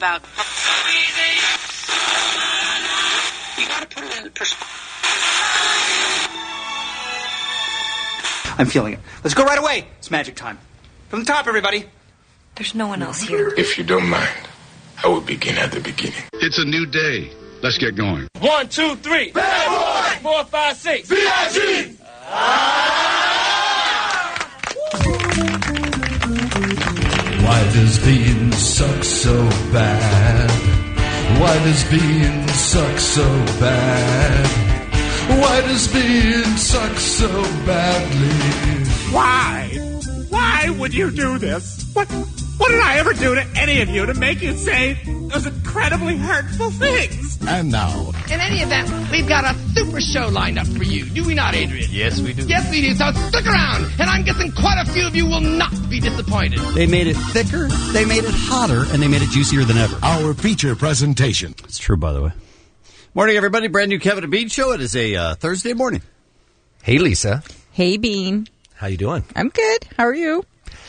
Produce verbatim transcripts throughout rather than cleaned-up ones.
about. You gotta put it in perspective. I'm feeling it. Let's go right away. It's magic time. From the top, everybody. There's no one else here. If you don't mind, I will begin at the beginning. It's a new day. Let's get going. One, two, three. Bad boy. Four, five, six. V I G. Why does being suck so bad? Why does being suck so bad? Why does being suck so badly? Why? Why would you do this? What What did I ever do to any of you to make you say those incredibly hurtful things? And now, in any event, we've got a super show lined up for you. Do we not, Adrian? Yes, we do. Yes, we do. So stick around, and I'm guessing quite a few of you will not be disappointed. They made it thicker, they made it hotter, and they made it juicier than ever. Our feature presentation. It's true, by the way. Morning, everybody. Brand new Kevin and Bean show. It is a uh, Thursday morning. Hey, Lisa. Hey, Bean. How you doing? I'm good. How are you?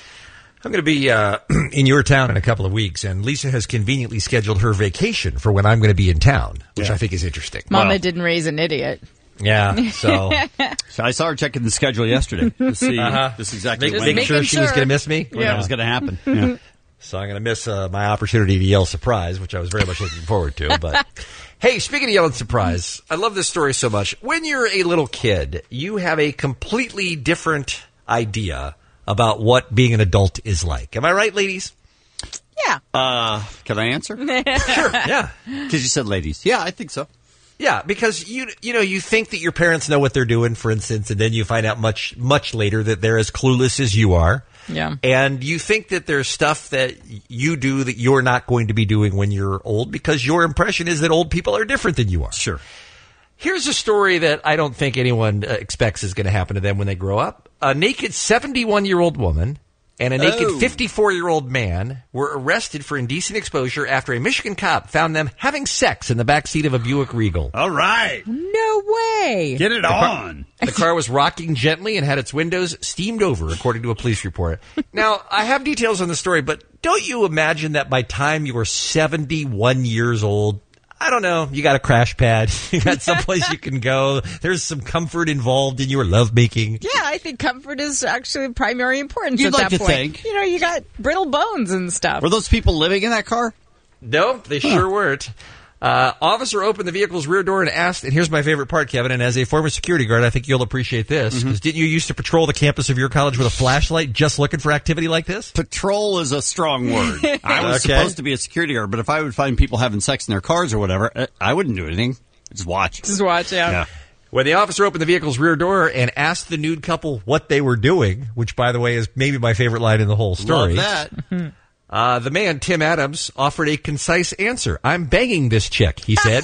I'm going to be uh, in your town in a couple of weeks, and Lisa has conveniently scheduled her vacation for when I'm going to be in town, which Yeah. I think is interesting. Mama Well, didn't raise an idiot. Yeah, so... So I saw her checking the schedule yesterday to see Uh-huh. this exactly Make, when, make sure she was sure. going to miss me. when that was going to happen. Yeah. So I'm going to miss uh, my opportunity to yell surprise, which I was very much looking forward to. But hey, speaking of yelling surprise, I love this story so much. When you're a little kid, you have a completely different idea about what being an adult is like. Am I right, ladies? Yeah. Uh, can I answer? Sure, yeah. Because you said ladies. Yeah, I think so. Yeah, because you you know, you think that your parents know what they're doing, for instance, and then you find out much, much later that they're as clueless as you are. Yeah. And you think that there's stuff that you do that you're not going to be doing when you're old because your impression is that old people are different than you are. Sure. Here's a story that I don't think anyone uh, expects is going to happen to them when they grow up. A naked seventy-one-year-old woman and a naked Oh. fifty-four-year-old man were arrested for indecent exposure after a Michigan cop found them having sex in the backseat of a Buick Regal. All right. No way. Get it on. The car was rocking gently and had its windows steamed over, according to a police report. Now, I have details on the story, but don't you imagine that by time you're seventy-one years old, I don't know, you got a crash pad, you got someplace you can go, there's some comfort involved in your lovemaking. Yeah, I think comfort is actually of primary importance You'd at like that to point. think. You know, you got brittle bones and stuff. Were those people living in that car? No, they sure weren't. Uh, officer opened the vehicle's rear door and asked, and here's my favorite part, Kevin, and as a former security guard, I think you'll appreciate this, because didn't you used to patrol the campus of your college with a flashlight just looking for activity like this? Patrol is a strong word. I was Okay. supposed to be a security guard, but if I would find people having sex in their cars or whatever, uh, I wouldn't do anything. Just watch. Just watch out. Yeah. When the officer opened the vehicle's rear door and asked the nude couple what they were doing, which, by the way, is maybe my favorite line in the whole story. Love that. Uh, the man, Tim Adams, offered a concise answer. I'm banging this chick, he said.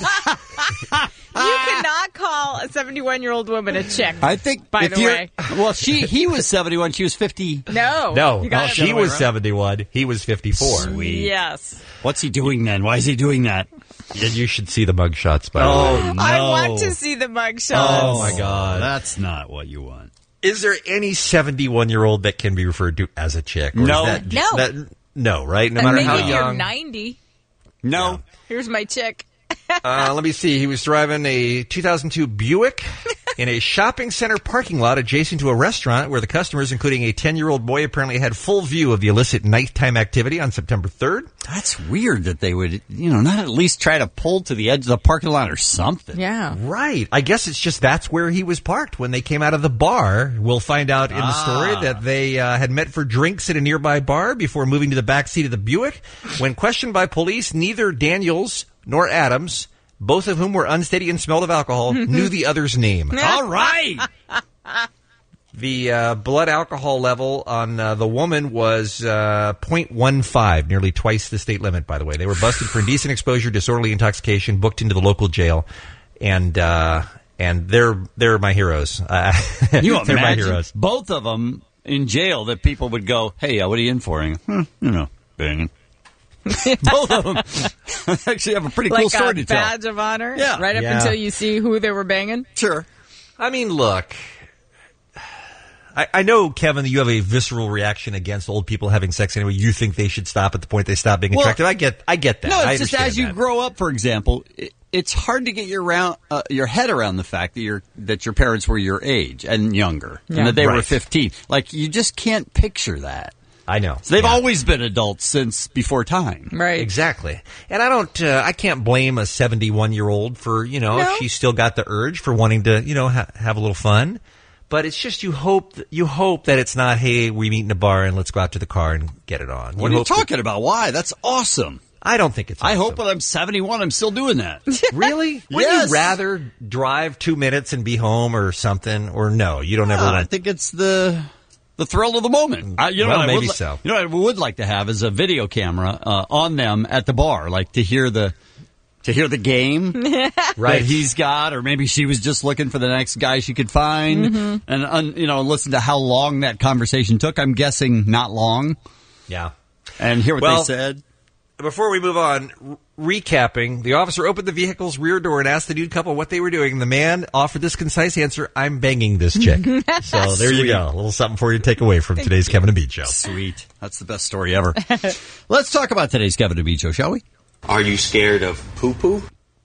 You cannot call a seventy-one-year-old woman a chick. I think, by if the you're- way. well, she he was seventy-one, she was fifty. No. No, You got no, it she the other way was around. seventy-one. He was fifty-four. Sweet. Yes. What's he doing then? Why is he doing that? Yeah, you should see the mugshots, by the way. Oh, no. I want to see the mugshots. Oh, my God. That's not what you want. Is there any seventy-one-year-old that can be referred to as a chick? Or No. Is that, No. that- no, right? No And matter maybe how if you're young. ninety. No. Here's my chick. Uh, let me see. He was driving a two thousand two Buick in a shopping center parking lot adjacent to a restaurant where the customers, including a ten-year-old boy, apparently had full view of the illicit nighttime activity on September third. That's weird that they would, you know, not at least try to pull to the edge of the parking lot or something. Yeah. Right. I guess it's just that's where he was parked when they came out of the bar. We'll find out in the story that they uh, had met for drinks at a nearby bar before moving to the back seat of the Buick. When questioned by police, neither Daniels nor Adams, both of whom were unsteady and smelled of alcohol, knew the other's name. All right. The uh, blood alcohol level on uh, the woman was uh, point one five, nearly twice the state limit, by the way. They were busted for indecent exposure, disorderly intoxication, booked into the local jail, and uh, and they're they're my heroes. Uh, You they're my imagine heroes. both of them in jail that people would go, hey, uh, what are you in for? And, hmm, you know, banging. Both of them actually have a pretty Like cool story a to tell. badge of honor? Yeah. Right up Yeah. until you see who they were banging? Sure. I mean, look, I, I know, Kevin, that you have a visceral reaction against old people having sex anyway. You think they should stop at the point they stop being Well, attractive. I get, I get that. No, it's I just understand as you that. grow up, for example, it, it's hard to get your round, uh, your head around the fact that your that your parents were your age and younger, Yeah. and that they were Right. fifteen. Like, you just can't picture that. I know. So they've Yeah. always been adults since before time. Right. Exactly. And I don't, uh, I can't blame a seventy-one year old for, you know, No. if she's still got the urge for wanting to, you know, ha- have a little fun. But it's just you hope, th- you hope that it's not, hey, we meet in a bar and let's go out to the car and get it on. What You are you hope that- talking about? Why? That's awesome. I don't think it's I awesome. hope when I'm seventy-one, I'm still doing that. Really? Would Yes. you rather drive two minutes and be home or something? Or no, you don't ever Uh, I want think it's the the thrill of the moment. I, you know Well, what I maybe would li- so. You know what I would like to have is a video camera uh, on them at the bar, like to hear the to hear the game Right. that he's got, or maybe she was just looking for the next guy she could find, Mm-hmm. and un, you know, listen to how long that conversation took. I'm guessing not long, Yeah. and hear what Well, they said. Before we move on, r- recapping, the officer opened the vehicle's rear door and asked the nude couple what they were doing. The man offered this concise answer, I'm banging this chick. So there you Sweet. go. A little something for you to take away from today's Kevin and Beat Show. Sweet, that's the best story ever. Let's talk about today's Kevin and Beat Show, shall we? Are you scared of poo-poo?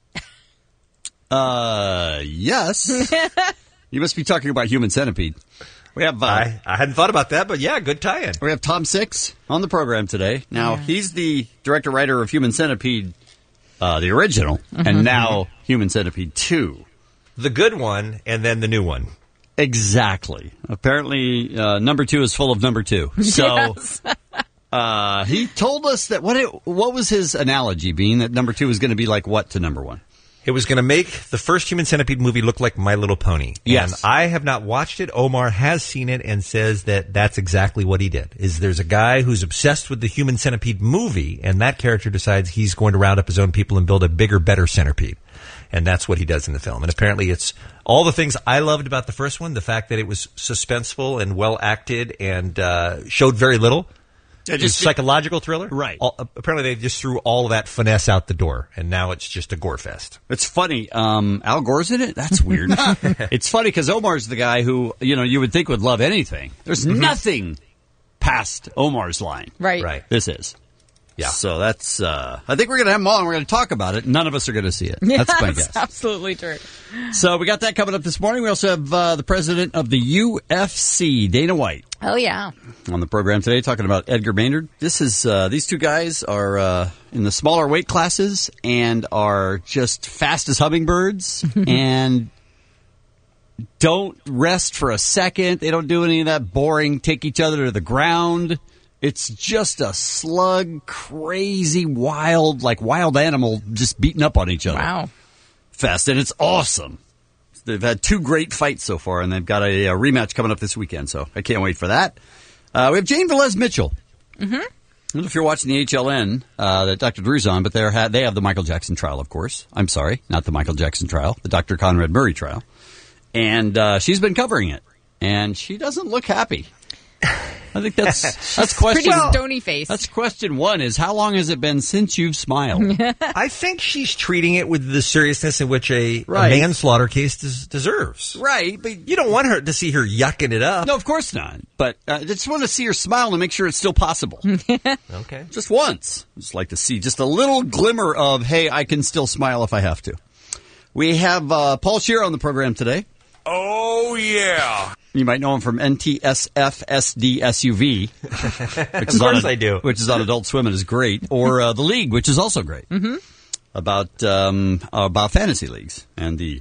Uh, yes. You must be talking about Human Centipede. We have. Uh, I, I hadn't thought about that, but yeah, good tie-in. We have Tom Six on the program today. Now, he's the director writer of Human Centipede, uh, the original, and now Human Centipede two. The good one and then the new one. Exactly. Apparently, uh, number two is full of number two. So, Yes. uh, he told us that what it, what was his analogy, being that number two is going to be like what to number one? It was going to make the first Human Centipede movie look like My Little Pony. Yes. And I have not watched it. Omar has seen it and says that that's exactly what he did. Is there's a guy who's obsessed with the Human Centipede movie, and that character decides he's going to round up his own people and build a bigger, better centipede. And that's what he does in the film. And apparently it's all the things I loved about the first one, the fact that it was suspenseful and well acted and uh, showed very little. Yeah, It's just- a psychological thriller. Right. All, apparently they just threw all of that finesse out the door, and now it's just a gore fest. It's funny. Um, Al Gore's in it? That's weird. It's funny because Omar's the guy who, you know, you would think would love anything. There's nothing past Omar's line. Right. Right. This is. Yeah. So that's, uh, I think we're going to have him on. We're going to talk about it. None of us are going to see it. That's my Yes, guess. absolutely true. So we got that coming up this morning. We also have uh, the president of the U F C, Dana White, Oh, yeah. on the program today, talking about Edgar Maynard. This is uh, these two guys are uh, in the smaller weight classes and are just fast as hummingbirds and don't rest for a second. They don't do any of that boring take each other to the ground. It's just a slug, crazy, wild, like wild animal just beating up on each other. Wow. Fest, and it's awesome. They've had two great fights so far, and they've got a, a rematch coming up this weekend, so I can't wait for that. Uh, we have Jane Velez Mitchell. Mm-hmm. I don't know if you're watching the H L N uh, that Doctor Drew's on, but they're ha- they have the Michael Jackson trial, of course. I'm sorry, not the Michael Jackson trial, the Doctor Conrad Murray trial. And uh, she's been covering it, and she doesn't look happy. I think that's that's question. Pretty stony face. That's question one: is how long has it been since you've smiled? I think she's treating it with the seriousness in which a, Right. a manslaughter case des- deserves. Right, but You don't want her to see her yucking it up. no, of course not. But uh, I just want to see her smile and make sure it's still possible. Okay. Just once. Just like to see just a little glimmer of, hey, I can still smile if I have to. We have uh, Paul Scheer on the program today. Oh, yeah. You might know him from N T S F S D S U V. Which Of course I do. Which is on Adult Swim and is great. Or uh, The League, which is also great. Mm-hmm. About, um, about fantasy leagues and the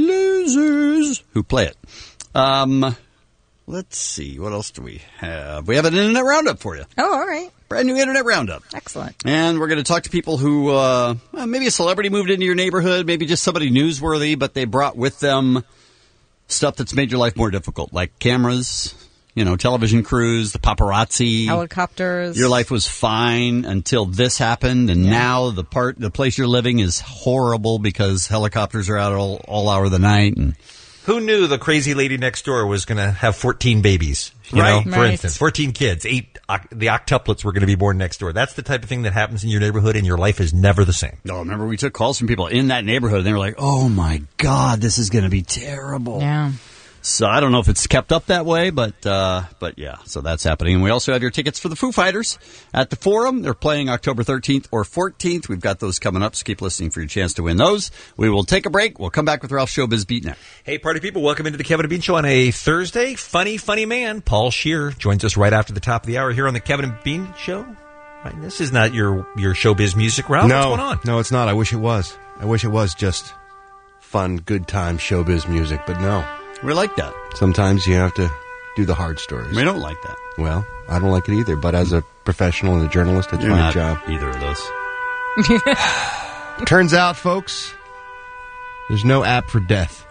losers who play it. Um, let's see. What else do we have? We have an Internet Roundup for you. Oh, all right. Brand new Internet Roundup. Excellent. And we're going to talk to people who, uh, well, maybe a celebrity moved into your neighborhood, maybe just somebody newsworthy, but they brought with them stuff that's made your life more difficult, like cameras, you know, television crews, the paparazzi. Helicopters. Your life was fine until this happened, and now the part, the place you're living is horrible because helicopters are out all, all hour of the night. And Who knew the crazy lady next door was going to have fourteen babies? You Right. know, for Right. instance, fourteen kids, eight oc- the octuplets were going to be born next door. That's the type of thing that happens in your neighborhood, and your life is never the same. no, remember we took calls from people in that neighborhood, and they were like, "Oh my God, this is going to be terrible." Yeah. So I don't know if it's kept up that way, but uh, but yeah, so that's happening. And we also have your tickets for the Foo Fighters at the Forum. They're playing October thirteenth or fourteenth. We've got those coming up, so keep listening for your chance to win those. We will take a break. We'll come back with Ralph Showbiz Beat now. Hey, party people, welcome into the Kevin and Bean Show on a Thursday. Funny, funny man, Paul Scheer, joins us right after the top of the hour here on the Kevin and Bean Show. Right, this is not your, your showbiz music, Ralph. No, What's going on? No, it's not. I wish it was. I wish it was just fun, good time showbiz music, but no. We like that. Sometimes you have to do the hard stories. We don't like that. Well, I don't like it either, but as a professional and a journalist, it's You're my not job. Either of those. Turns out, folks, there's no app for death.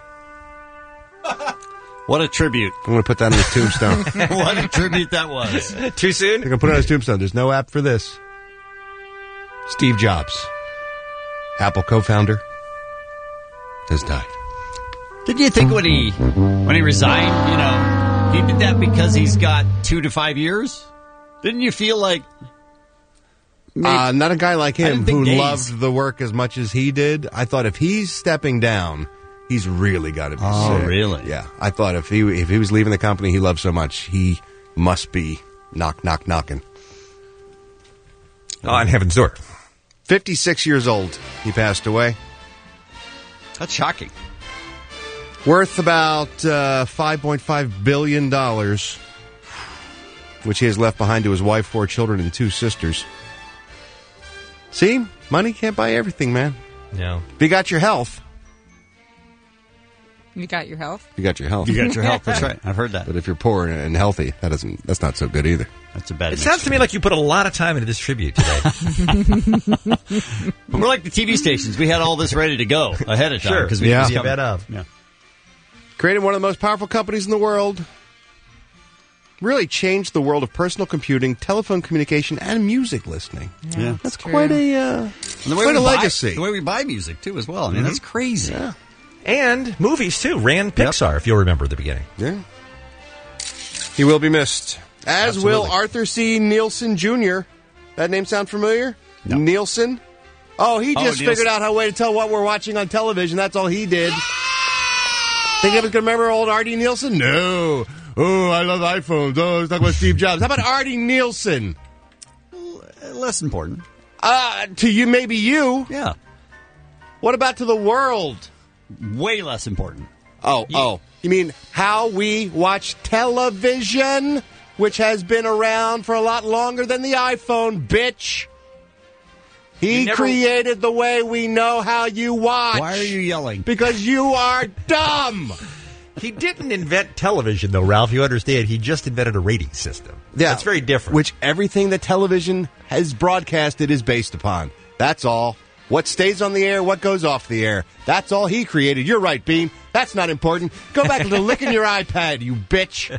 What a tribute. I'm going to put that on his tombstone. What a tribute that was. Too soon? I'm going to put it on his tombstone. There's no app for this. Steve Jobs, Apple co-founder, has died. Didn't you think when he when he resigned, you know, he did that because he's got two to five years? Didn't you feel like... Maybe, uh, not a guy like him who days. loved the work as much as he did. I thought if he's stepping down, he's really got to be Oh, sick. really? Yeah. I thought if he if he was leaving the company he loved so much, he must be knock, knock, knocking. On heaven's door. fifty-six years old, he passed away. That's shocking. Worth about uh, five point five billion dollars, which he has left behind to his wife, four children, and two sisters. See? Money can't buy everything, man. No. If you got your health. You got your health? You got your health. You got your health. That's right. I've heard that. But if you're poor and healthy, that doesn't. That's not so good either. That's a bad It sounds to me like you put a lot of time into this tribute today. We're like the T V stations. We had all this ready to go ahead of time. Sure. Because we Yeah. was You coming. bet of. Yeah. Created one of the most powerful companies in the world. Really changed the world of personal computing, telephone communication, and music listening. Yeah. Yeah. That's True. quite a uh, And the way quite we a buy- legacy. The way we buy music, too, as well. I mean, that's crazy. Yeah. And movies, too. Ran Pixar, if you'll remember at the beginning. Yeah. He will be missed. As Absolutely. will Arthur C. Nielsen Junior That name sound familiar? No. Nielsen? Oh, he Oh, just Nielsen. figured out how way to tell what we're watching on television. That's all he did. Think anyone's going to remember old Artie Nielsen? No. Oh, I love iPhones. Oh, let's talk about Steve Jobs. How about Artie Nielsen? Less important. Uh, to you, maybe you. Yeah. What about to the world? Way less important. Oh, oh. You mean how we watch television, which has been around for a lot longer than the iPhone, bitch. He You never- created the way we know how you watch. Why are you yelling? Because you are dumb. He didn't invent television, though, Ralph. You understand. He just invented a rating system. Yeah, That's very different. Which everything that television has broadcasted is based upon. That's all. What stays on the air, what goes off the air. That's all he created. You're right, Bean. That's not important. Go back to licking your iPad, you bitch.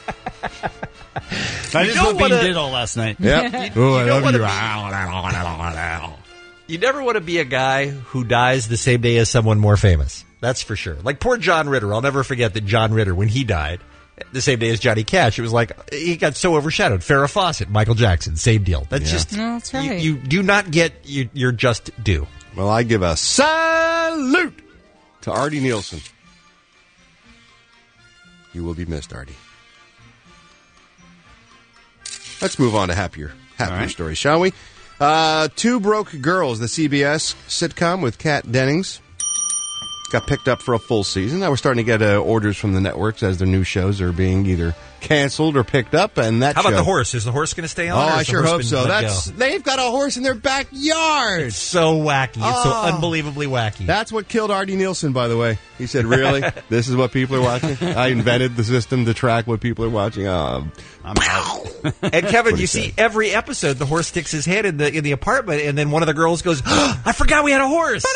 That is don't what Bean wanna- did all last night. Yep. Oh, I don't love you. wanna You never want to be a guy who dies the same day as someone more famous. That's for sure. Like poor John Ritter. I'll never forget that John Ritter, when he died, the same day as Johnny Cash, it was like he got so overshadowed. Farrah Fawcett, Michael Jackson, same deal. That's Yeah. just No, that's right. you, you do not get your, your just due. Well, I give a salute to Artie Nielsen. You will be missed, Artie. Let's move on to happier, happier right. stories, shall we? Uh, Two Broke Girls, the C B S sitcom with Kat Dennings, got picked up for a full season. Now we're starting to get uh, orders from the networks as their new shows are being either canceled or picked up. And that How about show- the horse? Is the horse going to stay on? Oh, or I is the sure horse hope been so. let That's go? they've got a horse in their backyard. It's so wacky. It's so Oh. unbelievably wacky. That's what killed Artie Nielsen, by the way. He said, really? This is what people are watching? I invented the system to track what people are watching. Um, I'm out. And Kevin, What you he see said. every episode, the horse sticks his head in the in the apartment, and then one of the girls goes, oh, "I forgot we had a horse."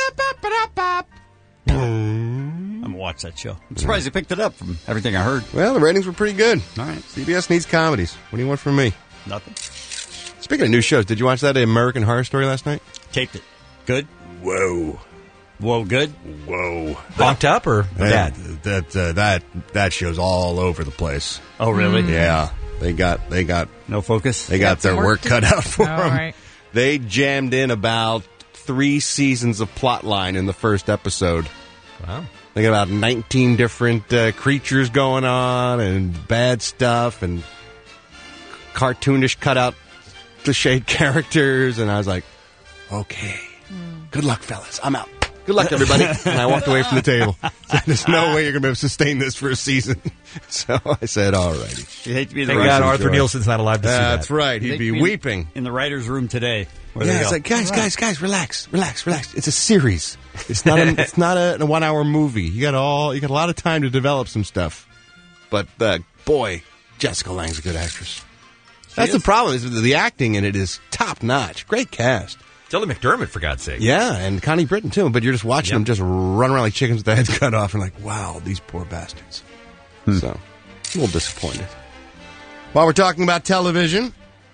I'm going to watch that show. I'm surprised he picked it up from everything I heard. well, the ratings were pretty good. All right. C B S needs comedies. What do you want from me? Nothing. Speaking of new shows, did you watch that American Horror Story last night? Taped it. Good? Whoa. Whoa, good? Whoa. Bonked up or bad? That, uh, that, that show's all over the place. Oh, really? Yeah. They got, they got, No focus? they got their some work work to cut do. out for All them. right. They jammed in about three seasons of plot line in the first episode. Wow. They got about nineteen different uh, creatures going on and bad stuff and cartoonish cutout cliched characters. And I was like, okay, good luck, fellas. I'm out. Good luck, everybody. And I walked away from the table. So there's no way you're going to be able to sustain this for a season. So I said, all righty. You hate to be the Thank God Arthur Nielsen's not allowed to see that. That's right. He'd be in- weeping. in the writer's room today. Where Yeah, they it's go, like, guys, "All guys, guys, relax, relax, relax. It's a series. It's not a, it's not a, a one-hour movie. You got all, you got a lot of time to develop some stuff. But uh, boy, Jessica Lange's a good actress. That's the problem. Is the acting in it is top notch. Great cast. Tilly McDermott, for God's sake. Yeah, and Connie Britton too. But you're just watching Yep. them just run around like chickens with their heads cut off, and like, wow, these poor bastards. So, a little disappointed. While we're talking about television,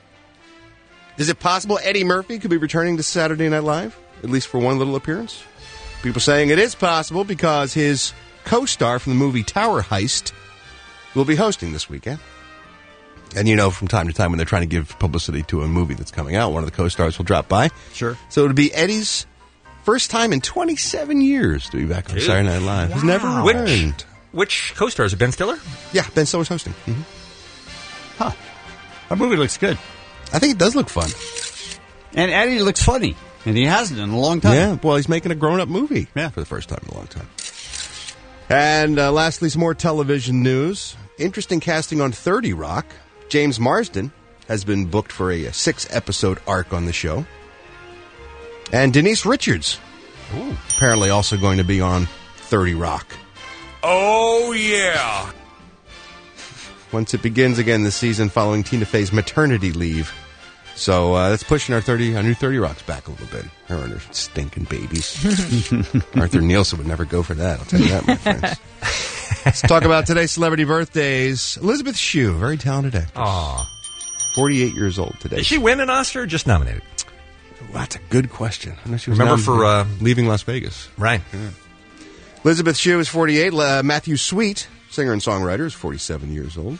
is it possible Eddie Murphy could be returning to Saturday Night Live, at least for one little appearance? People saying it is possible because his co-star from the movie Tower Heist will be hosting this weekend. And you know, from time to time when they're trying to give publicity to a movie that's coming out, one of the co-stars will drop by. Sure. So it'll be Eddie's first time in twenty-seven years to be back on Dude. Saturday Night Live. He's never Which, returned. which co-star? Is it Ben Stiller? Yeah, Ben Stiller's hosting. Mm-hmm. Huh. That movie looks good. I think it does look fun. And Eddie looks funny. And he hasn't in a long time. Yeah, well, he's making a grown-up movie Yeah. for the first time in a long time. And uh, lastly, some more television news. Interesting casting on thirty Rock. James Marsden has been booked for a, a six-episode arc on the show. And Denise Richards, Ooh. apparently also going to be on thirty Rock. Oh, yeah. Once it begins again this season following Tina Fey's maternity leave. So uh, that's pushing our thirty, our new thirty Rocks back a little bit. Her and her stinking babies. Arthur Nielsen would never go for that, I'll tell you that, my friends. Let's talk about today's celebrity birthdays. Elizabeth Shue, very talented actress. Aw. forty-eight years old today. Did she win an Oscar or just nominated? Well, that's a good question. I know she was Remember nom- for, uh, Leaving Las Vegas. Right. Yeah. Elizabeth Shue is forty-eight. Uh, Matthew Sweet, singer and songwriter, is forty-seven years old.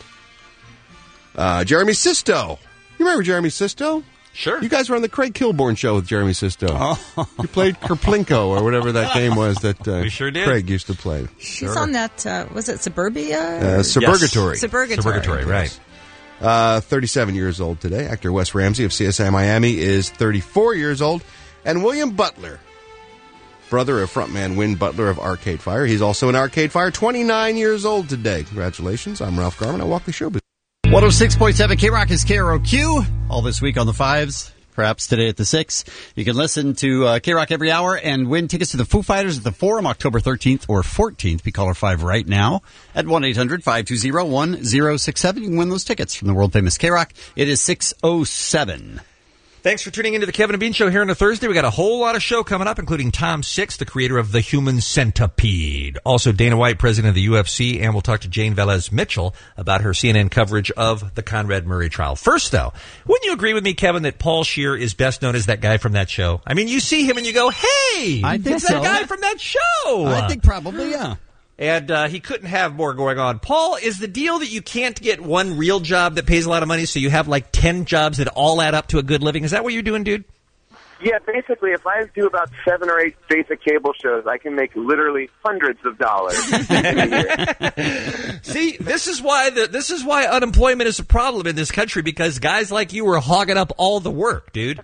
Uh, Jeremy Sisto. You remember Jeremy Sisto? Sure. You guys were on the Craig Kilborn show with Jeremy Sisto. Oh. You played Kerplinko or whatever that game was that uh, We sure did. Craig used to play. He's on that, uh, was it Suburbia? Uh, Suburgatory. Suburgatory. Suburgatory, right. Uh, thirty-seven years old today. Actor Wes Ramsey of C S I Miami is thirty-four years old. And William Butler, brother of frontman Win Butler of Arcade Fire. He's also in Arcade Fire, twenty-nine years old today. Congratulations. I'm Ralph Garman. I walk the show. one oh six point seven K-Rock is K R O Q. All this week on the fives, perhaps today at the six. You can listen to uh, K-Rock every hour and win tickets to the Foo Fighters at the Forum October thirteenth or fourteenth. Be caller five right now at one eight hundred five two zero one zero six seven. You can win those tickets from the world-famous K-Rock. It is six oh seven. Thanks for tuning into the Kevin and Bean Show here on a Thursday. We got a whole lot of show coming up, including Tom Six, the creator of The Human Centipede. Also, Dana White, president of the U F C, and we'll talk to Jane Velez Mitchell about her C N N coverage of the Conrad Murray trial. First, though, wouldn't you agree with me, Kevin, that Paul Scheer is best known as that guy from that show? I mean, you see him and you go, hey, I think it's so. that guy from that show. I think probably, yeah. And uh, he couldn't have more going on. Paul, is the deal that you can't get one real job that pays a lot of money, so you have like ten jobs that all add up to a good living? Is that what you're doing, dude? Yeah, basically, if I do about seven or eight basic cable shows, I can make literally hundreds of dollars in a year. See, this is why the this is why unemployment is a problem in this country, because guys like you are hogging up all the work, dude.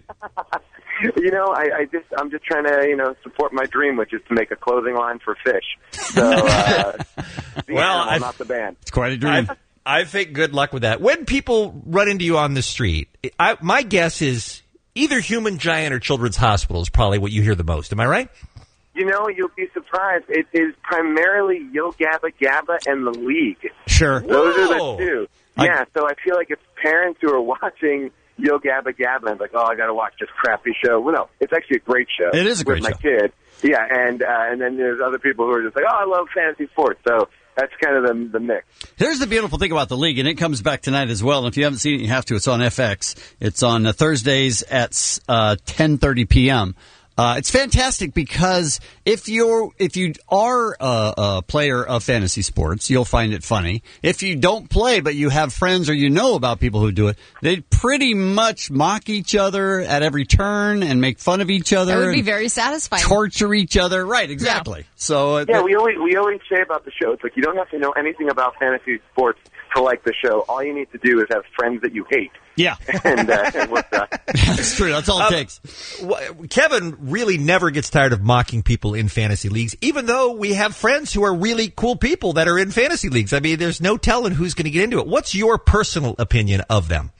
You know, I, I just I'm just trying to you know support my dream, which is to make a clothing line for fish. So, uh, the well, animal, I, not the band. It's quite a dream. I, I think good luck with that. When people run into you on the street, I, my guess is either Human Giant or Children's Hospital is probably what you hear the most. Am I right? You know, you'll be surprised. It is primarily Yo Gabba Gabba and the League. Sure. Those Whoa. are the two. I- Yeah, so I feel like it's parents who are watching Yo Gabba Gabba and like, oh, I got to watch this crappy show. Well, no, it's actually a great show. It is a great with show. my kid. Yeah, and uh, and then there's other people who are just like, oh, I love fantasy sports. So that's kind of the, the mix. Here's the beautiful thing about the league, and it comes back tonight as well. And if you haven't seen it, you have to. It's on F X. It's on uh, Thursdays at uh, ten thirty p.m. Uh, it's fantastic because if you're if you are a, a player of fantasy sports, you'll find it funny. If you don't play but you have friends or you know about people who do it, they pretty much mock each other at every turn and make fun of each other. That would be and very satisfying. Torture each other, right? Exactly. Yeah. So uh, yeah, we always we always say about the show, it's like you don't have to know anything about fantasy sports to like the show. All you need to do is have friends that you hate. Yeah, and, uh, and what's that? That's true. That's all it Um, takes. w- Kevin really never gets tired of mocking people in fantasy leagues, even though we have friends who are really cool people that are in fantasy leagues. I mean, there's no telling who's going to get into it. What's your personal opinion of them?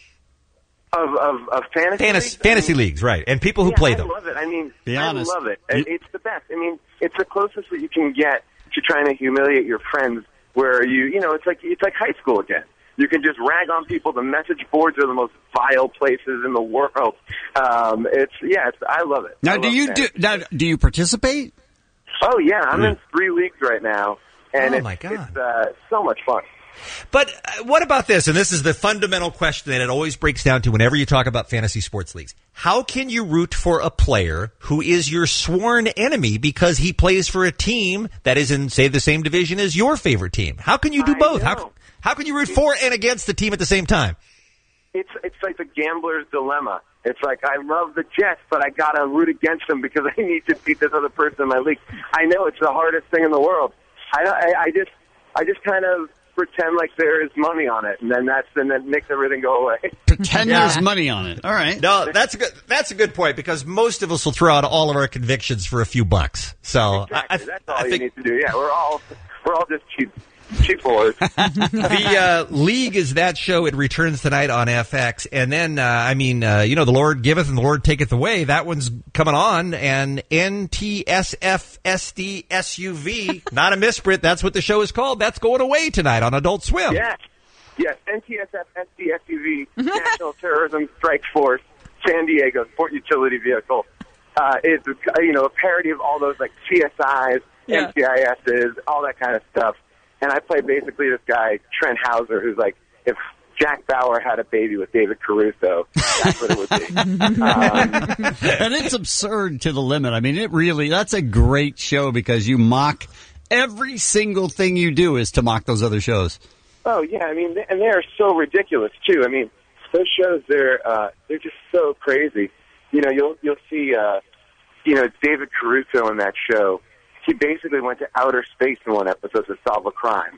Of of, of fantasy Fantasy, leagues? fantasy I mean, leagues, right? And people who yeah, play I them. I love it. I mean, Be honest. I love it. You, it's the best. I mean, it's the closest that you can get to trying to humiliate your friends. Where you, you know, it's like it's like high school again. You can just rag on people. The message boards are the most vile places in the world. Um, it's yeah, it's, I love it. Now, I do love you fantasy. do now? Do you participate? Oh yeah, I'm Yeah. in three leagues right now, and Oh, it's, my God. it's uh, so much fun. But uh, what about this? And this is the fundamental question that it always breaks down to whenever you talk about fantasy sports leagues. How can you root for a player who is your sworn enemy because he plays for a team that is in, say, the same division as your favorite team? How can you do I both? know. How how can you root for and against the team at the same time? It's it's like the gambler's dilemma. It's like I love the Jets, but I gotta root against them because I need to beat this other person in my league. I know it's the hardest thing in the world. I I, I just I just kind of pretend like there is money on it, and then that's and that makes everything go away. Pretend there's money on it. All right. No, that's a good that's a good point because most of us will throw out all of our convictions for a few bucks. So Exactly. I, I, That's all I you think need to do. Yeah, we're all we're all just cheap cheap whores. the uh, league is that show. It returns tonight on F X, and then uh, I mean, uh, you know, the Lord giveth and the Lord taketh away. That one's coming on, and N T S F S D S U V, not a misprint. That's what the show is called. That's going away tonight on Adult Swim. Yes, yes. N T S F S D S U V, National Terrorism Strike Force, San Diego Sport Utility Vehicle. Uh, it's you know a parody of all those like C S Is, Yeah. N C I Ss, all that kind of stuff. And I play basically this guy, Trent Hauser, who's like, if Jack Bauer had a baby with David Caruso, that's what it would be. um, And it's absurd to the limit. I mean, it really, that's a great show because you mock every single thing you do is to mock those other shows. oh, yeah, I mean, and they're so ridiculous, too. I mean, those shows, they're, uh, they're just so crazy. You know, you'll, you'll see, uh, you know, David Caruso in that show. He basically went to outer space in one episode to solve a crime.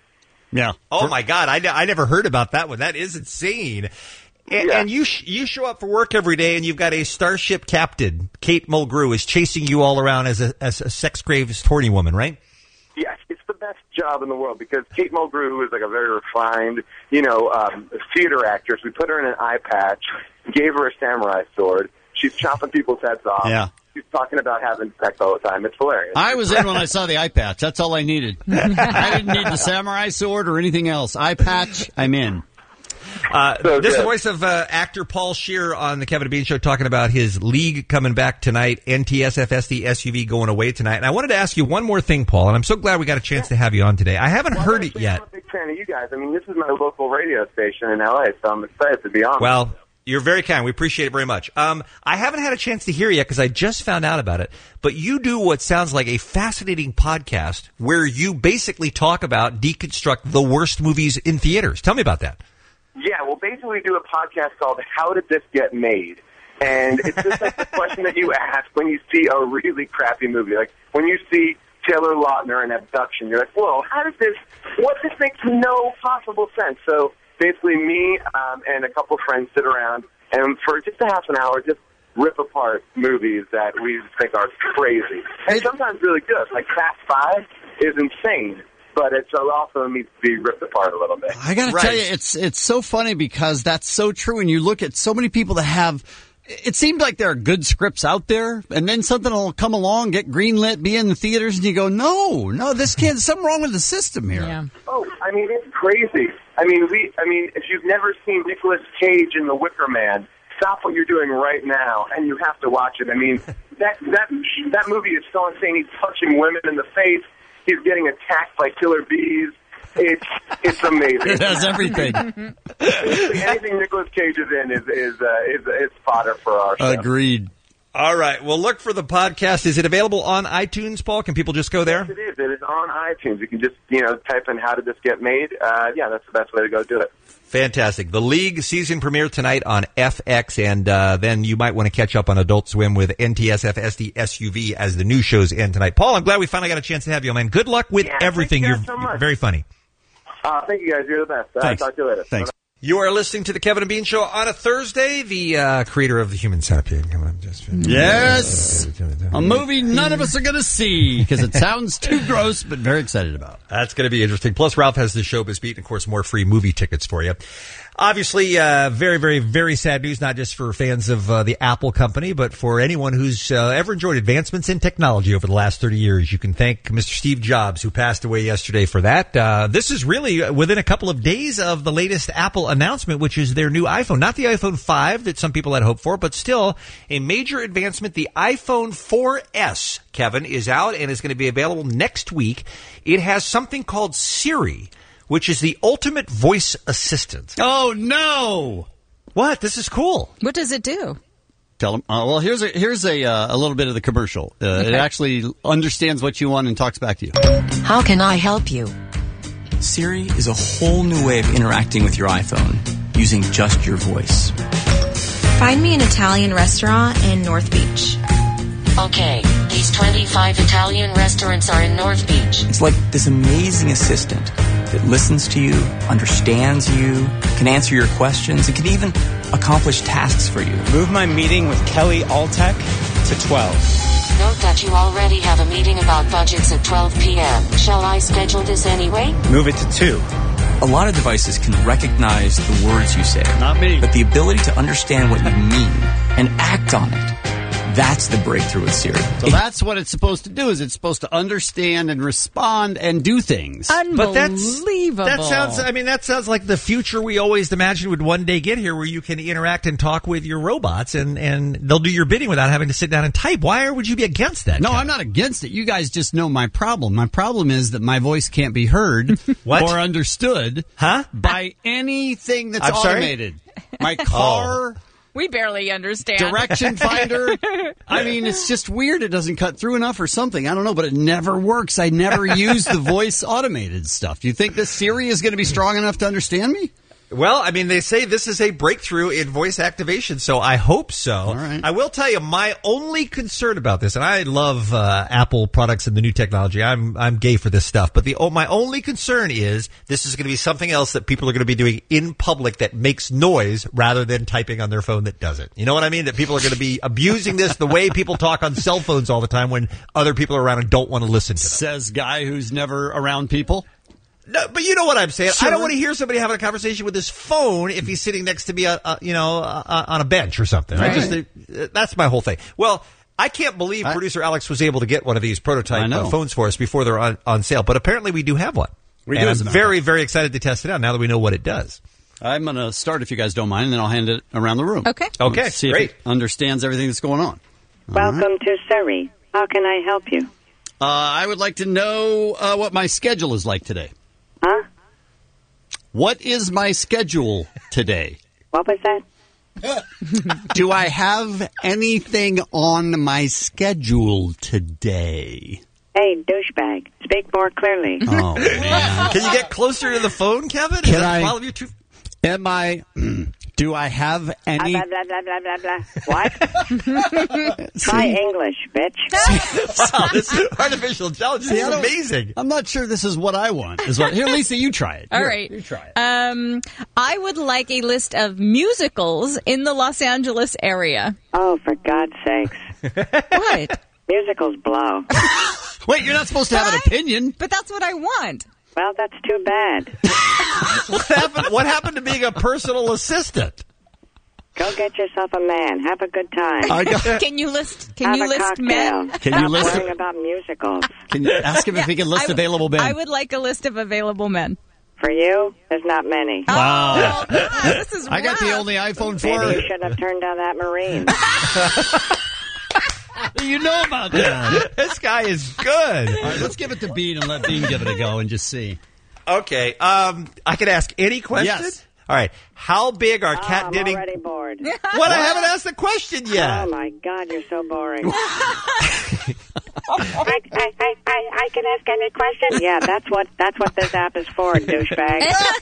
Yeah. Oh my God, I, I never heard about that one. That is insane. And, Yeah. and you sh- you show up for work every day, and you've got a starship captain, Kate Mulgrew, is chasing you all around as a as a sex-crazed horny woman, right? Yes, it's the best job in the world because Kate Mulgrew, who is like a very refined, you know, um, theater actress, we put her in an eye patch, gave her a samurai sword. She's chopping people's heads off. Yeah. She's talking about having sex all the time. It's hilarious. I was in when I saw the eye patch. That's all I needed. I didn't need the samurai sword or anything else. Eye patch, I'm in. Uh, So this is the good. voice of uh, actor Paul Scheer on the Kevin and Bean Show talking about his league coming back tonight, N T S F S D S U V going away tonight. And I wanted to ask you one more thing, Paul, and I'm so glad we got a chance to have you on today. I haven't Well, heard it actually, yet. I'm a big fan of you guys. I mean, this is my local radio station in L A, so I'm excited to be on. Well, you're very kind. We appreciate it very much. Um, I haven't had a chance to hear yet because I just found out about it. But you do what sounds like a fascinating podcast where you basically talk about, deconstruct the worst movies in theaters. Tell me about that. Yeah, we'll basically do a podcast called How Did This Get Made? And it's just like the question that you ask when you see a really crappy movie. Like when you see Taylor Lautner in Abduction, you're like, whoa, how does this, what, this makes no possible sense. So basically me um, and a couple friends sit around and for just a half an hour just rip apart movies that we think are crazy. And sometimes really good. Like Fast Five is insane. But it also needs to be ripped apart a little bit. I got to Right. tell you, it's it's so funny because that's so true. And you look at so many people that have, it seems like there are good scripts out there, and then something will come along, get greenlit, be in the theaters, and you go, no, no, this can't, there's something wrong with the system here. Yeah. Oh, I mean, it's crazy. I mean, we. I mean, if you've never seen Nicolas Cage in The Wicker Man, stop what you're doing right now, and you have to watch it. I mean, that that that movie is so insane. He's punching women in the face. He's getting attacked by killer bees. It's it's amazing. It has everything. Anything Nicolas Cage is in is is uh, is, is fodder for our show. Agreed. All right. Well, look for the podcast. Is it available on iTunes, Paul? Can people just go there? Yes, it is. It is on iTunes. You can just, you know, type in how did this get made. Uh, yeah, that's the best way to go do it. Fantastic. The League season premiere tonight on F X, and uh, then you might want to catch up on Adult Swim with N T S F S D S U V as the new shows end tonight. Paul, I'm glad we finally got a chance to have you, man. Good luck with yeah, everything. Thank you You're, so much. you're very funny. Uh, thank you, guys. You're the best. Uh, Thanks. Talk to you later. Thanks. You are listening to the Kevin and Bean Show on a Thursday. The uh, creator of the Human Centipede. Come on, just Yes, a movie none of us are going to see because it sounds too gross, but very excited about. That's going to be interesting. Plus, Ralph has the Showbiz Beat, and of course, more free movie tickets for you. Obviously, uh, very, very, very sad news, not just for fans of uh, the Apple company, but for anyone who's uh, ever enjoyed advancements in technology over the last thirty years. You can thank Mister Steve Jobs, who passed away yesterday, for that. Uh, this is really within a couple of days of the latest Apple announcement, which is their new iPhone. Not the iPhone five that some people had hoped for, but still a major advancement. The iPhone four S, Kevin, is out and is going to be available next week. It has something called Siri, which is the ultimate voice assistant. Oh, no! What? This is cool. What does it do? Tell them. Uh, well, here's a here's a uh, a little bit of the commercial. Uh, okay. It actually understands what you want and talks back to you. How can I help you? Siri is a whole new way of interacting with your iPhone using just your voice. Find me an Italian restaurant in North Beach. Okay, these twenty-five Italian restaurants are in North Beach. It's like this amazing assistant that listens to you, understands you, can answer your questions, and can even accomplish tasks for you. Move my meeting with Kelly Alltech to twelve. Note that you already have a meeting about budgets at twelve p.m. Shall I schedule this anyway? Move it to two. A lot of devices can recognize the words you say. Not me. But the ability to understand what you mean and act on it, that's the breakthrough with Siri. So it, that's what it's supposed to do, is it's supposed to understand and respond and do things. Unbelievable. But that's, that sounds, I mean, that sounds like the future we always imagined would one day get here, where you can interact and talk with your robots and, and they'll do your bidding without having to sit down and type. Why would you be against that? No, Kevin? I'm not against it. You guys just know my problem. My problem is that my voice can't be heard What? or understood huh? by anything that's I'm sorry? automated. My car... Oh. We barely understand. Direction finder. I mean, it's just weird. It doesn't cut through enough or something. I don't know, but it never works. I never use the voice automated stuff. Do you think this Siri is going to be strong enough to understand me? Well, I mean, they say this is a breakthrough in voice activation, so I hope so. All right. I will tell you, my only concern about this, and I love uh, Apple products and the new technology. I'm I'm gay for this stuff, but the oh, my only concern is this is going to be something else that people are going to be doing in public that makes noise rather than typing on their phone that doesn't. You know what I mean? That people are going to be abusing this the way people talk on cell phones all the time when other people are around and don't want to listen to them. Says guy who's never around people. No, but you know what I'm saying. Sure. I don't want to hear somebody having a conversation with his phone if he's sitting next to me, uh, uh, you know, uh, on a bench or something. Right. I just uh, that's my whole thing. Well, I can't believe I, producer Alex was able to get one of these prototype uh, phones for us before they're on, on sale, but apparently we do have one. We and do, I'm very, very excited to test it out now that we know what it does. I'm going to start, if you guys don't mind, and then I'll hand it around the room. Okay. Okay, Let's see great. if it understands everything that's going on. Welcome right. to Siri. How can I help you? Uh, I would like to know uh, what my schedule is like today. Huh? What is my schedule today? What was that? Do I have anything on my schedule today? Hey, douchebag, speak more clearly. Oh, man. Can you get closer to the phone, Kevin? Can Is that I? follow you too? Am I... Do I have any... Blah, blah, blah, blah, blah, blah. What? Try English, bitch. Wow, this artificial intelligence See, is amazing. I'm not sure this is what I want. Is what, here, Lisa, you try it. All Here, right. You try it. Um, I would like a list of musicals in the Los Angeles area. Oh, for God's sakes. What? Musicals blow. Wait, you're not supposed to have an opinion. But that's what I want. Well, that's too bad. What happened, what happened to being a personal assistant? Go get yourself a man. Have a good time. I got, Can you list? Can Have you a list cocktail. men? Can Stop you list worrying it? about musicals. Can you ask him if he can list I w- available men? I would like a list of available men. For you, there's not many. Wow. Oh, God, this is I got the rough. only iPhone Maybe four. you should have turned down that Marine. You know about that. This guy is good. All right, let's give it to Bean and let Bean give it a go and just see. Okay, um, I can ask any question? Yes. All right. How big are Oh, Kat I'm Dennings? already bored. What? I haven't asked the question yet. Oh, my God, you're so boring. I, I, I, I, I can ask any question? Yeah, that's what that's what this app is for, douchebag.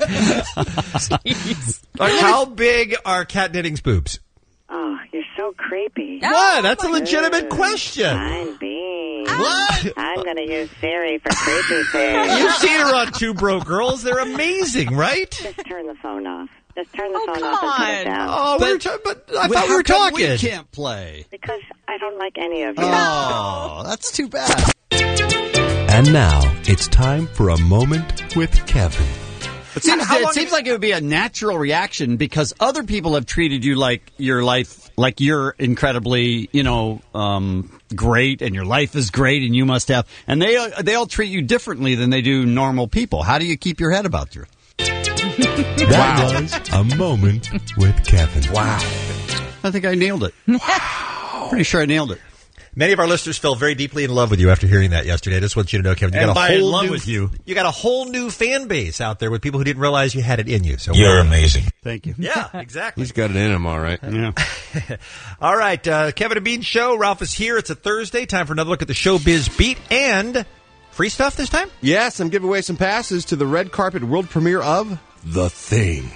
How big are Kat Dennings' boobs? Oh, you're so creepy. What? That's a legitimate question. Fine beans. What? I'm going to use Siri for creepy things. You've seen her on Two Broke Girls. They're amazing, right? Just turn the phone off. Just turn the Oh, phone come off and put on. it down. Oh, we were ta- but I thought we How were come talking. We can't play. Because I don't like any of you. Oh, that's too bad. And now it's time for a moment with Kevin. It seems, How it long seems is- like it would be a natural reaction because other people have treated you like your life, like you're incredibly, you know, um, great, and your life is great, and you must have, and they they all treat you differently than they do normal people. How do you keep your head about you? That was a moment with Kevin. Wow, I think I nailed it. Wow, pretty sure I nailed it. Many of our listeners fell very deeply in love with you after hearing that yesterday. I just want you to know, Kevin, you And got by a in whole love new, with you. You got a whole new fan base out there with people who didn't realize you had it in you. So You're amazing. Thank you. Yeah, exactly. He's got it in him, all right. Yeah. All right, uh, Kevin and Bean Show. Ralph is here. It's a Thursday. Time for another look at the Showbiz Beat and free stuff this time. Yes, I'm giving away some passes to the red carpet world premiere of The Thing.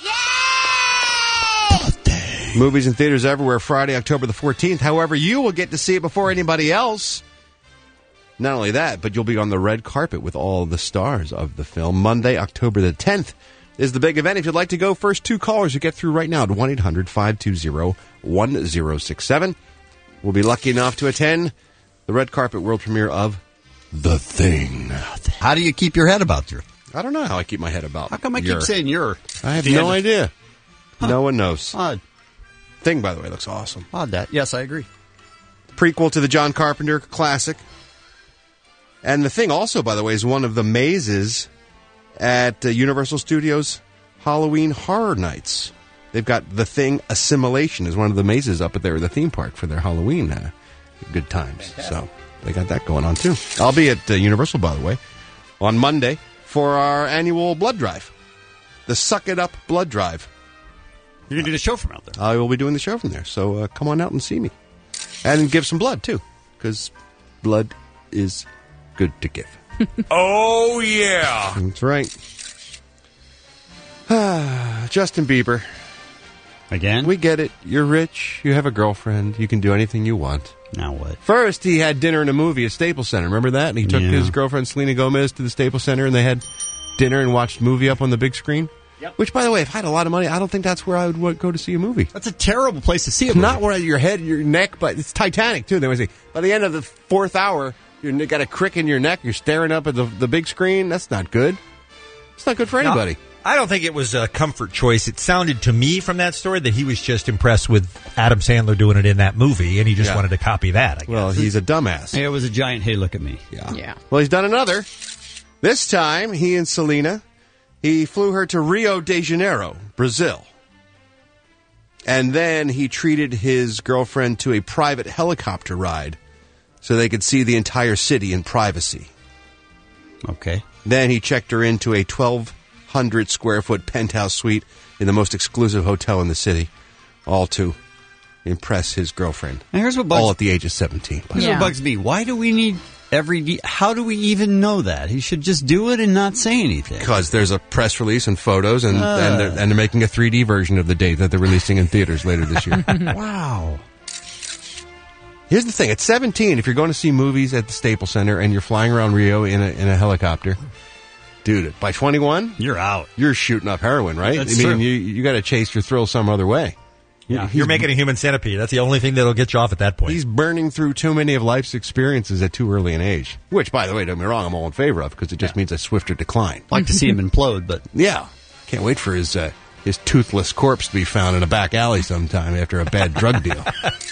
Movies in theaters everywhere Friday, October the fourteenth. However, you will get to see it before anybody else. Not only that, but you'll be on the red carpet with all the stars of the film. Monday, October the tenth is the big event. If you'd like to go, first two callers you get through right now at one eight hundred five two zero one zero six seven. We'll be lucky enough to attend the red carpet world premiere of The Thing. How do you keep your head about you? I don't know how I keep my head about. How come I your- keep saying you're? I have The no end of- idea. No one knows. Odd. Thing, by the way, looks awesome. Odd that. Yes, I agree. Prequel to the John Carpenter classic. And The Thing also, by the way, is one of the mazes at uh, Universal Studios Halloween Horror Nights. They've got The Thing Assimilation is one of the mazes up at their the theme park for their Halloween uh, good times. Fantastic. So they got that going on too. I'll be at uh, Universal, by the way, on Monday for our annual blood drive, the Suck It Up Blood Drive. You're going to do the show from out there. I will be doing the show from there, so uh, come on out and see me. And give some blood, too, because blood is good to give. Oh, yeah. That's right. Justin Bieber. Again? We get it. You're rich. You have a girlfriend. You can do anything you want. Now what? First, he had dinner in a movie at Staples Center. Remember that? And he took Yeah. his girlfriend, Selena Gomez, to the Staples Center, and they had dinner and watched a movie up on the big screen. Yep. Which, by the way, if I had a lot of money, I don't think that's where I would wa- go to see a movie. That's a terrible place to see it. It's not where your head, your neck, but it's Titanic, too. They always say, by the end of the fourth hour, you got a crick in your neck, you're staring up at the, the big screen. That's not good. It's not good for No, anybody. I don't think it was a comfort choice. It sounded to me from that story that he was just impressed with Adam Sandler doing it in that movie, and he just Yeah. wanted to copy that, I guess. Well, he's a dumbass. It was a giant, hey, look at me. Yeah. Yeah. Well, he's done another. This time, he and Selena, he flew her to Rio de Janeiro, Brazil. And then he treated his girlfriend to a private helicopter ride so they could see the entire city in privacy. Okay. Then he checked her into a twelve hundred square foot penthouse suite in the most exclusive hotel in the city, all to impress his girlfriend. Now here's what bugs, all at the age of seventeen. here's Yeah. what bugs me. Why do we need every... De- how do we even know that? He should just do it and not say anything. Because there's a press release and photos, and, Uh. and, they're, and they're making a three D version of the date that they're releasing in theaters later this year. Wow. Here's the thing. At seventeen, if you're going to see movies at the Staples Center and you're flying around Rio in a, in a helicopter, dude, by twenty-one, You're out. you're shooting up heroin, right? That's I mean, true. you you got to chase your thrill some other way. Yeah, He's- you're making a human centipede. That's the only thing that'll get you off at that point. He's burning through too many of life's experiences at too early an age. Which, by the way, don't get me wrong, I'm all in favor of because it just means a swifter decline. Like to see him implode, but... Yeah, can't wait for his uh, his toothless corpse to be found in a back alley sometime after a bad drug deal.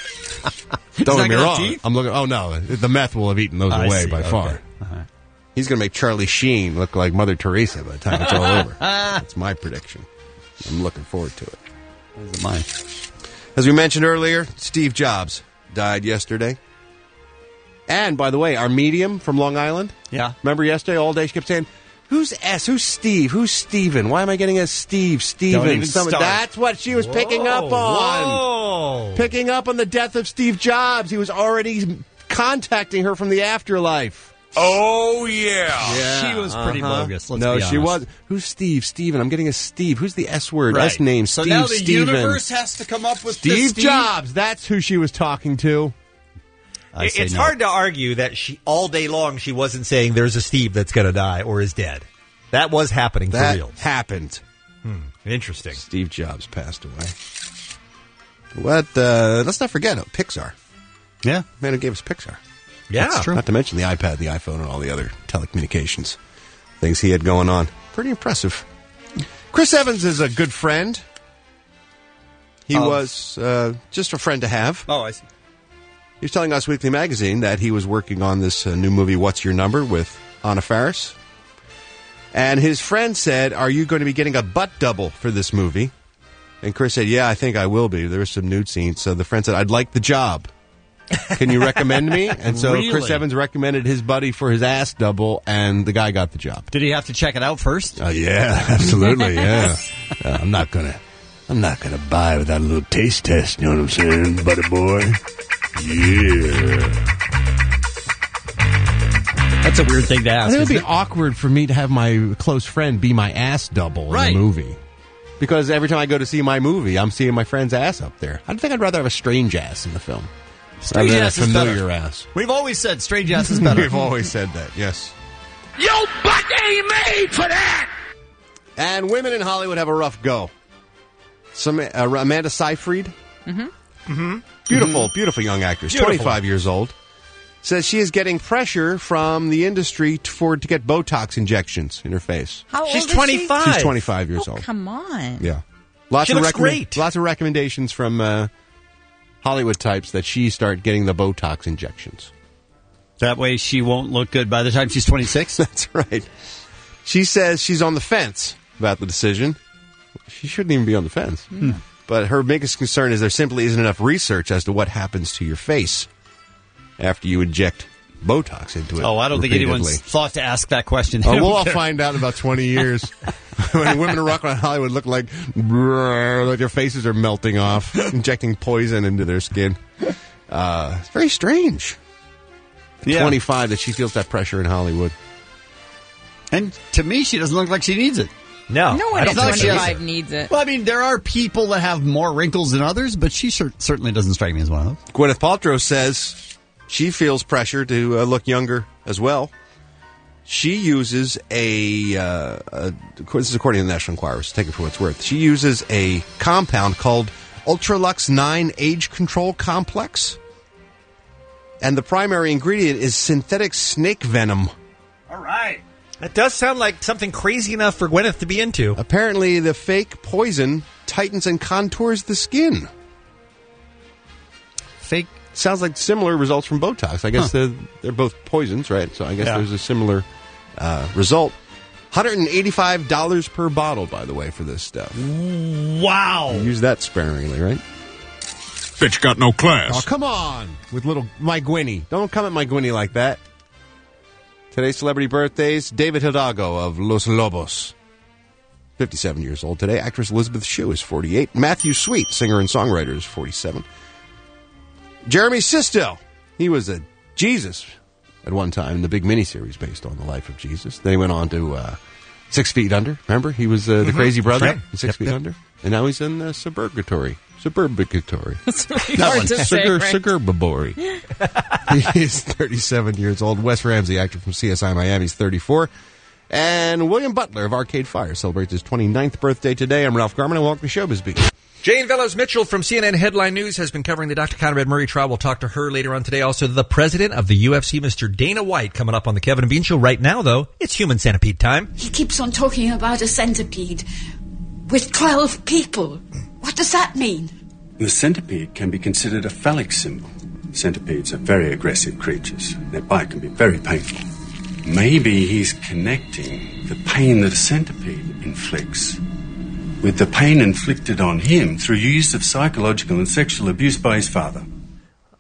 Don't not get me gonna wrong. have teeth? I'm looking. Oh no, the meth will have eaten those I away see. by Okay. far. Uh-huh. He's going to make Charlie Sheen look like Mother Teresa by the time it's all over. That's my prediction. I'm looking forward to it. Those are mine. As we mentioned earlier, Steve Jobs died yesterday. And, by the way, our medium from Long Island, Yeah. remember yesterday, all day she kept saying, Who's S? Who's Steve? Who's Steven? Why am I getting a Steve? Steven. even Some- start. That's what she was Whoa, picking up on. Whoa. Picking up on the death of Steve Jobs. He was already contacting her from the afterlife. Oh, yeah. Yeah, She was pretty uh-huh. bogus, let's no, be she honest. was. Who's Steve? Steven. I'm getting a Steve. Who's the S word? Right. S name. So Steve. now the Steven. universe has to come up with Steve this Steve Jobs. That's who she was talking to. I It- say it's no. hard to argue that she all day long she wasn't saying there's a Steve that's going to die or is dead. That was happening That for real. happened. Hmm, interesting. Steve Jobs passed away. What? Uh, let's not forget uh, Pixar. Yeah. Man who gave us Pixar. Yeah. That's true. Not to mention the iPad, the iPhone, and all the other telecommunications things he had going on. Pretty impressive. Chris Evans is a good friend. He Of- was uh, just a friend to have. Oh, I see. He was telling Us Weekly Magazine that he was working on this uh, new movie, What's Your Number, with Anna Faris. And his friend said, are you going to be getting a butt double for this movie? And Chris said, yeah, I think I will be. There was some nude scenes. So the friend said, I'd like the job. Can you recommend me? And so Really? Chris Evans recommended his buddy for his ass double, and the guy got the job. Did he have to check it out first? Oh, yeah, absolutely, yeah. Uh, I'm not going to I'm not gonna buy without a little taste test, you know what I'm saying, buddy boy? Yeah. That's a weird thing to ask. I think it would be isn't it? awkward for me to have my close friend be my ass double Right. in a movie. Because every time I go to see my movie, I'm seeing my friend's ass up there. I think I'd rather have a strange ass in the film. Strange rather than ass a is familiar better. ass. We've always said strange ass is better. We've always said that, yes. Your butt ain't made for that! And women in Hollywood have a rough go. Some uh, Amanda Seyfried, Mm-hmm. mm-hmm. beautiful, beautiful young actress, Beautiful. twenty-five years old, says she is getting pressure from the industry to, for to get Botox injections in her face. How She's old is twenty-five. She's twenty-five years Oh, old. come on. Yeah, lots She of looks recommend- great. Lots of recommendations from uh, Hollywood types that she start getting the Botox injections. That way she won't look good by the time she's twenty-six. That's right. She says she's on the fence about the decision. She shouldn't even be on the fence. Hmm. But her biggest concern is there simply isn't enough research as to what happens to your face after you inject Botox into it. Oh, I don't think repeatedly. anyone's thought to ask that question. Oh, They we'll don't all care. find out in about twenty years. When women in rock and Hollywood look like, like their faces are melting off, injecting poison into their skin. Uh, it's very strange. At Yeah. twenty-five, that she feels that pressure in Hollywood. And to me, she doesn't look like she needs it. No, No I one don't at not like she has twenty-five it. needs it. Well, I mean, there are people that have more wrinkles than others, but she cer- certainly doesn't strike me as one of those. Gwyneth Paltrow says she feels pressure to uh, look younger as well. She uses a, uh, a, this is according to the National Enquirer, so take it for what it's worth. She uses a compound called Ultralux nine Age Control Complex. And the primary ingredient is synthetic snake venom. All right. That does sound like something crazy enough for Gwyneth to be into. Apparently, the fake poison tightens and contours the skin. Fake. Sounds like similar results from Botox. I guess Huh. they're, they're both poisons, right? So I guess Yeah. there's a similar uh, result. one hundred eighty-five dollars per bottle, by the way, for this stuff. Wow. Use that sparingly, right? Bitch got no class. Oh, come on. With little my Gwynny. Don't come at my Gwynny like that. Today's celebrity birthdays. David Hidalgo of Los Lobos. fifty-seven years old today. Actress Elizabeth Shue is forty-eight. Matthew Sweet, singer and songwriter, is forty-seven. Jeremy Sisto. He was a Jesus at one time in the big miniseries based on the life of Jesus. Then he went on to uh, Six Feet Under. Remember? He was uh, the Mhm. crazy brother Right. in Six Yep, Feet yep. Under. And now he's in uh, Suburbatory. Suburbatory. It's really hard to say, Sugar, right? Sugarbabory. He's thirty-seven years old. Wes Ramsey, actor from C S I Miami, is thirty-four. And William Butler of Arcade Fire celebrates his twenty-ninth birthday today. I'm Ralph Garman, and welcome to Showbiz Beat. Jane Velos Mitchell from C N N Headline News has been covering the Doctor Conrad Murray trial. We'll talk to her later on today. Also, the president of the U F C, Mister Dana White, coming up on the Kevin and Bean Show. Right now, though, it's Human Centipede time. He keeps on talking about a centipede with twelve people. What does that mean? The centipede can be considered a phallic symbol. Centipedes are very aggressive creatures. Their bite can be very painful. Maybe he's connecting the pain that a centipede inflicts with the pain inflicted on him through use of psychological and sexual abuse by his father.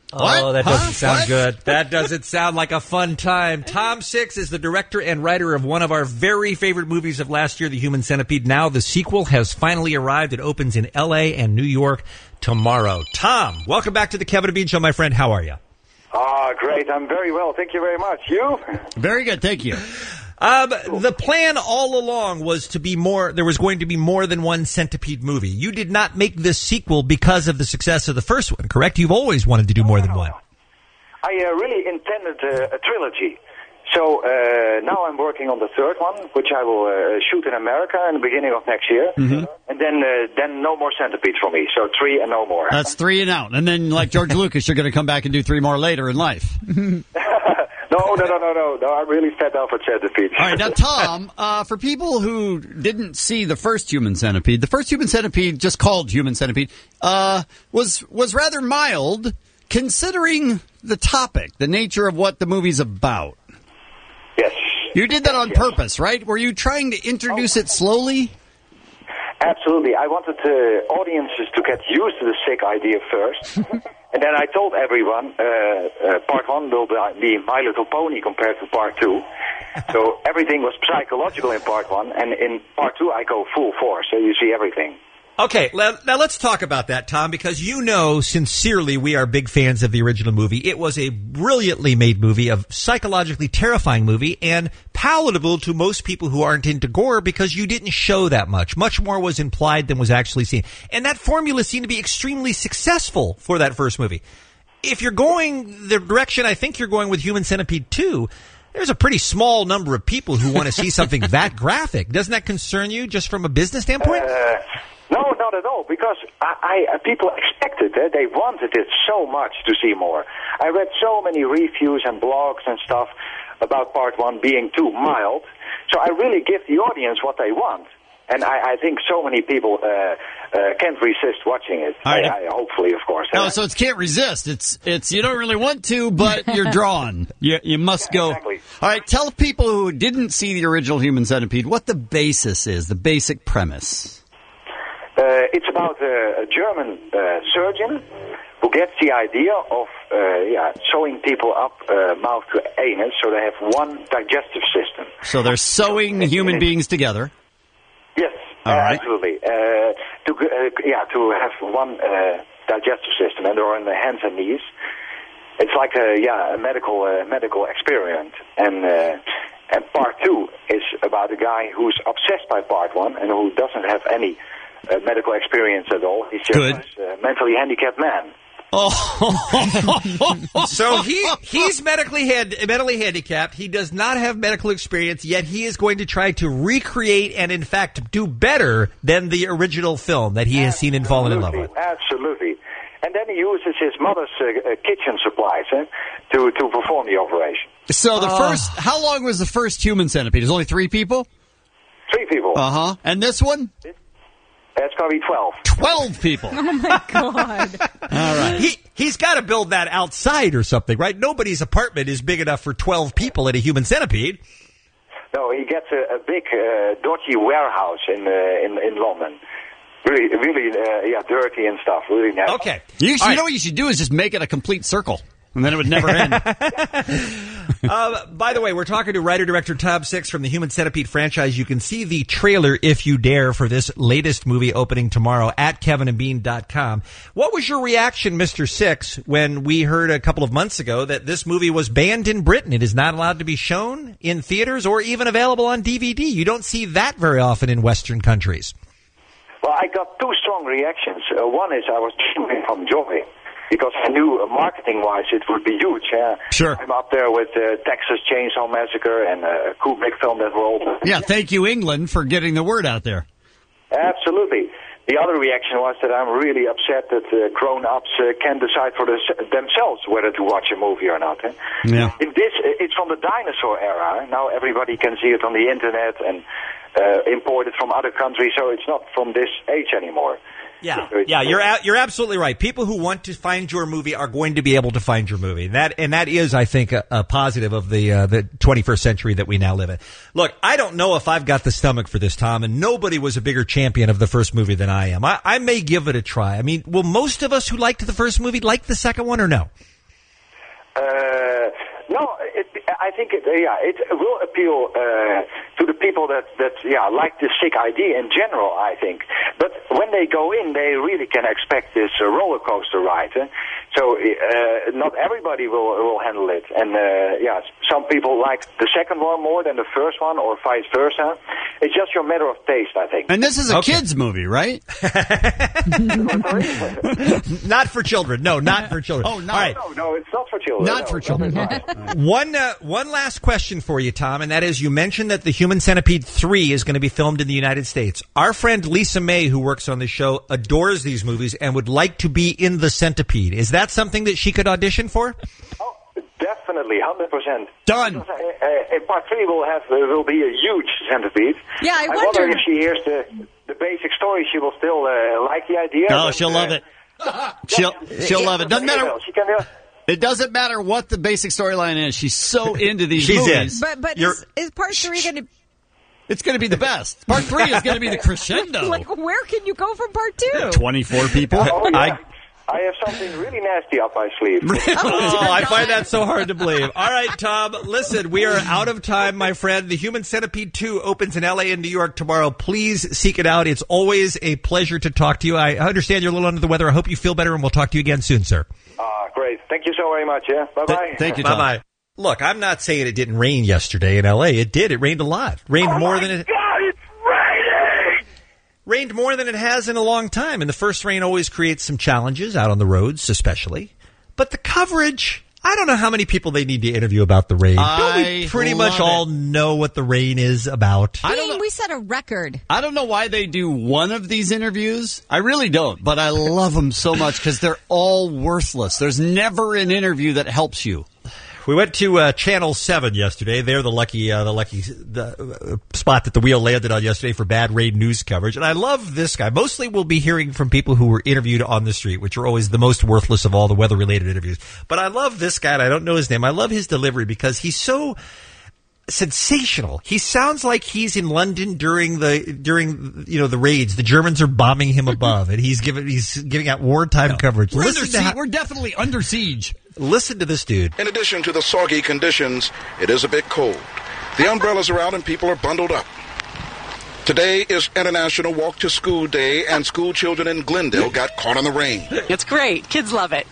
Oh, that doesn't Huh? sound What? good. That doesn't sound like a fun time. Tom Six is the director and writer of one of our very favorite movies of last year, The Human Centipede. Now the sequel has finally arrived. It opens in L A and New York tomorrow. Tom, welcome back to the Kevin and Bean Show, my friend. How are you? Ah, great. I'm very well. Thank you very much. You? Very good. Thank you. Um, the plan all along was to be more, there was going to be more than one Centipede movie. You did not make this sequel because of the success of the first one, correct? You've always wanted to do more than one. I uh, really intended uh, a trilogy. So uh, now I'm working on the third one, which I will uh, shoot in America in the beginning of next year. Mm-hmm. And then uh, then no more centipedes for me. So three and no more. That's three and out. And then, like George Lucas, you're going to come back and do three more later in life. No, no, no, no, no, no. I'm really fed up with centipedes. All right, now, Tom, uh, for people who didn't see the first Human Centipede, the first Human Centipede, just called Human Centipede, uh, was was rather mild, considering the topic, the nature of what the movie's about. Yes. You did that on yes. purpose, right? Were you trying to introduce oh. it slowly? Absolutely. I wanted the audiences to get used to the sick idea first. And then I told everyone, uh, uh, part one will be My Little Pony compared to part two. So everything was psychological in part one, and in part two I go full force, so you see everything. Okay, now let's talk about that, Tom, because you know sincerely we are big fans of the original movie. It was a brilliantly made movie, a psychologically terrifying movie, and palatable to most people who aren't into gore because you didn't show that much. Much more was implied than was actually seen. And that formula seemed to be extremely successful for that first movie. If you're going the direction I think you're going with Human Centipede two, there's a pretty small number of people who want to see something that graphic. Doesn't that concern you just from a business standpoint? Uh, no, not at all, because I, I people expected it. They wanted it so much to see more. I read so many reviews and blogs and stuff about part one being too mild. So I really give the audience what they want. And I, I think so many people uh, uh, can't resist watching it. Right. I, I, hopefully, of course. No, so it's can't resist. It's it's you don't really want to, but you're drawn. You you must go. Exactly. All right, tell people who didn't see the original Human Centipede what the basis is, the basic premise. Uh, it's about a, a German uh, surgeon who gets the idea of uh, yeah sewing people up uh, mouth to anus, so they have one digestive system. So they're sewing human beings together. Yes, All uh, right. absolutely. Uh, to uh, yeah, to have one uh, digestive system, and they're on the hands and knees. It's like a yeah a medical uh, medical experiment, and uh, and part two is about a guy who's obsessed by part one and who doesn't have any uh, medical experience at all. He's just Good. a mentally handicapped man. Oh, so he he's medically hand, mentally handicapped. He does not have medical experience, yet he is going to try to recreate and, in fact, do better than the original film that he has seen and fallen in love with. Absolutely. And then he uses his mother's uh, uh, kitchen supplies eh, to to perform the operation. So the Oh. first, how long was the first Human Centipede? There's only three people? Three people. Uh huh. And this one? It's going to be twelve. Twelve people. Oh, my God. All right. He, he's got to build that outside or something, right? Nobody's apartment is big enough for twelve people at a Human Centipede. No, he gets a, a big, uh, dodgy warehouse in uh, in in London. Really, really, uh, yeah, dirty and stuff. Really nasty. Okay. You, should, All you right. know what you should do is just make it a complete circle, and then it would never end. Uh, by the way, we're talking to writer-director Tom Six from the Human Centipede franchise. You can see the trailer, if you dare, for this latest movie opening tomorrow at kevin and bean dot com. What was your reaction, Mister Six, when we heard a couple of months ago that this movie was banned in Britain? It is not allowed to be shown in theaters or even available on D V D. You don't see that very often in Western countries. Well, I got two strong reactions. Uh, one is I was cheering from joy, because I knew uh, marketing-wise it would be huge. Uh, Sure. I'm up there with uh, Texas Chainsaw Massacre and uh, a Kubrick film that rolled. Yeah, thank you, England, for getting the word out there. Absolutely. The other reaction was that I'm really upset that uh, grown-ups uh, can decide for this, themselves whether to watch a movie or not. Eh? Yeah. In this, it's from the dinosaur era. Eh? Now everybody can see it on the internet and uh, import it from other countries, so it's not from this age anymore. Yeah, yeah, you're a- you're absolutely right. People who want to find your movie are going to be able to find your movie. That and that is, I think, a, a positive of the uh, the twenty-first century that we now live in. Look, I don't know if I've got the stomach for this, Tom, and nobody was a bigger champion of the first movie than I am. I, I may give it a try. I mean, will most of us who liked the first movie like the second one or no? Uh, no, it, I think it, uh, yeah, it will appeal uh, to the people that, that yeah like this sick idea in general, I think. But when they go in, they really can expect this uh, roller coaster ride. Eh? So uh, not everybody will will handle it, and uh, yeah, some people like the second one more than the first one, or vice versa. It's just your matter of taste, I think. And this is a Okay. kids movie, right? Not for children. No, not for children. Oh, no. All right. No, no, it's not for children. Not no, for it's children. not. One uh, one last question for you, Tom, and that is you mentioned that the Human Centipede three is going to be filmed in the United States. Our friend Lisa May, who works on this show, adores these movies and would like to be in the Centipede. Is that something that she could audition for? Oh, definitely, one hundred percent. Done. Because, uh, uh, in part three, will have uh, will be a huge centipede. Yeah, I I wonder. wonder if she hears the the basic story, she will still uh, like the idea. Oh, but, she'll uh, love it. She'll she'll love it. Doesn't matter. She can do it. It doesn't matter what the basic storyline is. She's so into these She's in. movies. But but You're- is, is part three going to It's going to be the best. Part three is going to be the crescendo. like? Where can you go from part two? twenty-four people. Oh, yeah. I- I have something really nasty up my sleeve. Oh, I find that so hard to believe. All right, Tom, listen, we are out of time, my friend. The Human Centipede two opens in L A and New York tomorrow. Please seek it out. It's always a pleasure to talk to you. I understand you're a little under the weather. I hope you feel better, and we'll talk to you again soon, sir. Ah, great. Thank you so very much, yeah? Bye-bye. Thank you, Tom. Bye-bye. Look, I'm not saying it didn't rain yesterday in L A. It did. It rained a lot. Rained Oh, more my than it... God, it's raining! Rained more than it has in a long time, and the first rain always creates some challenges out on the roads, especially. But the coverage, I don't know how many people they need to interview about the rain. Don't we I pretty much love all it. know what the rain is about? I don't Dean, know. we set a record. I don't know why they do one of these interviews. I really don't, but I love them so much because they're all worthless. There's never an interview that helps you. We went to uh, Channel seven yesterday. They're the lucky, uh, the lucky the, uh, spot that the wheel landed on yesterday for bad rain news coverage. And I love this guy. Mostly we'll be hearing from people who were interviewed on the street, which are always the most worthless of all the weather-related interviews. But I love this guy, and I don't know his name. I love his delivery because he's so sensational. He sounds like he's in London during the during you know the raids. The Germans are bombing him above, and he's giving he's giving out wartime No. coverage. We're, Listen under to siege. how- We're definitely under siege. Listen to this dude. In addition to the soggy conditions, it is a bit cold. The umbrellas are out and people are bundled up. Today is International Walk to School Day, and school children in Glendale got caught in the rain. It's great. Kids love it.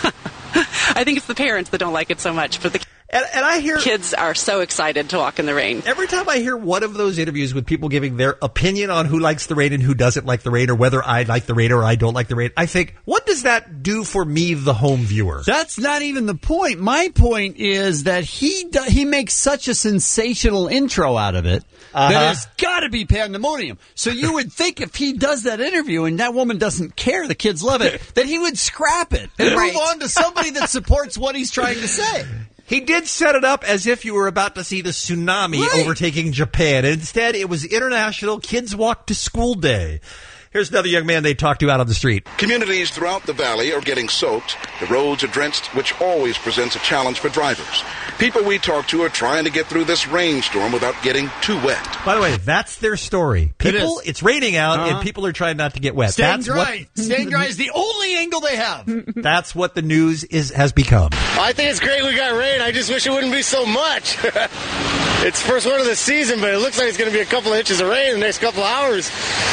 I think it's the parents that don't like it so much, but the And, and I hear kids are so excited to walk in the rain. every time I hear one of those interviews with people giving their opinion on who likes the rain and who doesn't like the rain, or whether I like the rain or I don't like the rain, I think, what does that do for me, the home viewer? That's not even the point. My point is that he do, he makes such a sensational intro out of it Uh-huh. that it's got to be pandemonium. So you would think if he does that interview and that woman doesn't care, the kids love it, that he would scrap it and Right. move on to somebody that supports what he's trying to say. He did set it up as if you were about to see the tsunami Right. overtaking Japan. Instead, it was International Kids Walk to School Day. Here's another young man they talked to out on the street. Communities throughout the valley are getting soaked. The roads are drenched, which always presents a challenge for drivers. People we talk to are trying to get through this rainstorm without getting too wet. By the way, that's their story. People, is. it's raining out, Uh-huh. and people are trying not to get wet. Staying that's dry. Staying dry is the only angle they have. what that's what the news is has become. I think it's great we got rain. I just wish it wouldn't be so much. It's the first one of the season, but it looks like it's going to be a couple of inches of rain in the next couple of hours.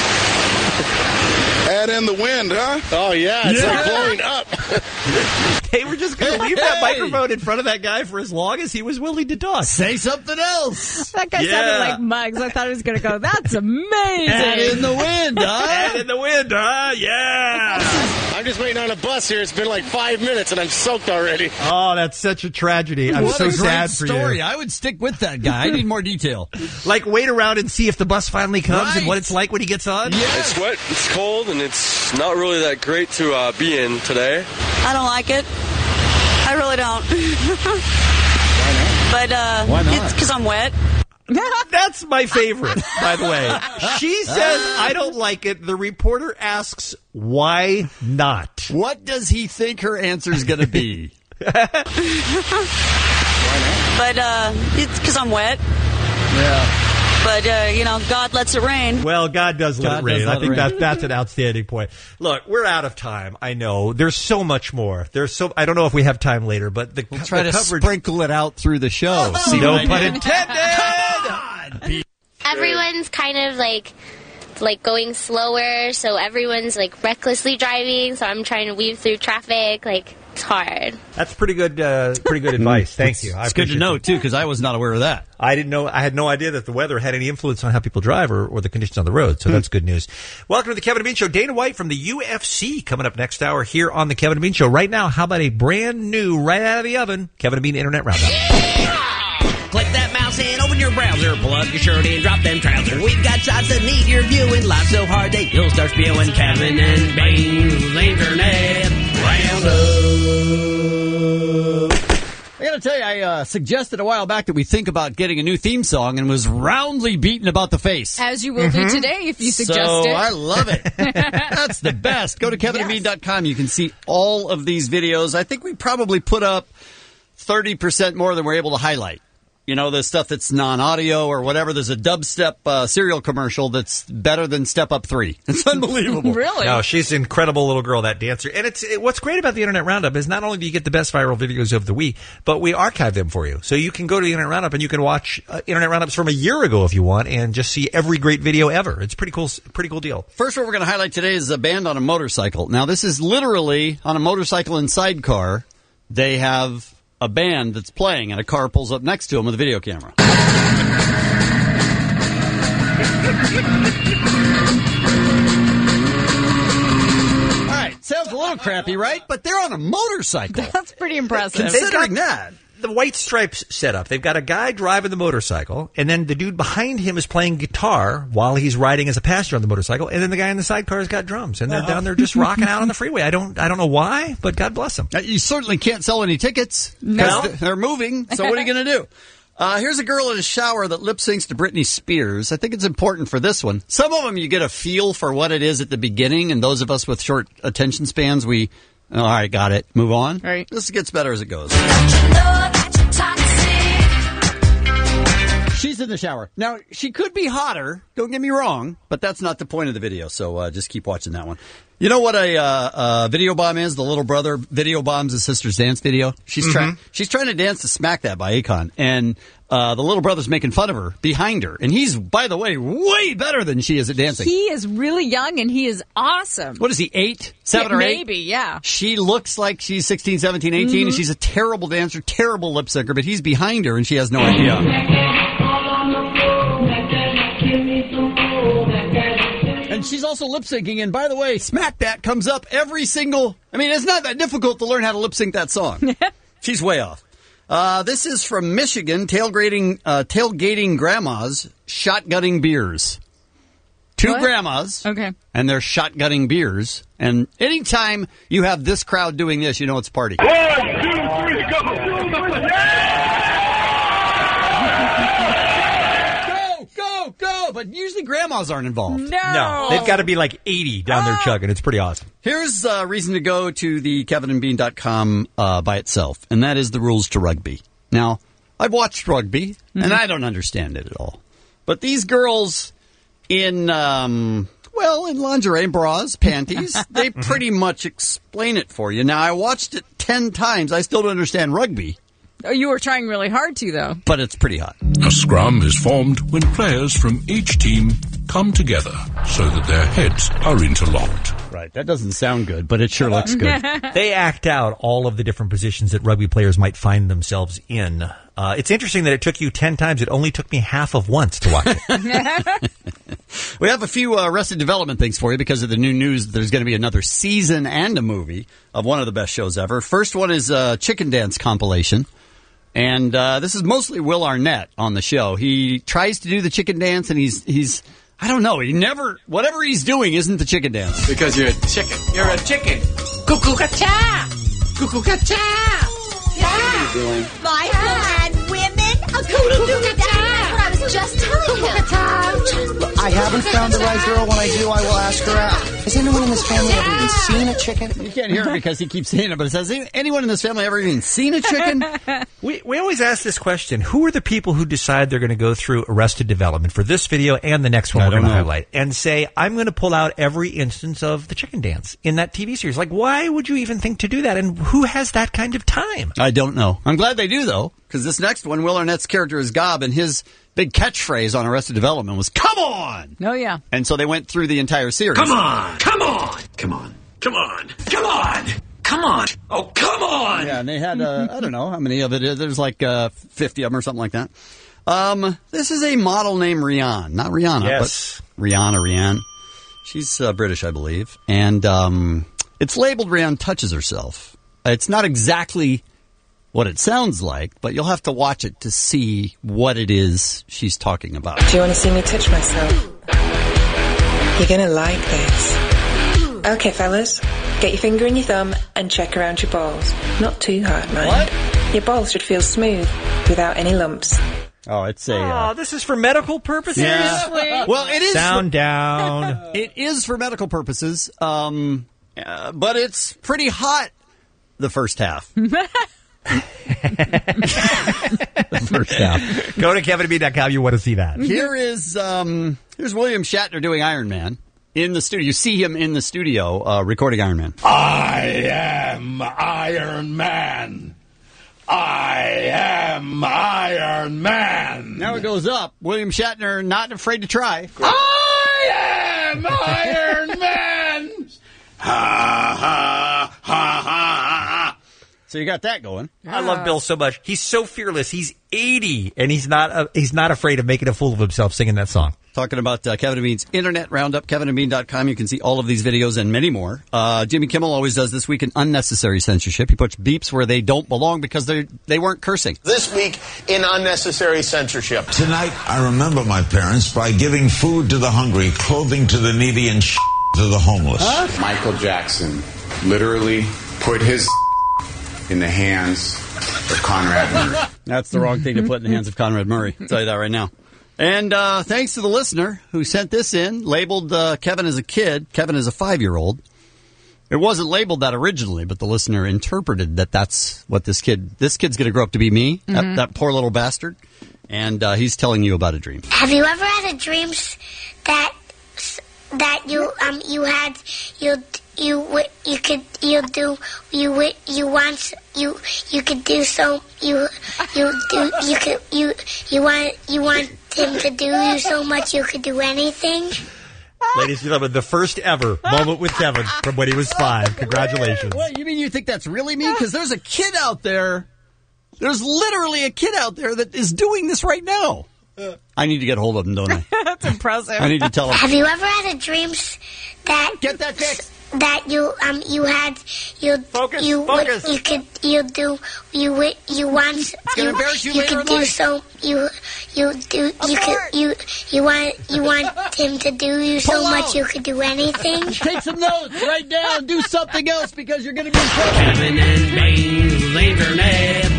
Add in the wind, huh? Oh, yeah. It's Yeah. like blowing up. They were just going to leave that Hey. microphone in front of that guy for as long as he was willing to talk. Say something else. That guy Yeah. sounded like Muggs. I thought he was going to go, that's amazing. Add in the wind, huh? And in the wind, huh? Yeah. I'm just waiting on a bus here. It's been like five minutes, and I'm soaked already. Oh, that's such a tragedy. I'm what so a great sad for story. you. I would stick with that guy. I need more detail. Like, wait around and see if the bus finally comes Right. and what it's like when he gets on. It's wet, it's cold, and it's not really that great to uh, be in today. I don't like it. I really don't. But uh, Why not? it's because I'm wet. That's my favorite, by the way. She says, I don't like it. The reporter asks, why not? What does he think her answer is going to be? But uh, it's because I'm wet. Yeah. But, uh, you know, God lets it rain. Well, God does let God it rain. does let I think it rain. that, that's an outstanding point. Look, we're out of time. I know. There's so much more. There's so. I don't know if we have time later, but the, We'll try the to coverage. sprinkle it out through the show. See No what I pun did? intended. Everyone's kind of like like going slower, so everyone's like recklessly driving, so I'm trying to weave through traffic. Like, it's hard. That's pretty good. Uh, pretty good advice. Thank you. I It's good to appreciate know, it. too, because I was not aware of that. I didn't know. I had no idea that the weather had any influence on how people drive or, or the conditions on the road. So that's good news. Welcome to the Kevin and Bean Show. Dana White from the U F C coming up next hour here on the Kevin and Bean Show. Right now, how about a brand new, right out of the oven, Kevin and Bean Internet Roundup? Click that mouse and open your browser. Pull up your shirt and drop them trousers. We've got shots that need your viewing. Live so hard that you'll start spewing. Kevin and Bean's Internet Roundup. I got to tell you, I uh, suggested a while back that we think about getting a new theme song and was roundly beaten about the face. As you will do today if you suggest so it. I love it. That's the best. Go to kevin and bean dot com. You can see all of these videos. I think we probably put up thirty percent more than we're able to highlight. You know, the stuff that's non-audio or whatever. There's a dubstep uh, cereal commercial that's better than Step Up three. It's unbelievable. Really? No, she's an incredible little girl, that dancer. And it's it, what's great about the Internet Roundup is not only do you get the best viral videos of the week, but we archive them for you. So you can go to the Internet Roundup and you can watch uh, Internet Roundups from a year ago if you want and just see every great video ever. It's a pretty cool, pretty cool deal. First one we're going to highlight today is a band on a motorcycle. Now, this is literally on a motorcycle and sidecar. They have a band that's playing, and a car pulls up next to them with a video camera. All right, sounds a little crappy, right? But they're on a motorcycle. That's pretty impressive. Considering that. The White Stripes setup. They've got a guy driving the motorcycle, and then the dude behind him is playing guitar while he's riding as a passenger on the motorcycle, and then the guy in the sidecar has got drums, and they're down there just rocking out on the freeway. I don't, I don't know why, but God bless them. Uh, You certainly can't sell any tickets because No. they're moving. So what are you going to do? Uh, here's a girl in a shower that lip syncs to Britney Spears. I think it's important for this one. Some of them you get a feel for what it is at the beginning, and those of us with short attention spans, we, all right, got it, move on. Right. This gets better as it goes. She's in the shower. Now, she could be hotter, don't get me wrong, but that's not the point of the video, so uh, just keep watching that one. You know what a uh, uh, video bomb is? The little brother video bombs his sister's dance video. She's Mm-hmm. trying. She's trying to dance to "Smack That" by Akon, and uh, the little brother's making fun of her behind her. And he's, by the way, way better than she is at dancing. He is really young and he is awesome. What is he? Eight, seven, Yeah, or eight? maybe, yeah. She looks like she's sixteen, seventeen, eighteen, Mhm. and she's a terrible dancer, terrible lip syncer. But he's behind her, and she has no idea. And she's also lip syncing. And by the way, "Smack That" comes up every single. I mean, it's not that difficult to learn how to lip sync that song. She's way off. Uh, this is from Michigan, tailgating, uh, tailgating grandmas, shotgunning beers. Two What? grandmas. Okay. And they're shotgunning beers. And anytime you have this crowd doing this, you know it's a party. One, two, three, go! Go, go, go! But usually grandmas aren't involved. No. No, they've got to be like eighty down there chugging. It's pretty awesome. Here's a reason to go to the kevin and bean dot com uh, by itself, and that is the rules to rugby. Now, I've watched rugby, and I don't understand it at all. But these girls in, um, well, in lingerie, bras, panties, they pretty much explain it for you. Now, I watched it ten times. I still don't understand rugby, Oh, you were trying really hard to, though. but it's pretty hot. A scrum is formed when players from each team come together so that their heads are interlocked. Right, that doesn't sound good, but it sure looks good. They act out all of the different positions that rugby players might find themselves in. Uh, it's interesting that it took you ten times. It only took me half of once to watch it. We have a few uh, Arrested Development things for you because of the new news. There's going to be another season and a movie of one of the best shows ever. First one is a Chicken Dance compilation. And uh, this is mostly Will Arnett on the show. He tries to do the chicken dance, and he's, he's I don't know, he never, whatever he's doing isn't the chicken dance. Because you're a chicken. You're a chicken. Cuckoo-ca-cha! Cuckoo-ca-cha! Yeah! Doing? Vital and women! A cuckoo-ca-cha! That's what I was just telling him. I haven't found the right girl. When I do, I will ask her out. Has anyone in this family ever even seen a chicken? You can't hear it because he keeps saying it, but it says, anyone in this family ever even seen a chicken? we we always ask this question. Who are the people who decide they're going to go through Arrested Development for this video and the next one I we're going don't to know. highlight and say, I'm going to pull out every instance of the chicken dance in that T V series? Like, why would you even think to do that? And who has that kind of time? I don't know. I'm glad they do, though, because this next one, Will Arnett's character is Gob, and his big catchphrase on Arrested Development was, come on! Oh, yeah. And so they went through the entire series. Come on! Come on! Come on! Come on! Come on! Come on! Oh, come on! Yeah, and they had, uh, I don't know how many of it is. There's like uh, fifty of them or something like that. Um, this is a model named Rihanna. Not Rihanna, Yes. but Rihanna, Rihanna. She's uh, British, I believe. And um, it's labeled Rihanna Touches Herself. It's not exactly what it sounds like, but you'll have to watch it to see what it is she's talking about. Do you want to see me touch myself? You're going to like this. Okay, fellas, get your finger in your thumb and check around your balls. Not too hard, mind. What? Your balls should feel smooth without any lumps. Oh, it's a... Oh, Uh, this is for medical purposes? yeah. Well, it is... Sound for, down. It is for medical purposes, um, uh, but it's pretty hot the first half. The first half. Go to Kevin B dot com. You want to see that. Here is um, here's William Shatner doing Iron Man in the studio. You see him in the studio uh, recording Iron Man. I am Iron Man. I am Iron Man. Now it goes up. William Shatner not afraid to try. I am Iron Man. Ha ha ha ha ha. So you got that going. I love Bill so much. He's so fearless. He's eighty, and he's not uh, he's not afraid of making a fool of himself singing that song. Talking about uh, Kevin and Bean's Internet Roundup, kevin and bean dot com. You can see all of these videos and many more. Uh, Jimmy Kimmel always does this week an unnecessary censorship. He puts beeps where they don't belong because they they weren't cursing. This week in unnecessary censorship. Tonight, I remember my parents by giving food to the hungry, clothing to the needy, and sh- to the homeless. Huh? Michael Jackson literally put his in the hands of Conrad Murray. That's the wrong thing to put in the hands of Conrad Murray. I'll tell you that right now. And uh, thanks to the listener who sent this in, labeled uh, Kevin as a kid. Kevin is a five-year-old. It wasn't labeled that originally, but the listener interpreted that that's what this kid, this kid's going to grow up to be me, Mm-hmm. that, that poor little bastard. And uh, he's telling you about a dream. Have you ever had a dream that that you um you had you you you could you do you you want you you could do so you you do you could you you want you want him to do you so much you could do anything? Ladies and gentlemen, the first ever moment with Kevin from when he was five. Congratulations. What, you mean you think that's really me? Because there's a kid out there. There's literally a kid out there that is doing this right now. I need to get a hold of him, don't I? That's impressive. I need to tell him. Have you ever had a dream that get that fixed? That you um you had you focus, you focus. you could you do you you want gonna you, embarrass you you later could in do life. so you you do I'm you sorry. could you you want you want him to do you so Pull much out. you could do anything. Take some notes, write down, do something else because you're going to be in trouble. Kevin and Bean's Internet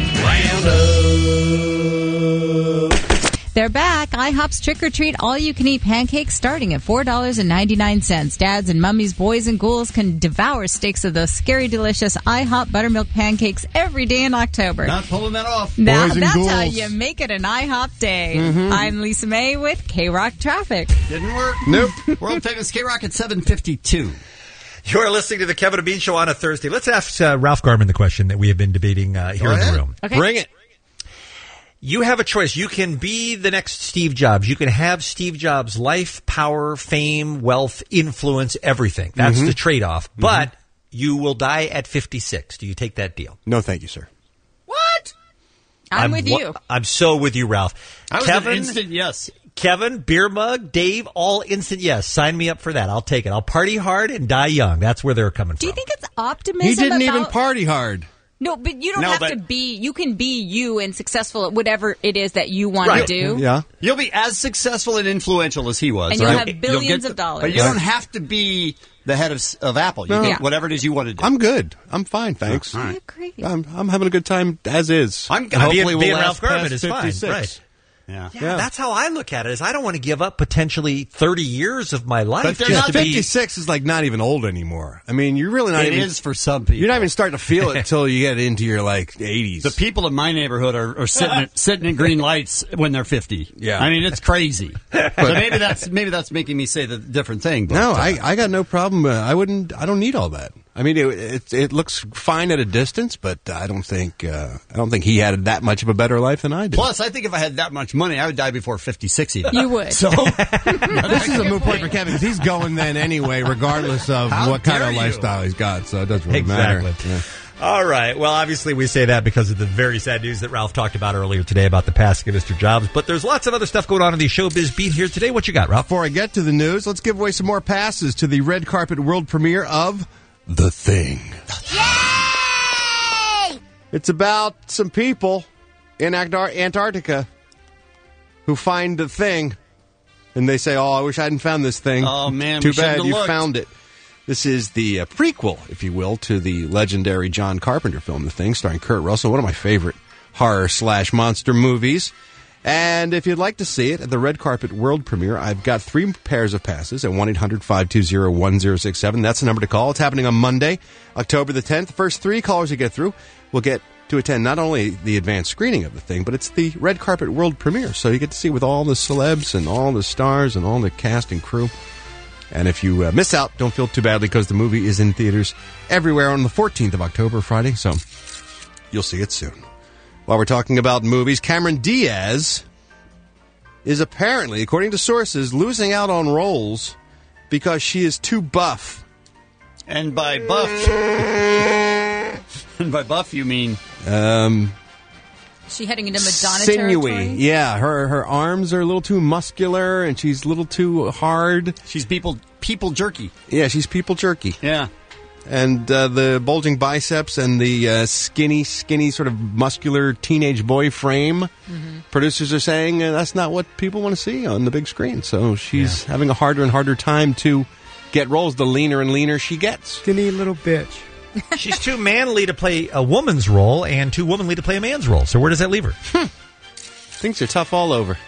Roundup. They're back. IHOP's Trick or Treat all-you-can-eat pancakes starting at four dollars and ninety-nine cents. Dads and mummies, boys and ghouls can devour sticks of those scary, delicious IHOP buttermilk pancakes every day in October. Not pulling that off. Now, Boys and that's ghouls. how you make it an IHOP day. Mhm. I'm Lisa May with K-Rock Traffic. Didn't work. Nope. World famous K-Rock at seven fifty-two. You're listening to the Kevin and Bean Show on a Thursday. Let's ask uh, Ralph Garman the question that we have been debating uh, here Go in ahead. the room. Okay. Bring it. You have a choice. You can be the next Steve Jobs. You can have Steve Jobs' life, power, fame, wealth, influence, everything. That's Mhm. the trade-off. But you will die at fifty-six. Do you take that deal? No, thank you, sir. What? I'm, with wa- you. I'm so with you, Ralph. I was Kevin, an instant yes. Kevin, beer mug, Dave, all instant yes. Sign me up for that. I'll take it. I'll party hard and die young. That's where they're coming Do you from. think it's optimism He didn't about... even party hard. No, but you don't No, have but- to be... You can be you and successful at whatever it is that you want Right. to do. Yeah. You'll be as successful and influential as he was. And you'll right? have You'll billions get of the- dollars. But you Right. don't have to be the head of, of Apple. You No. can, Yeah. whatever it is you want to do. I'm good. I'm fine, thanks. All right. I agree. I'm, I'm having a good time as is. I'm And hopefully being, we'll being last Ralph Garman past is fine. fifty-six. Right. Yeah. Yeah, that's how I look at it. Is I don't want to give up potentially thirty years of my life. But just not to be- fifty-six is like not even old anymore. I mean, you're really not It even. is for some people. You're not even starting to feel it until you get into your like eighties. The people in my neighborhood are, are sitting at, sitting in green lights when they're fifty. Yeah. I mean, it's crazy. so maybe that's maybe that's making me say the different thing. But, no, uh, I, I got no problem. Uh, I wouldn't. I don't need all that. I mean, it it, it looks fine at a distance, but I don't think uh, I don't think he had that much of a better life than I did. Plus, I think if I had that much money, I would die before fifty-six even. You would. So this is a moot point for Kevin because he's going then anyway, regardless of How what kind dare of you. lifestyle he's got. So it doesn't really Exactly. matter. Yeah. All right. Well, obviously, we say that because of the very sad news that Ralph talked about earlier today about the passing of Mister Jobs. But there's lots of other stuff going on in the showbiz beat here today. What you got, Ralph? Before I get to the news, let's give away some more passes to the red carpet world premiere of The Thing. Yay! It's about some people in Antar- Antarctica who find the thing, and they say, "Oh, I wish I hadn't found this thing." Oh, man, too we shouldn't bad have you looked. found it. This is the uh, prequel, if you will, to the legendary John Carpenter film, The Thing, starring Kurt Russell, one of my favorite horror slash monster movies. And if you'd like to see it at the red carpet world premiere, I've got three pairs of passes at one eight hundred five two zero one zero six seven. That's the number to call. It's happening on Monday, October the tenth. The first three callers you get through will get to attend not only the advanced screening of The Thing, but it's the red carpet world premiere. So you get to see with all the celebs and all the stars and all the cast and crew. And if you uh, miss out, don't feel too badly because the movie is in theaters everywhere on the fourteenth of October, Friday. So you'll see it soon. While we're talking about movies, Cameron Diaz is apparently, according to sources, losing out on roles because she is too buff. And by buff, and by buff you mean Um, Is she heading into Madonna sinewy. territory? Yeah, her her arms are a little too muscular and she's a little too hard. She's people people jerky. Yeah, she's people jerky. Yeah. And uh, the bulging biceps and the uh, skinny, skinny, sort of muscular teenage boy frame. Mm-hmm. Producers are saying uh, that's not what people want to see on the big screen. So she's having a harder and harder time to get roles. The leaner and leaner she gets. Skinny little bitch. She's too manly to play a woman's role and too womanly to play a man's role. So where does that leave her? Things are tough all over.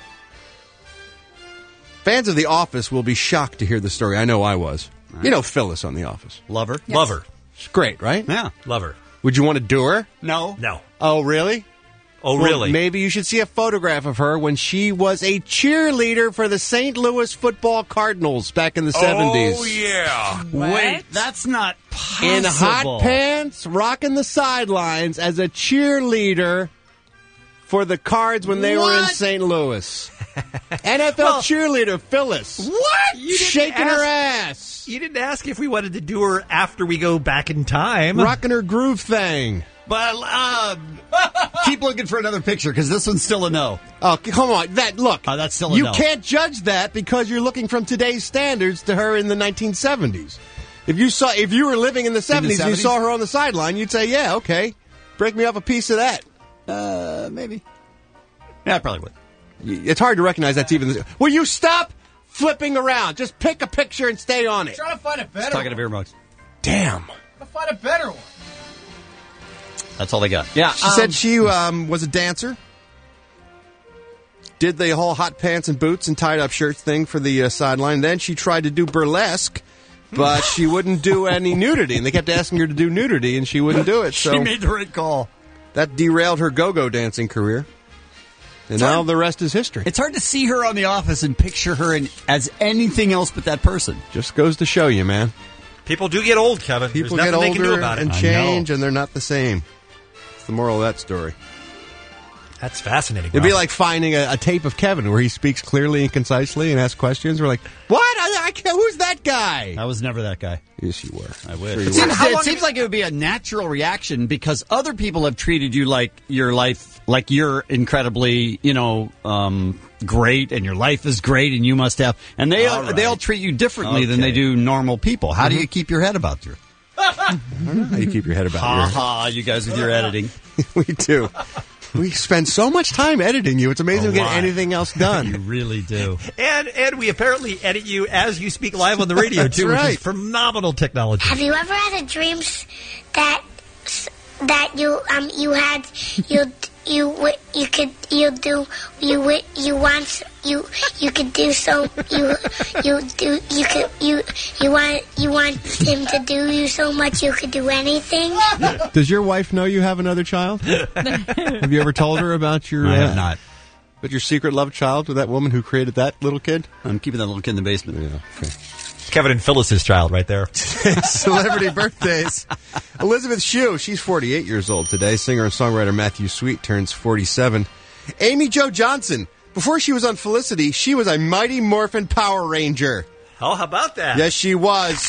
Fans of The Office will be shocked to hear the story. I know I was. Right. You know Phyllis on The Office. Love her. Yes. Love her. She's great, right? Yeah. Love her. Would you want to do her? No. No. Oh, really? Oh, Well, really? maybe you should see a photograph of her when she was a cheerleader for the Saint Louis Football Cardinals back in the seventies. Oh, yeah. Wait, that's not possible. in hot pants, rocking the sidelines as a cheerleader for the Cards when they were in What? Saint Louis. N F L Well, cheerleader Phyllis. What? You didn't Shaking her ask- ass. You didn't ask if we wanted to do her after we go back in time. Rocking her groove thing. But uh, keep looking for another picture because this one's still a no. Oh, come on. That look. Oh, that's still a you no. can't judge that because you're looking from today's standards to her in the nineteen seventies. If you saw, if you were living in the seventies and you seventies? saw her on the sideline, you'd say, "Yeah, okay, break me off a piece of that." Uh, maybe. Yeah, I probably would. It's hard to recognize that's even. Will you stop flipping around? Just pick a picture and stay on it. Trying to find a better Talking to one. beer mugs. Damn. Trying to find a better one. That's all they got. Yeah. She said she um, was a dancer. Did the whole hot pants and boots and tied up shirts thing for the uh, sideline. Then she tried to do burlesque, but she wouldn't do any nudity. And they kept asking her to do nudity, and she wouldn't do it. So She made the right call. that derailed her go-go dancing career. And It's now hard- the rest is history. It's hard to see her on The Office and picture her in, as anything else but that person. Just goes to show you, man. People do get old, Kevin. People There's get nothing they can do older about it. and I change, know. and they're not the same. It's the moral of that story. That's fascinating. It'd be Ralph. like finding a, a tape of Kevin where he speaks clearly and concisely and asks questions. We're like, what? I, I can't, who's that guy? I was never that guy. Yes, you were. I wish. Sure you it seems, were. How it long seems have- like it would be a natural reaction because other people have treated you like your life, like you're incredibly, you know, um, great, and your life is great, and you must have, and they All right. they all treat you differently than Okay. they do normal people. How do you keep your head about you? I don't know how you keep your head about Ha your ha! You guys with your editing. We do. We spend so much time editing you. It's amazing A we get lot. anything else You done. really do. And and we apparently edit you as you speak live on the radio That's too, which right. is phenomenal technology. Have you ever had a dream s- that s- that you um you had you you wi- you could you do you wi- you want you you could do so you you do you could you you want you want him to do you so much you could do anything. Does your wife know you have another child? Have you ever told her about your? I have uh, not. But your secret love child with that woman who created that little kid? I'm keeping that little kid in the basement. Yeah. Okay. Kevin and Phyllis's child right there. Celebrity birthdays. Elizabeth Shue, she's forty-eight years old today. Singer and songwriter Matthew Sweet turns forty-seven. Amy Jo Johnson. Before she was on Felicity, she was a Mighty Morphin Power Ranger. Oh, how about that? Yes, she was.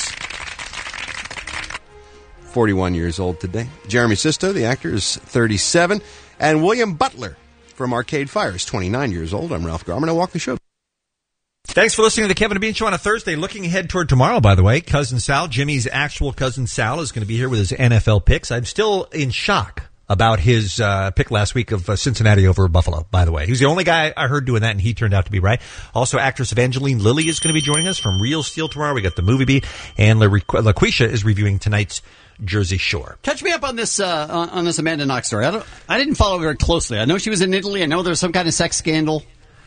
forty-one years old today. Jeremy Sisto, the actor, is thirty-seven. And William Butler from Arcade Fire is twenty-nine years old. I'm Ralph Garman. I walk the show. Thanks for listening to the Kevin and Bean Show on a Thursday. Looking ahead toward tomorrow, by the way, Cousin Sal, Jimmy's actual cousin Sal, is going to be here with his N F L picks. I'm still in shock about his uh, pick last week of uh, Cincinnati over Buffalo, by the way. He was the only guy I heard doing that, and he turned out to be right. Also, actress Evangeline Lilly is going to be joining us from Real Steel tomorrow. We got the movie beat, and La- LaQuisha is reviewing tonight's Jersey Shore. Catch me up on this uh, on, on this Amanda Knox story. I, don't, I didn't follow very closely. I know she was in Italy. I know there was some kind of sex scandal.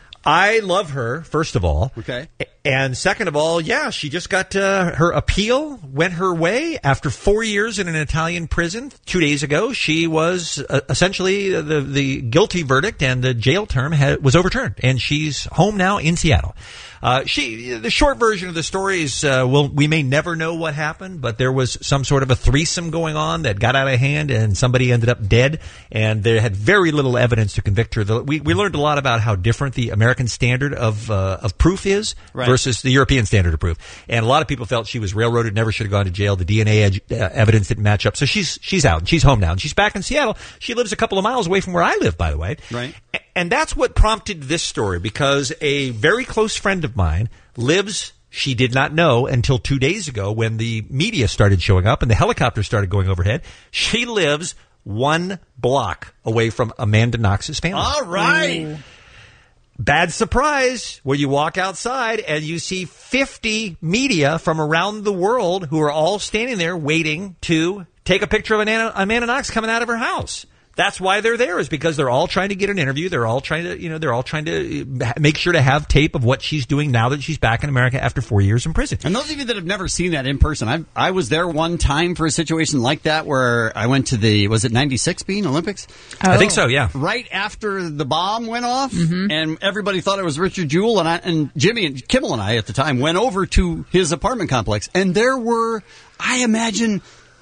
I love her, first of all. Okay. And second of all, yeah, she just got uh, her appeal went her way after four years in an Italian prison. Two days ago, she was uh, essentially the the guilty verdict and the jail term ha- was overturned, and she's home now in Seattle. Uh, she, the short version of the story is, uh, well, we may never know what happened, but there was some sort of a threesome going on that got out of hand, and somebody ended up dead, and they had very little evidence to convict her. The, we, we learned a lot about how different the American standard of uh, of proof is right. versus the European standard of proof. And a lot of people felt she was railroaded, never should have gone to jail. The D N A ed- uh, evidence didn't match up. So she's she's out, and she's home now, and she's back in Seattle. She lives a couple of miles away from where I live, by the way. Right. And that's what prompted this story, because a very close friend of mine lives, she did not know until two days ago when the media started showing up and the helicopters started going overhead. She lives one block away from Amanda Knox's family. All right. Ooh. Bad surprise when you walk outside and you see fifty media from around the world who are all standing there waiting to take a picture of Amanda, Amanda Knox coming out of her house. That's why they're there, is because they're all trying to get an interview. They're all trying to, you know, they're all trying to make sure to have tape of what she's doing now that she's back in America after four years in prison. And those of you that have never seen that in person, I I was there one time for a situation like that where I went to the, was it ninety-six Bean Olympics? Oh. I think so, yeah. Right after the bomb went off, Mm-hmm. and everybody thought it was Richard Jewell, and I, and Jimmy and Kimmel and I at the time went over to his apartment complex, and there were, I imagine,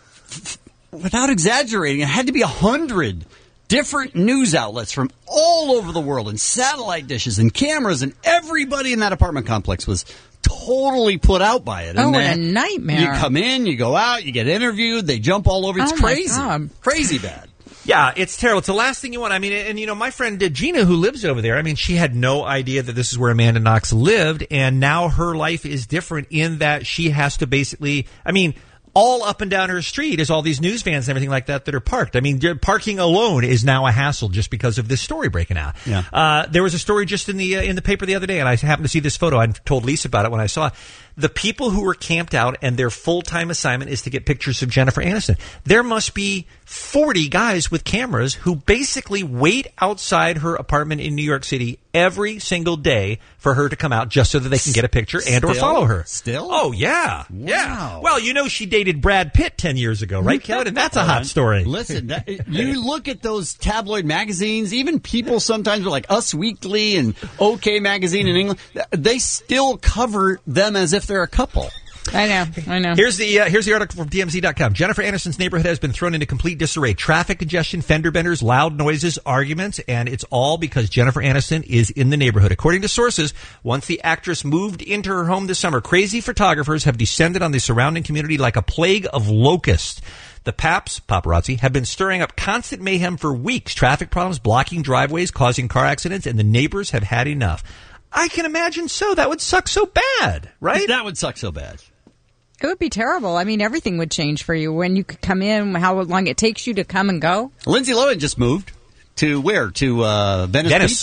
without exaggerating, it had to be a hundred different news outlets from all over the world, and satellite dishes and cameras, and everybody in that apartment complex was totally put out by it. Oh, and what a then nightmare. You come in, you go out, you get interviewed, they jump all over. It's Oh, my crazy. God. Crazy bad. Yeah, it's terrible. It's the last thing you want. I mean, and, you know, my friend uh, Gina, who lives over there, I mean, she had no idea that this is where Amanda Knox lived, and now her life is different in that she has to basically, I mean, all up and down her street is all these news vans and everything like that that are parked. I mean, parking alone is now a hassle just because of this story breaking out. Yeah. Uh, there was a story just in the uh, in the paper the other day, and I happened to see this photo. I told Lisa about it when I saw it. The people who were camped out and their full-time assignment is to get pictures of Jennifer Aniston. There must be forty guys with cameras who basically wait outside her apartment in New York City every single day for her to come out just so that they can get a picture and or Still? follow her. Still? Oh, yeah. Wow. Yeah. Well, you know she dated Brad Pitt ten years ago, right, Kevin? And that's a hot story. Listen, that, you look at those tabloid magazines, even people sometimes are like Us Weekly and OK Magazine in England, they still cover them as if they're a couple. I know, I know. Here's the uh, here's the article from T M Z dot com. Jennifer Aniston's neighborhood has been thrown into complete disarray. Traffic congestion, fender benders, loud noises, arguments, and it's all because Jennifer Aniston is in the neighborhood. According to sources, once the actress moved into her home this summer, crazy photographers have descended on the surrounding community like a plague of locusts. The Paps, paparazzi, have been stirring up constant mayhem for weeks. Traffic problems, blocking driveways, causing car accidents, and the neighbors have had enough. I can imagine so. That would suck so bad, right? That would suck so bad. It would be terrible. I mean, everything would change for you when you could come in, how long it takes you to come and go. Lindsay Lohan just moved to where? To uh, Venice, Venice. Beach?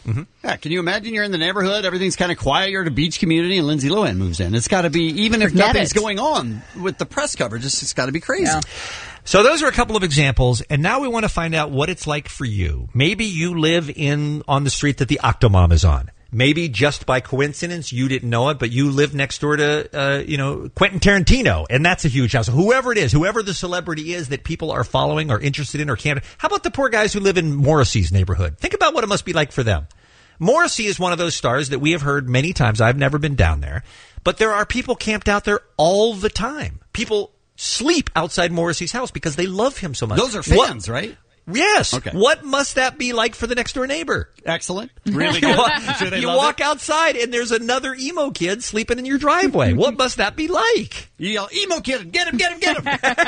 Mm-hmm. Yeah, can you imagine you're in the neighborhood, everything's kind of quiet, you're at a beach community, and Lindsay Lohan moves in? It's got to be, even if Forget nothing's it. going on with the press coverage, it's, it's got to be crazy. Yeah. So those are a couple of examples, and now we want to find out what it's like for you. Maybe you live in on the street that the Octomom is on. Maybe just by coincidence you didn't know it, but you live next door to, uh, you know, Quentin Tarantino, and that's a huge house. Whoever it is, whoever the celebrity is that people are following or interested in or can't. How about the poor guys who live in Morrissey's neighborhood? Think about what it must be like for them. Morrissey is one of those stars that we have heard many times. I've never been down there, but there are people camped out there all the time. People sleep outside Morrissey's house because they love him so much. Those are fans, what, right? Yes. Okay. What must that be like for the next door neighbor? Excellent. Really You good. walk, I'm sure they you love walk it. outside and there's another emo kid sleeping in your driveway. What must that be like? You yell, emo kid, get him, get him, get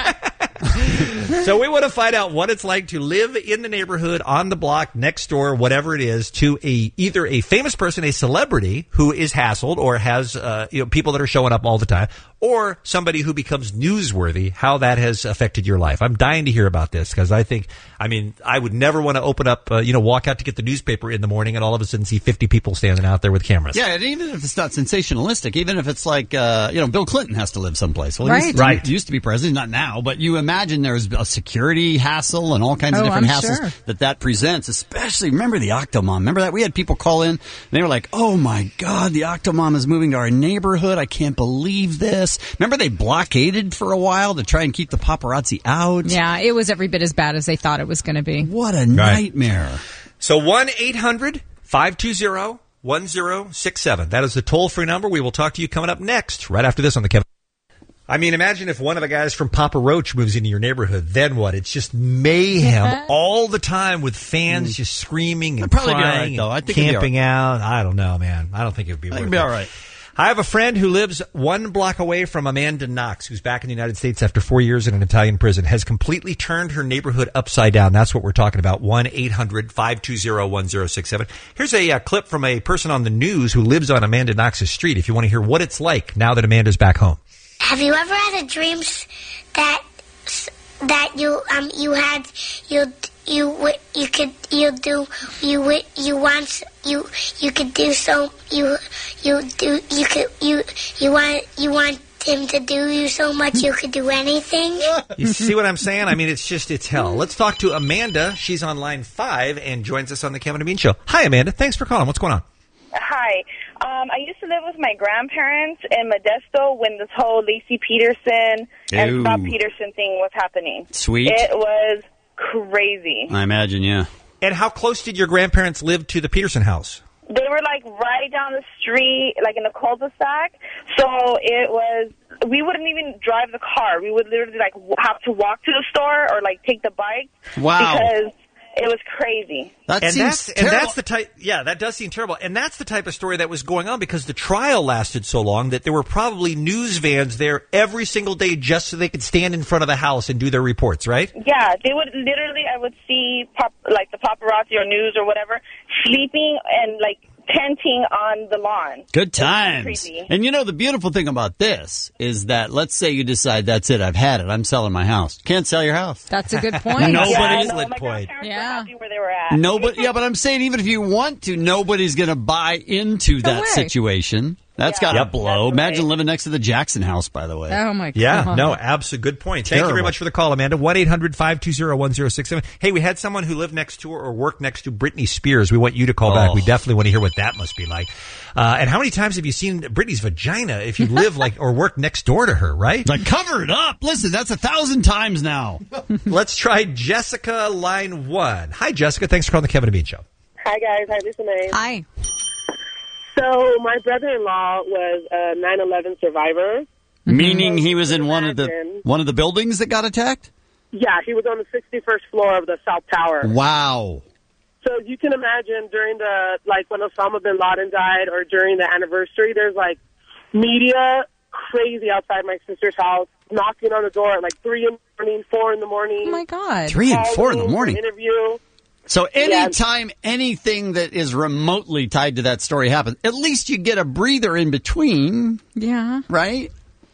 him. So we want to find out what it's like to live in the neighborhood, on the block, next door, whatever it is, to a either a famous person, a celebrity who is hassled or has uh, you know people that are showing up all the time, or somebody who becomes newsworthy, how that has affected your life. I'm dying to hear about this because I think, I mean, I would never want to open up, uh, you know, walk out to get the newspaper in the morning and all of a sudden see fifty people standing out there with cameras. Yeah, and even if it's not sensationalistic, even if it's like, uh, you know, Bill Clinton has to live someplace. Well, Right. he used, Right. he used to be president, not now, but you imagine there's a security hassle and all kinds of Oh, different I'm hassles sure. that that presents, especially, remember the Octomom? Remember that? We had people call in, and they were like, oh my God, the Octomom is moving to our neighborhood. I can't believe this. Remember they blockaded for a while to try and keep the paparazzi out? Yeah, it was every bit as bad as they thought it was going to be. What a nightmare. So one eight hundred five two zero one zero six seven. That is the toll-free number. We will talk to you coming up next, right after this on the Kevin. I mean, imagine if one of the guys from Papa Roach moves into your neighborhood. Then what? It's just mayhem all the time with fans just screaming and It'd probably be all crying right, though. I and think it'd be camping out. I don't know, man. I don't think it would be I worth think it'd be it. all right. I have a friend who lives one block away from Amanda Knox, who's back in the United States after four years in an Italian prison, has completely turned her neighborhood upside down. That's what we're talking about. one eight hundred five two zero one zero six seven. Here's a uh, clip from a person on the news who lives on Amanda Knox's street if you want to hear what it's like now that Amanda's back home. Have you ever had a dreams that that you um you had you you wi- you could you do you wi- you want you you could do so you you do you could you you want you want him to do you so much you could do anything? You see what I'm saying? I mean, it's just, it's hell. Let's talk to Amanda. She's on line five and joins us on the Kevin and Bean Show. Hi, Amanda. Thanks for calling. What's going on? Hi. Um, I used to live with my grandparents in Modesto when this whole Lacey Peterson and Ew. Scott Peterson thing was happening. Sweet. It was crazy. I imagine, yeah. And how close did your grandparents live to the Peterson house? They were like right down the street, like in the cul-de-sac. So it was, we wouldn't even drive the car. We would literally like w- have to walk to the store or like take the bike. Wow. Because it was crazy. That and seems that's, and that's the type, yeah, that does seem terrible. And that's the type of story that was going on because the trial lasted so long that there were probably news vans there every single day just so they could stand in front of the house and do their reports, right? Yeah, they would literally, I would see pop, like the paparazzi or news or whatever sleeping and like tenting on the lawn. Good It was times. crazy. And you know, the beautiful thing about this is that let's say you decide that's it, I've had it, I'm selling my house. Can't sell your house. That's a good point. Nobody- Yeah, Excellent no, my point. grandparents Yeah. were happy where they were at. Nobody, yeah, but I'm saying even if you want to, nobody's going to buy into that way. situation. That's got to Yep. blow. Imagine living next to the Jackson house, by the way. Oh, my God. Yeah, no, absolutely. Good point. Thank you very Terrible. much for the call, Amanda. one eight hundred five two zero one zero six seven. Hey, we had someone who lived next to or worked next to Britney Spears. We want you to call Oh. back. We definitely want to hear what that must be like. Uh, and how many times have you seen Britney's vagina if you live like or work next door to her, right? Like, cover it up. Listen, that's a thousand times now. Let's try Jessica, line one. Hi, Jessica. Thanks for calling the Kevin and Bean Show. Hi, guys. Hi, Lisa May. Hi. So my brother-in-law was a nine eleven survivor. Meaning he was in one of the Imagine. one of the buildings that got attacked? Yeah, he was on the sixty-first floor of the South Tower. Wow. So you can imagine during the, like, when Osama bin Laden died or during the anniversary, there's, like, media crazy outside my sister's house, knocking on the door at, like, three in the morning, four in the morning. Oh, my God. Three and four in the calling morning. for Interview. So Yeah. anytime anything that is remotely tied to that story happens, at least you get a breather in between, Yeah. right?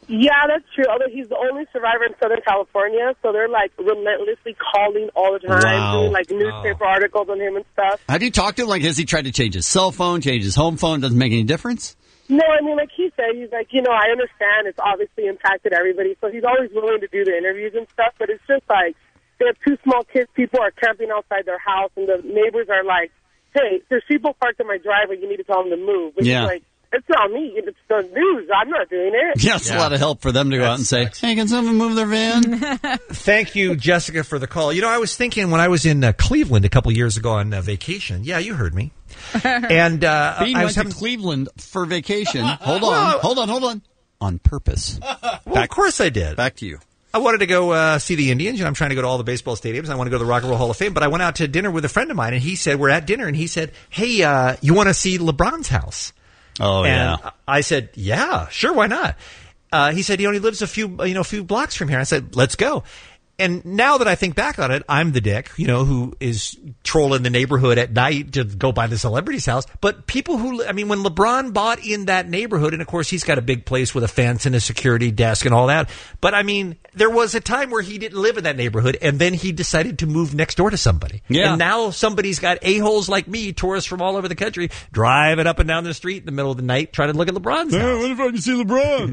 Yeah, that's true. Although he's the only survivor in Southern California, so they're like relentlessly calling all the time, Wow. doing like newspaper articles on him and stuff. Have you talked to him? Like, has he tried to change his cell phone, change his home phone? Doesn't make any difference? No, I mean, like he said, he's like, you know, I understand it's obviously impacted everybody, so he's always willing to do the interviews and stuff, but it's just like they have two small kids, people are camping outside their house, and the neighbors are like, hey, there's people parked in my driveway, you need to tell them to move. Which Yeah. is like, it's not me, it's the news, I'm not doing it. Yeah, it's a lot of help for them to go out and say, hey, can someone move their van? Thank you, Jessica, for the call. You know, I was thinking when I was in uh, Cleveland a couple years ago on uh, vacation. Yeah, you heard me. And uh, Bean I went was having to Cleveland for vacation. Hold Well, on, hold on, hold on. On purpose. Well, of course I did. Back to you. I wanted to go uh, see the Indians, and I'm trying to go to all the baseball stadiums. I want to go to the Rock and Roll Hall of Fame, but I went out to dinner with a friend of mine, and he said, we're at dinner, and he said, hey, uh, you want to see LeBron's house? Oh, and yeah. I said, yeah, sure, why not? Uh, he said he only lives a few, you know, few blocks from here. I said, let's go. And now that I think back on it, I'm the dick, you know, who is trolling the neighborhood at night to go by the celebrity's house. But people who, I mean, when LeBron bought in that neighborhood, and of course he's got a big place with a fence and a security desk and all that. But I mean, there was a time where he didn't live in that neighborhood, and then he decided to move next door to somebody. Yeah. And now somebody's got a-holes like me, tourists from all over the country, driving up and down the street in the middle of the night trying to look at LeBron's house. What if I can see LeBron?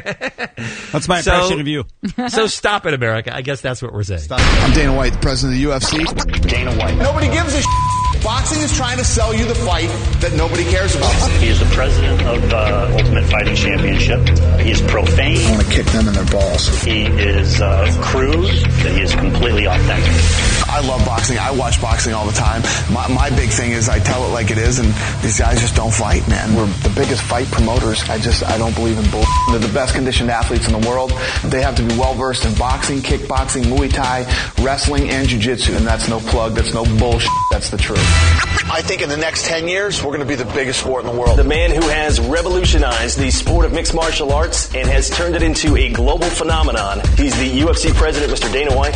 That's my So- impression of you. So stop it, America. I guess that's what we're saying. I'm Dana White, the president of the U F C. Dana White. Nobody gives a shit. Boxing is trying to sell you the fight that nobody cares about. He is the president of uh, Ultimate Fighting Championship. He is profane. I want to kick them in their balls. He is uh, crude. He is completely authentic. I love boxing. I watch boxing all the time. My, my big thing is I tell it like it is, and these guys just don't fight, man. We're the biggest fight promoters. I just, I don't believe in bull. They're the best conditioned athletes in the world. They have to be well versed in boxing, kickboxing, Muay Thai, wrestling, and jiu-jitsu. And that's no plug. That's no bullshit. That's the truth. I think in the next ten years, we're going to be the biggest sport in the world. The man who has revolutionized the sport of mixed martial arts and has turned it into a global phenomenon. He's the U F C president, Mister Dana White.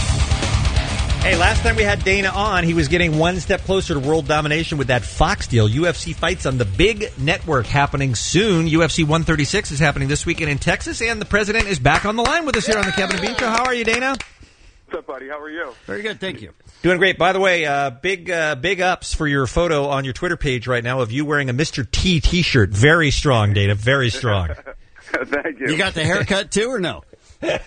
Hey, last time we had Dana on, he was getting one step closer to world domination with that Fox deal. U F C fights on the big network happening soon. U F C one thirty-six is happening this weekend in Texas, and the president is back on the line with us here on the Kevin and Bean Show. How are you, Dana? What's up, buddy? How are you? Very good, thank you. Doing great. By the way, uh, big uh, big ups for your photo on your Twitter page right now of you wearing a Mister T T-shirt. Very strong, Dana. Very strong. Thank you. You got the haircut too, or no? No,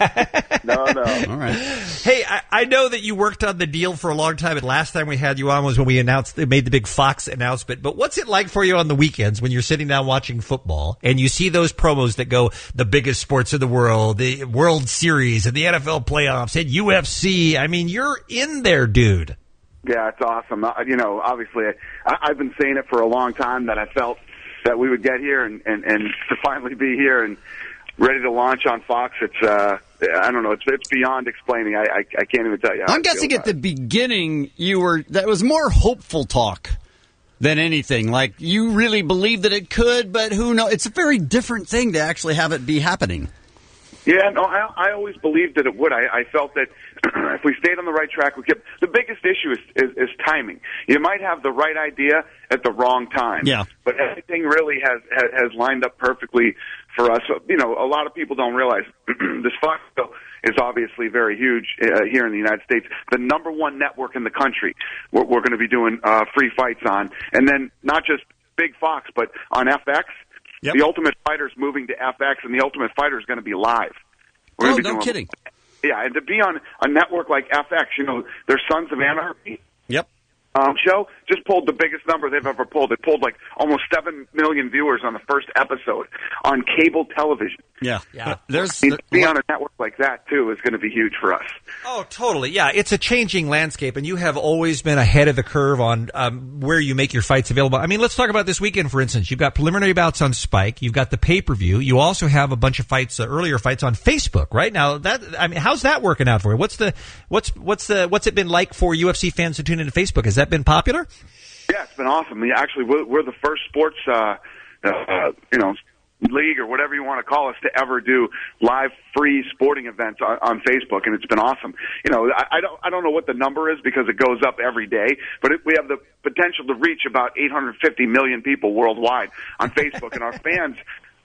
no. All right. Hey, I, I know that you worked on the deal for a long time, and last time we had you on was when we announced, they made the big Fox announcement. But what's it like for you on the weekends when you're sitting down watching football and you see those promos that go the biggest sports in the world, the World Series and the N F L playoffs and U F C? I mean, you're in there, dude. Yeah, it's awesome. Uh, you know, obviously, I, I've been saying it for a long time that I felt that we would get here and, and, and to finally be here and ready to launch on Fox. It's, uh, I don't know, it's, it's beyond explaining. I, I, I can't even tell you how I'm I feel guessing at about the it. beginning you were that was more hopeful talk than anything. Like you really believed that it could, but who knows? It's a very different thing to actually have it be happening. Yeah, no, I, I always believed that it would. I, I felt that if we stayed on the right track, we kept. The biggest issue is, is, is timing. You might have the right idea at the wrong time. Yeah. But everything really has, has, has lined up perfectly for us. You know, a lot of people don't realize this Fox show is obviously very huge uh, here in the United States. The number one network in the country we're, we're going to be doing uh, free fights on. And then not just Big Fox, but on F X. Yep. The Ultimate Fighter is moving to F X, and the Ultimate Fighter is going to be live. We're Oh, gonna be no doing, kidding. Yeah, and to be on a network like F X, you know, their Sons of Anarchy Yep. um, show just pulled the biggest number they've ever pulled. It pulled like almost seven million viewers on the first episode on cable television. Yeah. Yeah. There's I mean, to be on a network like that, too, is going to be huge for us. Oh, totally. Yeah, it's a changing landscape, and you have always been ahead of the curve on um, where you make your fights available. I mean, let's talk about this weekend, for instance. You've got preliminary bouts on Spike. You've got the pay-per-view. You also have a bunch of fights, uh, earlier fights on Facebook, right? Now, that I mean, how's that working out for you? What's the what's what's the what's it been like for U F C fans to tune into Facebook? Has that been popular? Yeah, it's been awesome. I mean, actually, we're, we're the first sports, uh, uh, you know, league or whatever you want to call us to ever do live free sporting events on, on Facebook, and it's been awesome. You know, I, I don't I don't know what the number is because it goes up every day, but it, we have the potential to reach about eight hundred fifty million people worldwide on Facebook, and our fans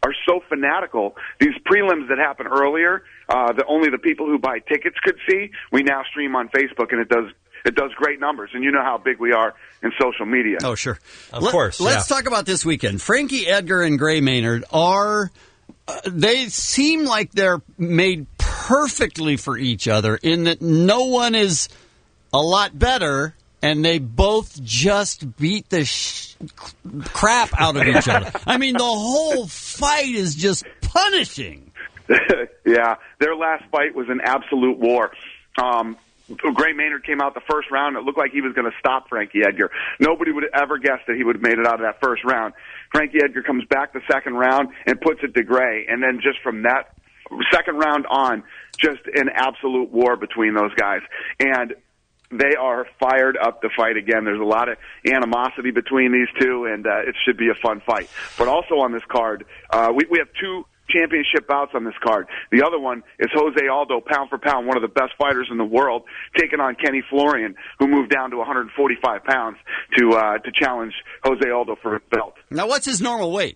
are so fanatical. These prelims that happen earlier, uh, that only the people who buy tickets could see, we now stream on Facebook, and it does it does great numbers. And you know how big we are in social media. Oh, sure. Of Let, course. Let's yeah. talk about this weekend. Frankie Edgar and Gray Maynard are, uh, they seem like they're made perfectly for each other in that no one is a lot better, and they both just beat the sh- crap out of each other. I mean, the whole fight is just punishing. Yeah, their last fight was an absolute war. Um, Gray Maynard came out the first round. It looked like he was going to stop Frankie Edgar. Nobody would have ever guessed that he would have made it out of that first round. Frankie Edgar comes back the second round and puts it to Gray. And then just from that second round on, just an absolute war between those guys. And they are fired up to fight again. There's a lot of animosity between these two, and uh, it should be a fun fight. But also on this card, uh, we, we have two championship bouts on this card. The other one is Jose Aldo, pound for pound, one of the best fighters in the world, taking on Kenny Florian, who moved down to one hundred forty-five pounds to uh, to challenge Jose Aldo for his belt. Now, what's his normal weight?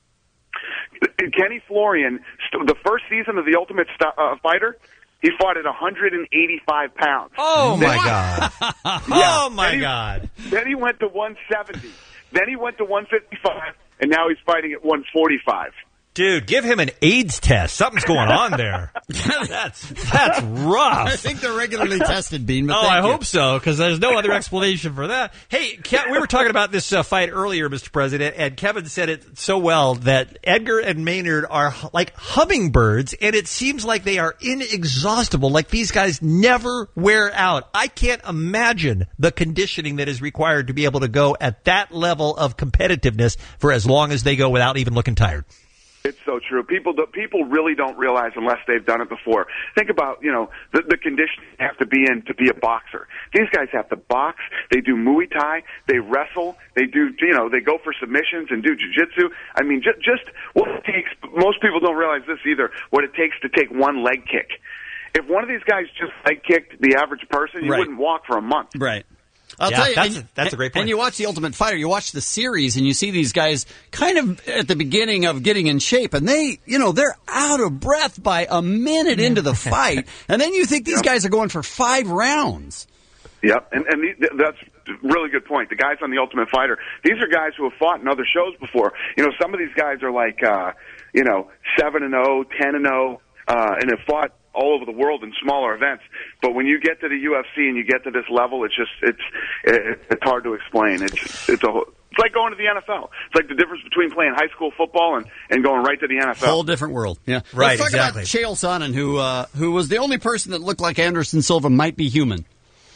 Kenny Florian, the first season of The Ultimate St- uh, Fighter, he fought at one hundred eighty-five pounds. Oh, my God. Yeah. Oh, my then he, God. Then he went to one seventy. Then he went to one fifty-five, and now he's fighting at one forty-five. Dude, give him an AIDS test. Something's going on there. that's that's rough. I think they're regularly tested, Bean. But oh, thank I you. hope so, because there's no other explanation for that. Hey, Ke- we were talking about this uh, fight earlier, Mister President, and Kevin said it so well that Edgar and Maynard are h- like hummingbirds, and it seems like they are inexhaustible. Like these guys never wear out. I can't imagine the conditioning that is required to be able to go at that level of competitiveness for as long as they go without even looking tired. It's so true. People do, people really don't realize unless they've done it before. Think about, you know, the, the condition you have to be in to be a boxer. These guys have to box. They do Muay Thai. They wrestle. They do, you know, they go for submissions and do jiu-jitsu. I mean, just, just what it takes. Most people don't realize this either, what it takes to take one leg kick. If one of these guys just leg kicked the average person, you Right. wouldn't walk for a month. Right. I'll Yeah, tell you, that's and, a- that's a great point. And you watch The Ultimate Fighter, you watch the series, and you see these guys kind of at the beginning of getting in shape, and they, you know, they're out of breath by a minute into the fight, and then you think these Yep. guys are going for five rounds. Yep, and, and the, that's a really good point. The guys on The Ultimate Fighter, these are guys who have fought in other shows before. You know, some of these guys are like, uh, you know, seven and oh, ten and oh, uh, and have fought all over the world in smaller events. But when you get to the U F C and you get to this level, it's just it's it, it's hard to explain. It's it's a it's like going to the N F L. It's like the difference between playing high school football and, and going right to the N F L. Whole different world. Yeah, Right, Let's talk exactly. about Chael Sonnen, who uh, who was the only person that looked like Anderson Silva might be human.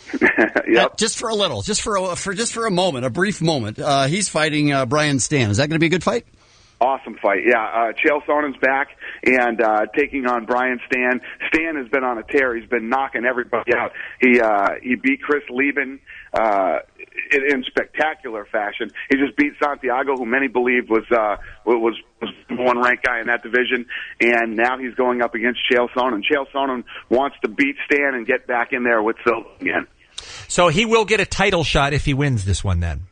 Yep. Uh, just for a little, just for a, for just for a moment, a brief moment. Uh, he's fighting uh, Brian Stan. Is that going to be a good fight? Awesome fight, yeah. Uh, Chael Sonnen's back and uh, taking on Brian Stan. Stan has been on a tear. He's been knocking everybody out. He uh, he beat Chris Lieben uh, in, in spectacular fashion. He just beat Santiago, who many believed was uh, was was the one ranked guy in that division. And now he's going up against Chael Sonnen. Chael Sonnen wants to beat Stan and get back in there with Silva again. So he will get a title shot if he wins this one then.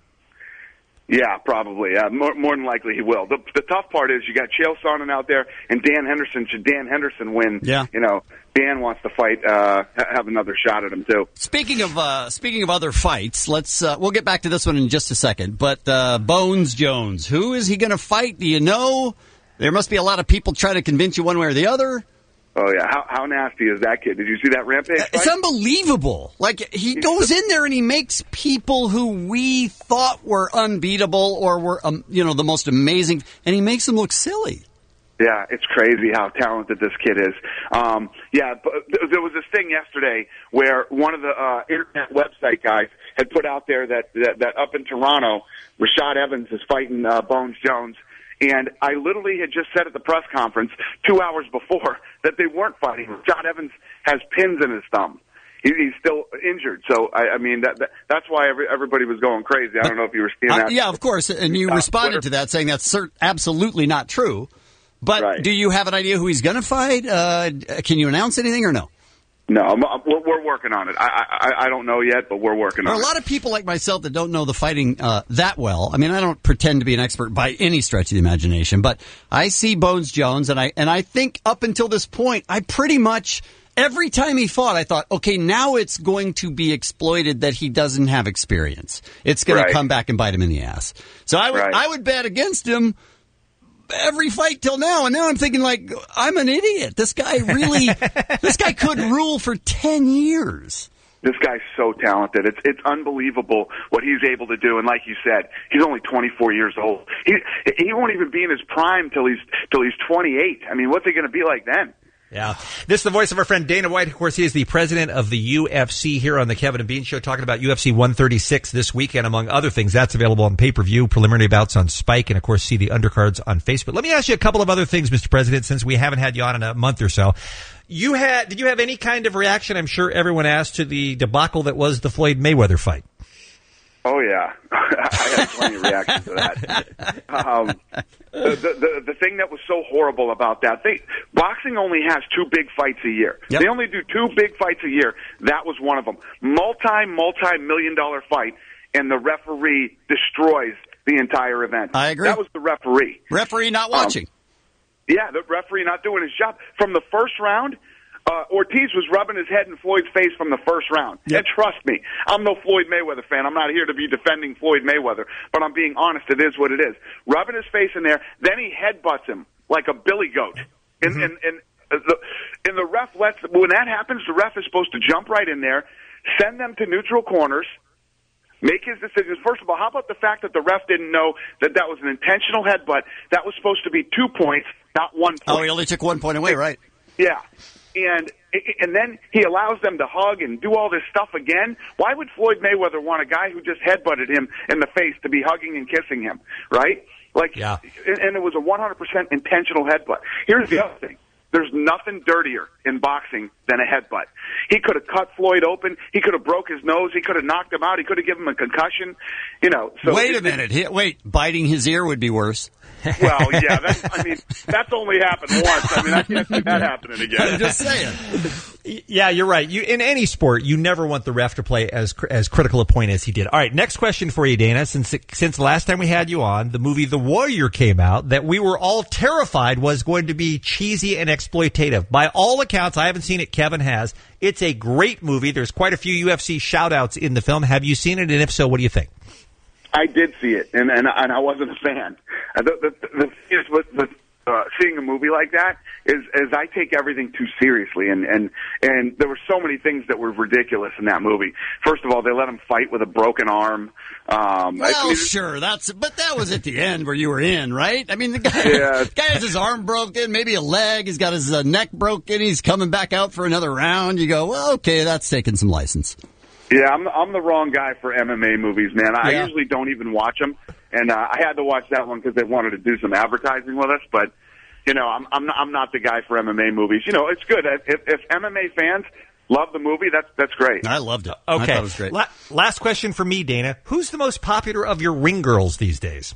Yeah, probably. Uh, more, more than likely he will. The, the tough part is you got Chael Sonnen out there and Dan Henderson. Should Dan Henderson win, Yeah. you know, Dan wants to fight, uh, ha- have another shot at him too. Speaking of uh, speaking of other fights, let's uh, we'll get back to this one in just a second. But uh, Bones Jones, who is he going to fight? Do you know? There must be a lot of people trying to convince you one way or the other. Oh yeah, how how nasty is that kid? Did you see that Rampage fight? It's unbelievable. Like, he goes in there and he makes people who we thought were unbeatable or were, um, you know, the most amazing, and he makes them look silly. Yeah, it's crazy how talented this kid is. Um, yeah, but there was this thing yesterday where one of the uh, internet website guys had put out there that, that, that up in Toronto, Rashad Evans is fighting uh, Bones Jones. And I literally had just said at the press conference two hours before that they weren't fighting. Rashad Evans has pins in his thumb. He, he's still injured. So, I, I mean, that, that that's why every, everybody was going crazy. I don't know if you were seeing that. Uh, yeah, of course. And you Uh, responded Twitter. to that saying that's cert- absolutely not true. But Right. do you have an idea who he's going to fight? Uh, can you announce anything or no? No, I'm, I'm- we're, we're working on it. I, I I don't know yet, but we're working There on are it. a lot of people like myself that don't know the fighting uh, that well. I mean, I don't pretend to be an expert by any stretch of the imagination, but I see Bones Jones, and I and I think up until this point, I pretty much every time he fought, I thought, okay, now it's going to be exploited that he doesn't have experience. It's going Right. to come back and bite him in the ass. So I would Right. I would bet against him every fight till now, and now I'm thinking like I'm an idiot. This guy really, this guy could rule for ten years. This guy's so talented. It's it's unbelievable what he's able to do. And like you said, he's only twenty-four years old. He he won't even be in his prime till he's till he's twenty-eight. I mean, what's he going to be like then? Yeah. This is the voice of our friend Dana White. Of course, he is the president of the U F C here on the Kevin and Bean Show, talking about U F C one thirty-six this weekend, among other things. That's available on pay-per-view, preliminary bouts on Spike, and, of course, see the undercards on Facebook. Let me ask you a couple of other things, Mister President, since we haven't had you on in a month or so. You had, did you have any kind of reaction, I'm sure everyone asked, to the debacle that was the Floyd Mayweather fight? Oh yeah, I had plenty of reactions to that. Um, the, the the thing that was so horrible about that, they, boxing only has two big fights a year. Yep. They only do two big fights a year. That was one of them. Multi multi million dollar fight, and the referee destroys the entire event. I agree. That was the referee. Referee not watching. Um, yeah, the referee not doing his job from the first round. Uh, Ortiz was rubbing his head in Floyd's face from the first round. Yep. And trust me, I'm no Floyd Mayweather fan. I'm not here to be defending Floyd Mayweather, but I'm being honest. It is what it is. Rubbing his face in there, then he headbutts him like a billy goat. And, Mm-hmm. and, and, uh, the, and the ref lets, when that happens, the ref is supposed to jump right in there, send them to neutral corners, make his decisions. First of all, how about the fact that the ref didn't know that that was an intentional headbutt? That was supposed to be two points, not one point. Oh, he only took one point away, right? Yeah. And and then he allows them to hug and do all this stuff again. Why would Floyd Mayweather want a guy who just headbutted him in the face to be hugging and kissing him, right? Like, Yeah. and, and it was a one hundred percent intentional headbutt. Here's the other thing. There's nothing dirtier in boxing than a headbutt. He could have cut Floyd open. He could have broke his nose. He could have knocked him out. He could have given him a concussion. You know. So Wait a it- minute. He, wait, biting his ear would be worse. Well, yeah. That's, I mean, that's only happened once. I mean, I can't see that happening again. I'm just saying. Yeah, you're right. You, in any sport, you never want the ref to play as cr- as critical a point as he did. All right, next question for you, Dana. Since since the last time we had you on, the movie The Warrior came out that we were all terrified was going to be cheesy and exploitative. By all accounts, I haven't seen it. Kevin has. It's a great movie. There's quite a few U F C shout-outs in the film. Have you seen it? And if so, what do you think? I did see it, and and, and I wasn't a fan. Uh, The, the, the thing is with, with uh, seeing a movie like that is, is I take everything too seriously, and, and and there were so many things that were ridiculous in that movie. First of all, they let him fight with a broken arm. Um, Well, I mean, sure, that's but that was at the end where you were in, right? I mean, the guy, Yeah. the guy has his arm broken, maybe a leg. He's got his uh, neck broken. He's coming back out for another round. You go, well, okay, that's taking some license. Yeah, I'm I'm the wrong guy for M M A movies, man. I Yeah. usually don't even watch them, and uh, I had to watch that one because they wanted to do some advertising with us. But you know, I'm I'm not, I'm not the guy for M M A movies. You know, it's good if, if M M A fans love the movie. That's that's great. I loved it. I Okay. thought it was great. La- last question for me, Dana. Who's the most popular of your ring girls these days?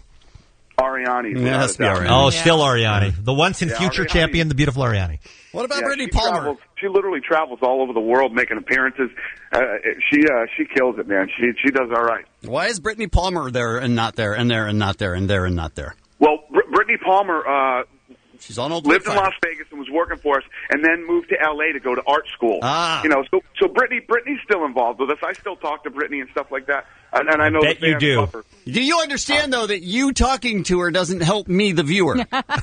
Ariane. Yeah, it has to be Ariane. Oh, still Ariane. The once and Yeah, future Ariane. champion, the beautiful Ariane. What about Yeah, Brittany she Palmer? Travels, she literally travels all over the world making appearances. Uh, she uh, she kills it, man. She she does all right. Why is Brittany Palmer there and not there and there and not there and there and not there? Well, Br- Brittany Palmer uh, She's on old lived in Fighter. Las Vegas and was working for us, and then moved to L A to go to art school. Ah. You know, so so Brittany Brittany's still involved with us. I still talk to Brittany and stuff like that, and, and I know Bet the you fans do. love her. Do you understand, though, that you talking to her doesn't help me, the viewer?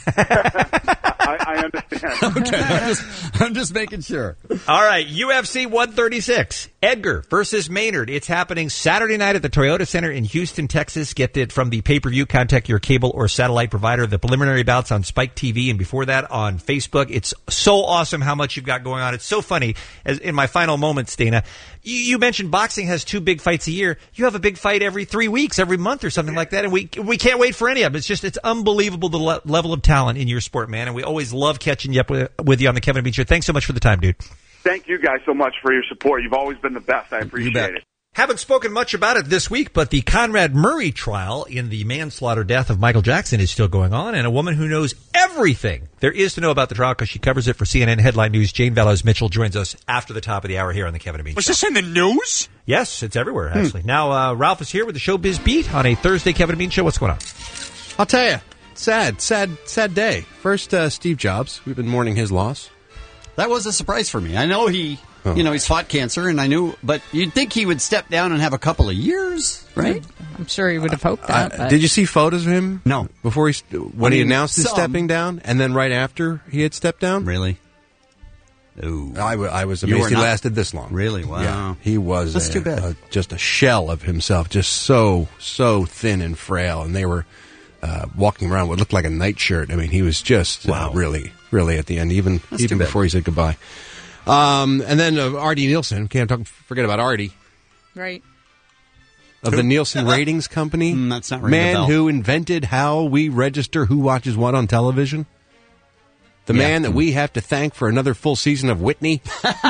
I, I understand. Okay, I'm just, I'm just making sure. All right, U F C one thirty-six. Edgar versus Maynard. It's happening Saturday night at the Toyota Center in Houston, Texas. Get it from the pay-per-view. Contact your cable or satellite provider. The preliminary bouts on Spike T V and before that on Facebook. It's so awesome how much you've got going on. It's so funny. As in my final moments, Dana, you, you mentioned boxing has two big fights a year. You have a big fight every three weeks, every month or something like that, and we we can't wait for any of it. It's just it's unbelievable the le- level of talent in your sport, man, and we always love catching you up with, with you on the Kevin and Bean Show. Thanks so much for the time, dude. Thank you guys so much for your support. You've always been the best. I appreciate it. Haven't spoken much about it this week, but the Conrad Murray trial in the manslaughter death of Michael Jackson is still going on, and a woman who knows everything everything there is to know about the trial because she covers it for C N N Headline News. Jane Veloz Mitchell joins us after the top of the hour here on the Kevin and Bean Was Show. this in the news? Yes, it's everywhere, actually. Hmm. Now, uh, Ralph is here with the Showbiz Beat on a Thursday Kevin and Bean Show. What's going on? I'll tell you. Sad, sad, sad day. First, uh, Steve Jobs. We've been mourning his loss. That was a surprise for me. I know he, oh. you know, he's fought cancer, and I knew, but you'd think he would step down and have a couple of years, right? I'm sure he would have hoped that. Uh, did you see photos of him? No. Before he, when I he mean, announced his some. stepping down, and then right after he had stepped down? Really? Ooh. I, w- I was You amazed were he not- lasted this long. Really? Wow. Yeah, he was That's a- too bad. a- just a shell of himself, just so, so thin and frail. And they were uh, walking around what looked like a nightshirt. I mean, he was just Wow. uh, really, really at the end, even That's even too bad. before he said goodbye. Um, and then uh, Artie Nielsen, can't talk, forget about Artie, Right. of the Nielsen Ratings Company. Mm, that's not ringing a Man bell. who invented how we register who watches what on television. The Yeah. man that we have to thank for another full season of Whitney.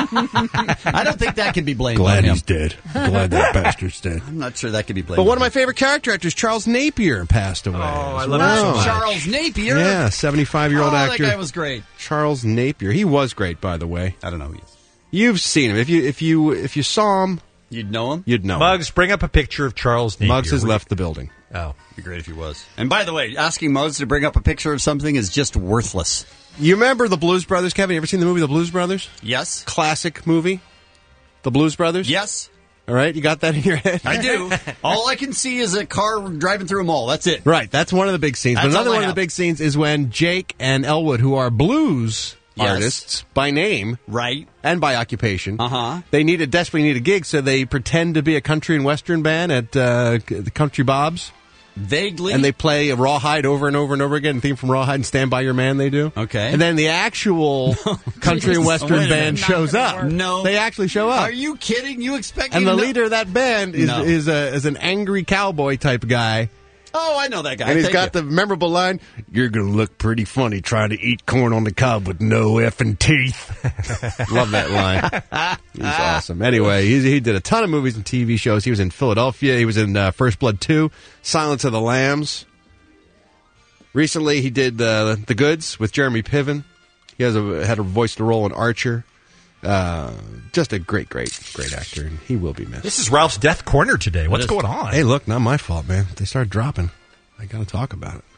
I don't think that can be blamed Glad on him. he's dead. Glad that bastard's dead. I'm not sure that can be blamed But one on of my him. favorite character actors, Charles Napier, passed away. Oh, I love him so much. Charles Napier. Yeah, seventy-five-year-old oh, actor. that guy was great. Charles Napier. He was great, by the way. I don't know who he is. You've seen him. If you if you if you saw him, You'd know him? you'd know. him. Muggs, bring up a picture of Charles Napier. Muggs has left the building. Oh. It'd be great if he was. And by the way, asking Muggs to bring up a picture of something is just worthless. You remember the Blues Brothers, Kevin? You ever seen the movie The Blues Brothers? Yes. Classic movie. The Blues Brothers? Yes. All right, you got that in your head? I do. All I can see is a car driving through a mall. That's it. Right, that's one of the big scenes. That's but another all I one of have. the big scenes is when Jake and Elwood, who are blues Yes. artists by name Right. and by occupation, Uh-huh. they need a desperately need a gig, so they pretend to be a country and western band at uh, the Country Bob's, Vaguely. and they play a Rawhide over and over and over again. The theme from Rawhide and Stand By Your Man. They do. Okay. And then the actual country and Jesus. western Wait a band minute. shows Not up. gonna work. No. They actually show up. Are you kidding? You expect And me the to know- leader of that band is No. is, a, is an angry cowboy type guy. Oh, I know that guy. And he's Thank got you. the memorable line, "You're going to look pretty funny trying to eat corn on the cob with no effing teeth." Love that line. He's awesome. Anyway, he's, he did a ton of movies and T V shows. He was in Philadelphia. He was in uh, First Blood two, Silence of the Lambs. Recently, he did uh, The Goods with Jeremy Piven. He has a, had a voice to role in Archer. Uh, just a great, great, great actor, and he will be missed. This is Ralph's Death Corner today. What's going on? Hey, look, not my fault, man. They started dropping. I got to talk about it.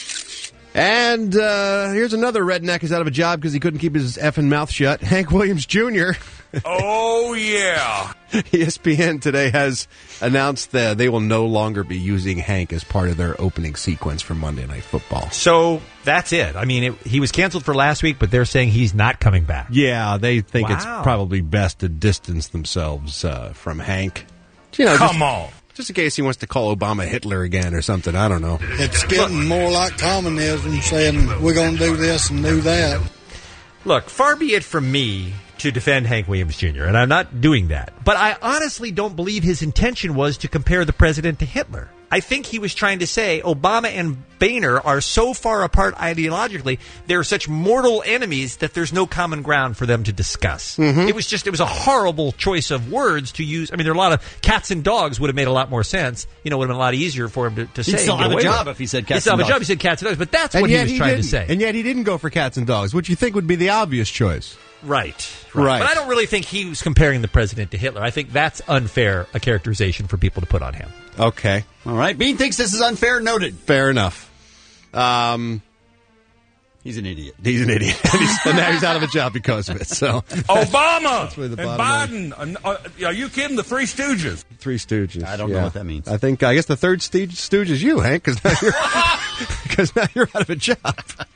And uh, here's another redneck who's out of a job because he couldn't keep his effing mouth shut. Hank Williams Junior Oh, yeah. E S P N today has announced that they will no longer be using Hank as part of their opening sequence for Monday Night Football. So that's it. I mean, it, he was canceled for last week, but they're saying he's not coming back. Yeah, they think it's Wow. probably best to distance themselves uh, from Hank. You know, Come just, on. just in case he wants to call Obama Hitler again or something. I don't know. It's getting more like communism, saying we're going to do this and do that. Look, far be it from me to defend Hank Williams Junior, and I'm not doing that. But I honestly don't believe his intention was to compare the president to Hitler. I think he was trying to say Obama and Boehner are so far apart ideologically, they're such mortal enemies that there's no common ground for them to discuss. Mm-hmm. It was just, it was a horrible choice of words to use. I mean, there are a lot of cats and dogs would have made a lot more sense. You know, would have been a lot easier for him to, to say. He'd still and get have a away job with. if he said He'd cats still and have a job dogs. if he said cats and dogs, but that's And what he yet was trying to didn't. say. And yet he didn't go for cats and dogs, which you think would be the obvious choice. Right, Right. right. But I don't really think he was comparing the president to Hitler. I think that's unfair, a characterization for people to put on him. Okay. All right. Bean thinks this is unfair. Noted. Fair enough. Um, He's an idiot. he's an idiot. and, he's, and now he's out of a job because of it. So Obama That's really the and bottom Biden. Uh, uh, are you kidding? The Three Stooges. Three Stooges. I don't know yeah. what that means. I think, I guess the third stooge, stooge is you, Hank, because now, you're- 'cause now you're out of a job.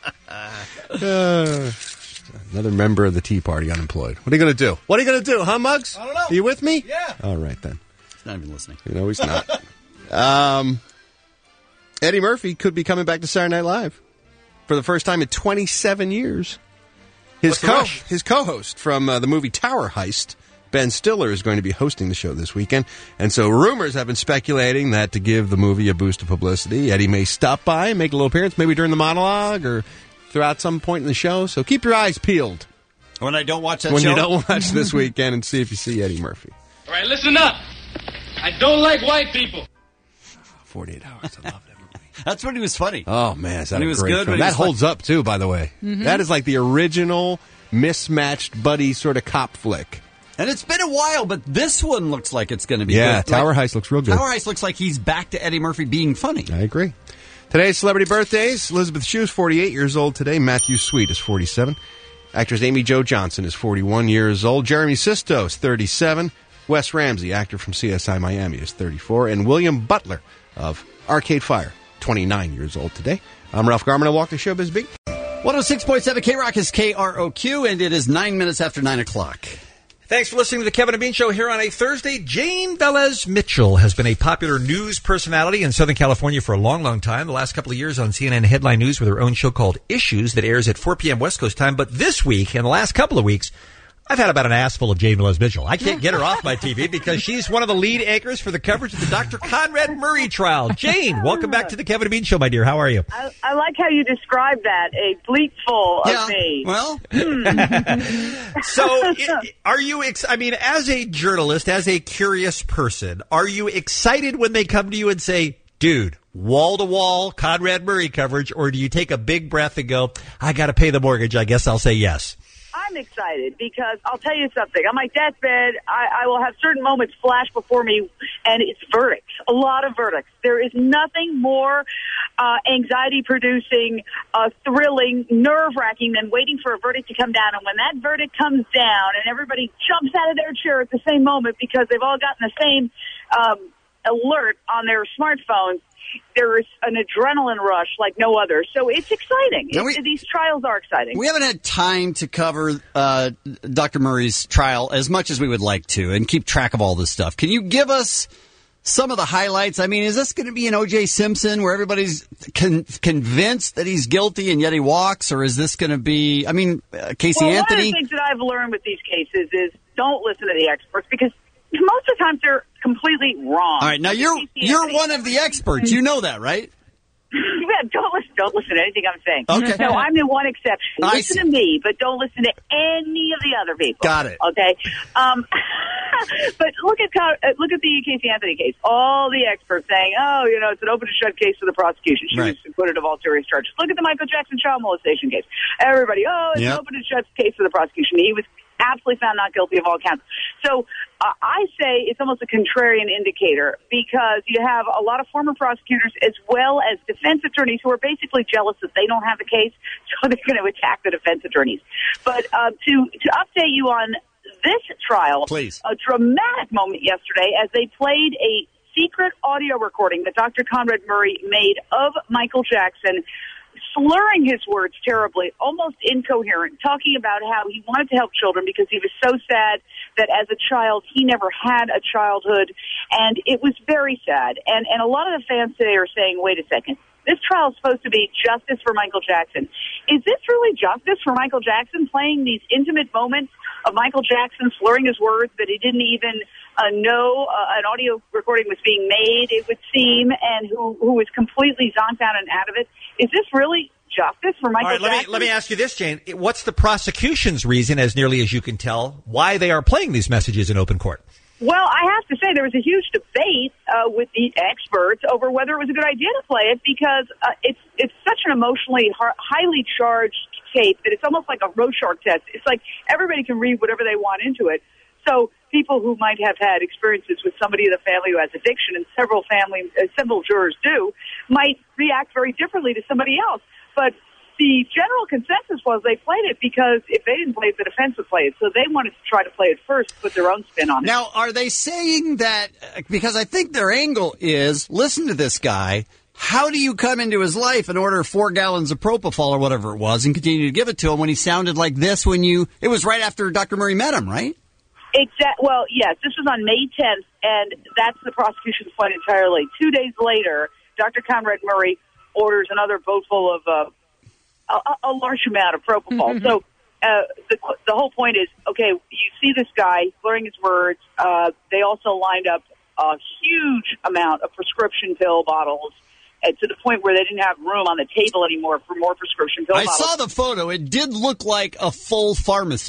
Uh, another member of the Tea Party unemployed. What are you going to do? What are you going to do, huh, Muggs? I don't know. Are you with me? Yeah. All right, then. He's not even listening. You know, he's not. um, Eddie Murphy could be coming back to Saturday Night Live for the first time in twenty-seven years. His What's the co rush? his co-host from uh, the movie Tower Heist, Ben Stiller, is going to be hosting the show this weekend. And so rumors have been speculating that to give the movie a boost of publicity, Eddie may stop by and make a little appearance, maybe during the monologue or throughout some point in the show. So keep your eyes peeled When I don't watch that when show. you don't watch this weekend and see if you see Eddie Murphy. All right, listen up. I don't like white people. forty-eight hours. I love that movie. That's when he was funny. Oh, man, is that When a he was great good, film. when he That was holds funny. up, too, by the way. Mhm. That is like the original mismatched buddy sort of cop flick. And it's been a while, but this one looks like it's going to be Yeah, good. Tower Like, Heist looks real good. Tower Heist looks like he's back to Eddie Murphy being funny. I agree. Today's celebrity birthdays. Elizabeth Shue is forty-eight years old today. Matthew Sweet is forty-seven. Actress Amy Jo Johnson is forty-one years old. Jeremy Sisto is thirty-seven. Wes Ramsey, actor from C S I Miami, is thirty-four. And William Butler of Arcade Fire, twenty-nine years old today. I'm Ralph Garman. I walk the showbiz beat. one oh six point seven K-Rock is K R O Q, and it is nine minutes after nine o'clock. Thanks for listening to the Kevin and Bean Show here on a Thursday. Jane Velez Mitchell has been a popular news personality in Southern California for a long, long time. The last couple of years on C N N Headline News with her own show called Issues that airs at four p.m. West Coast time. But this week, and the last couple of weeks, I've had about an ass full of Jane Velez Mitchell. I can't get her off my T V because she's one of the lead anchors for the coverage of the Doctor Conrad Murray trial. Jane, welcome back to the Kevin and Bean Show, my dear. How are you? I, I like how you describe that, a bleat full of Yeah, me. well. So, i- are you, ex- I mean, as a journalist, as a curious person, are you excited when they come to you and say, dude, wall-to-wall Conrad Murray coverage, or do you take a big breath and go, I got to pay the mortgage, I guess I'll say yes? I'm excited because I'll tell you something. On my deathbed, I, I will have certain moments flash before me, and it's verdicts, a lot of verdicts. There is nothing more uh, anxiety-producing, uh, thrilling, nerve-wracking than waiting for a verdict to come down. And when that verdict comes down and everybody jumps out of their chair at the same moment because they've all gotten the same um, alert on their smartphones, there is an adrenaline rush like no other. So it's exciting. Now It, we- these trials are exciting. We haven't had time to cover uh, Doctor Murray's trial as much as we would like to and keep track of all this stuff. Can you give us some of the highlights? I mean, is this going to be an O J Simpson where everybody's con- convinced that he's guilty and yet he walks? Or is this going to be, I mean, uh, Casey well, Anthony? One of the things that I've learned with these cases is don't listen to the experts because most of the time they're completely wrong. All right, now you're you're one of the experts. You know that, right? Yeah, don't listen. Don't listen to anything I'm saying. Okay. No, I'm the one exception. I Listen see. to me, but don't listen to any of the other people. Got it. Okay. Um, but look at Co- uh, look at the Casey Anthony case. All the experts saying, "Oh, you know, it's an open and shut case for the prosecution. She Right. was acquitted of all serious charges." Look at the Michael Jackson child molestation case. Everybody, oh, it's Yep. an open and shut case for the prosecution. He was absolutely found not guilty of all counts. So uh, I say it's almost a contrarian indicator because you have a lot of former prosecutors as well as defense attorneys who are basically jealous that they don't have the case, so they're going to attack the defense attorneys. But uh, to to update you on this trial, Please. a dramatic moment yesterday as they played a secret audio recording that Doctor Conrad Murray made of Michael Jackson, slurring his words terribly, almost incoherent, talking about how he wanted to help children because he was so sad that as a child he never had a childhood, and it was very sad. And and a lot of the fans today are saying, wait a second, this trial is supposed to be justice for Michael Jackson. Is this really justice for Michael Jackson, playing these intimate moments of Michael Jackson slurring his words that he didn't even uh, know uh, an audio recording was being made, it would seem, and who, who was completely zonked out and out of it? Is this really justice for Michael All right, let Jackson? me, let me ask you this, Jane. What's the prosecution's reason, as nearly as you can tell, why they are playing these messages in open court? Well, I have to say there was a huge debate uh, with the experts over whether it was a good idea to play it because uh, it's it's such an emotionally har- highly charged tape that it's almost like a Rorschach test. It's like everybody can read whatever they want into it. So people who might have had experiences with somebody in the family who has addiction, and several family, uh, several jurors do, might react very differently to somebody else. But the general consensus was they played it because if they didn't play it, the defense would play it. So they wanted to try to play it first, put their own spin on it. Now, are they saying that, because I think their angle is, listen to this guy, how do you come into his life and order four gallons of propofol or whatever it was and continue to give it to him when he sounded like this when you, it was right after Doctor Murray met him, right? Exact. Well, yes, this was on May tenth, and that's the prosecution's point entirely. Two days later, Doctor Conrad Murray orders another boatful of uh, a, a large amount of propofol. So uh, the the whole point is, okay, you see this guy slurring his words. Uh, they also lined up a huge amount of prescription pill bottles, and to the point where they didn't have room on the table anymore for more prescription pill I bottles. saw the photo. It did look like a full pharmacy.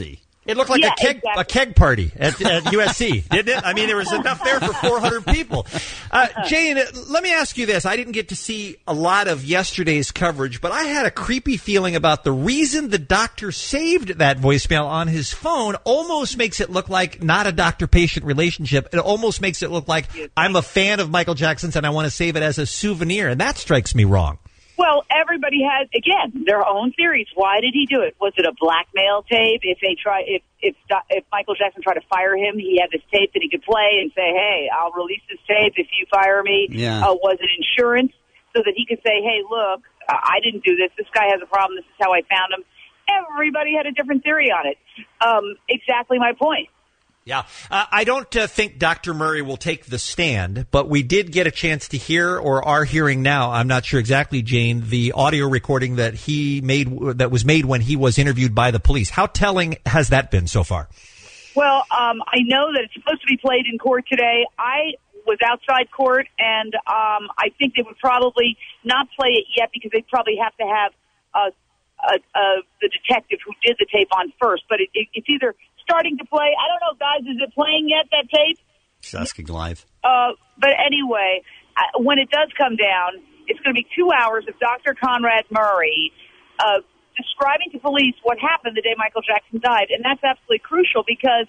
It looked like Yeah, a keg exactly. a keg party at, at U S C, didn't it? I mean, there was enough there for four hundred people. Uh, Jane, let me ask you this. I didn't get to see a lot of yesterday's coverage, but I had a creepy feeling about the reason the doctor saved that voicemail on his phone almost makes it look like not a doctor-patient relationship. It almost makes it look like I'm a fan of Michael Jackson's and I want to save it as a souvenir, and that strikes me wrong. Well, everybody has, again, their own theories. Why did he do it? Was it a blackmail tape? If they try, if if if Michael Jackson tried to fire him, he had this tape that he could play and say, "Hey, I'll release this tape if you fire me." Yeah. Uh, was it insurance so that he could say, "Hey, look, I didn't do this. This guy has a problem. This is how I found him." Everybody had a different theory on it. Um, exactly my point. Yeah, uh, I don't uh, think Doctor Murray will take the stand, but we did get a chance to hear, or are hearing now, I'm not sure exactly, Jane, the audio recording that he made, that was made when he was interviewed by the police. How telling has that been so far? Well, um, I know that it's supposed to be played in court today. I was outside court, and um, I think they would probably not play it yet because they'd probably have to have uh, uh, uh, the detective who did the tape on first. But it, it, it's either starting to play. I don't know, guys. Is it playing yet, that tape? Just asking live. Uh, but anyway, I, when it does come down, it's going to be two hours of Doctor Conrad Murray uh, describing to police what happened the day Michael Jackson died. And that's absolutely crucial because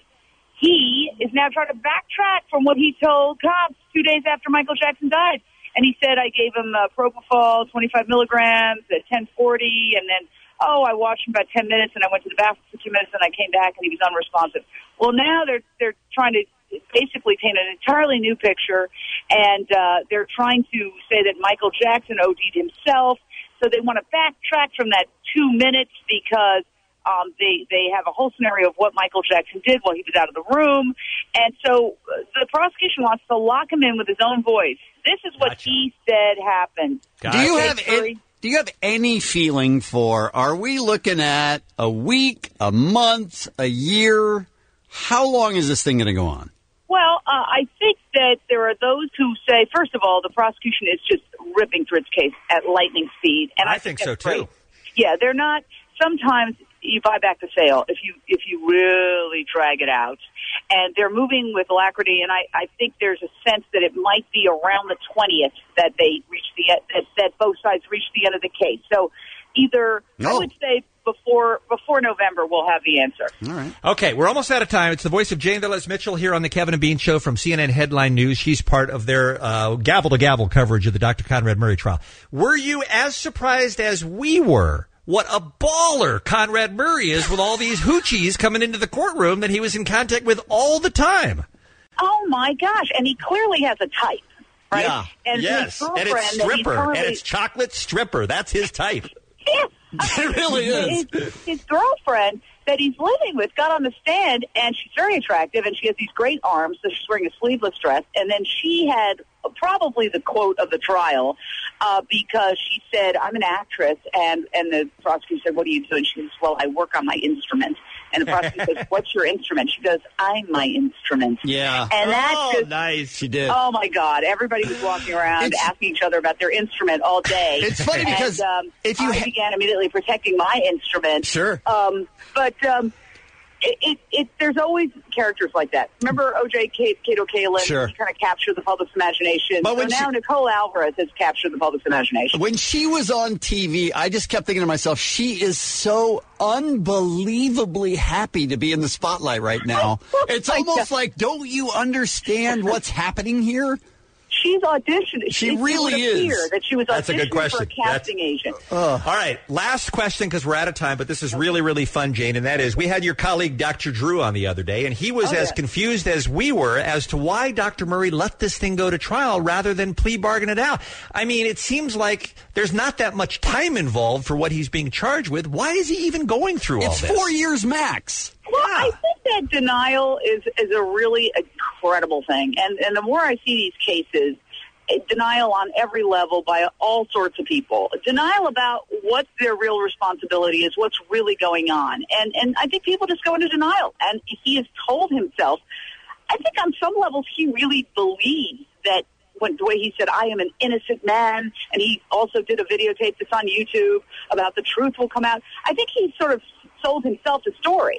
he is now trying to backtrack from what he told cops two days after Michael Jackson died. And he said, I gave him uh, propofol, twenty-five milligrams at ten forty, and then oh, I watched him about ten minutes, and I went to the bathroom for two minutes, and I came back, and he was unresponsive. Well, now they're they're trying to basically paint an entirely new picture, and uh, they're trying to say that Michael Jackson O D'd himself. So they want to backtrack from that two minutes because um, they they have a whole scenario of what Michael Jackson did while he was out of the room, and so uh, the prosecution wants to lock him in with his own voice. This is what Gotcha. he said happened. Do you have any, do you have any feeling for, are we looking at a week, a month, a year? How long is this thing going to go on? Well, uh, I think that there are those who say, first of all, the prosecution is just ripping through its case at lightning speed. And I, I think, think so, that's great. too. Yeah, they're not. Sometimes you buy back the sale if you if you really drag it out. And they're moving with alacrity, and I, I think there's a sense that it might be around the twentieth that they reach the that, that both sides reach the end of the case. So either, No. I would say before before November, we'll have the answer. All right. Okay, we're almost out of time. It's the voice of Jane Velez Mitchell here on the Kevin and Bean Show from C N N Headline News. She's part of their uh, gavel-to-gavel coverage of the Doctor Conrad Murray trial. Were you as surprised as we were? What a baller Conrad Murray is with all these hoochies coming into the courtroom that he was in contact with all the time. Oh, my gosh. And he clearly has a type, right? Yeah, And yes, his and it's girlfriend that he's stripper, currently- and it's chocolate stripper. That's his type. Yeah. It really is. His, his girlfriend that he's living with got on the stand, and she's very attractive, and she has these great arms, so she's wearing a sleeveless dress. And then she had probably the quote of the trial uh, because she said, I'm an actress, and, and the prosecutor said, what do you do? And she says, well, I work on my instrument. And the prosecutor says, what's your instrument? She goes, I'm my instrument. Yeah. And that's oh, just, nice. She did. oh, my God. Everybody was walking around It's- asking each other about their instrument all day. It's funny because and, um, if you I ha- began immediately protecting my instrument. Sure. Um, but um, it, it, it, there's always characters like that. Remember O J. Cato Kalin? Sure. He kind of captured the public's imagination. But so when now she- Nicole Alvarez has captured the public's imagination. When she was on T V, I just kept thinking to myself, she is so unbelievably happy to be in the spotlight right now. It's almost like, don't you understand what's happening here? She's auditioning. She It really would is. appear that she was That's a good auditioning for a question. casting agent. All right, last question because we're out of time, but this is really, really fun, Jane, and that is we had your colleague Doctor Drew on the other day, and he was Oh, as yeah. confused as we were as to why Doctor Murray let this thing go to trial rather than plea bargain it out. I mean, it seems like there's not that much time involved for what he's being charged with. Why is he even going through all It's this? four years max. Well, I think that denial is, is a really incredible thing. And, and the more I see these cases, eh, denial on every level by all sorts of people. Denial about what their real responsibility is, what's really going on. And, and I think people just go into denial. And he has told himself, I think on some levels he really believes that when, the way he said, I am an innocent man, and he also did a videotape that's on YouTube about the truth will come out. I think he sort of sold himself the story.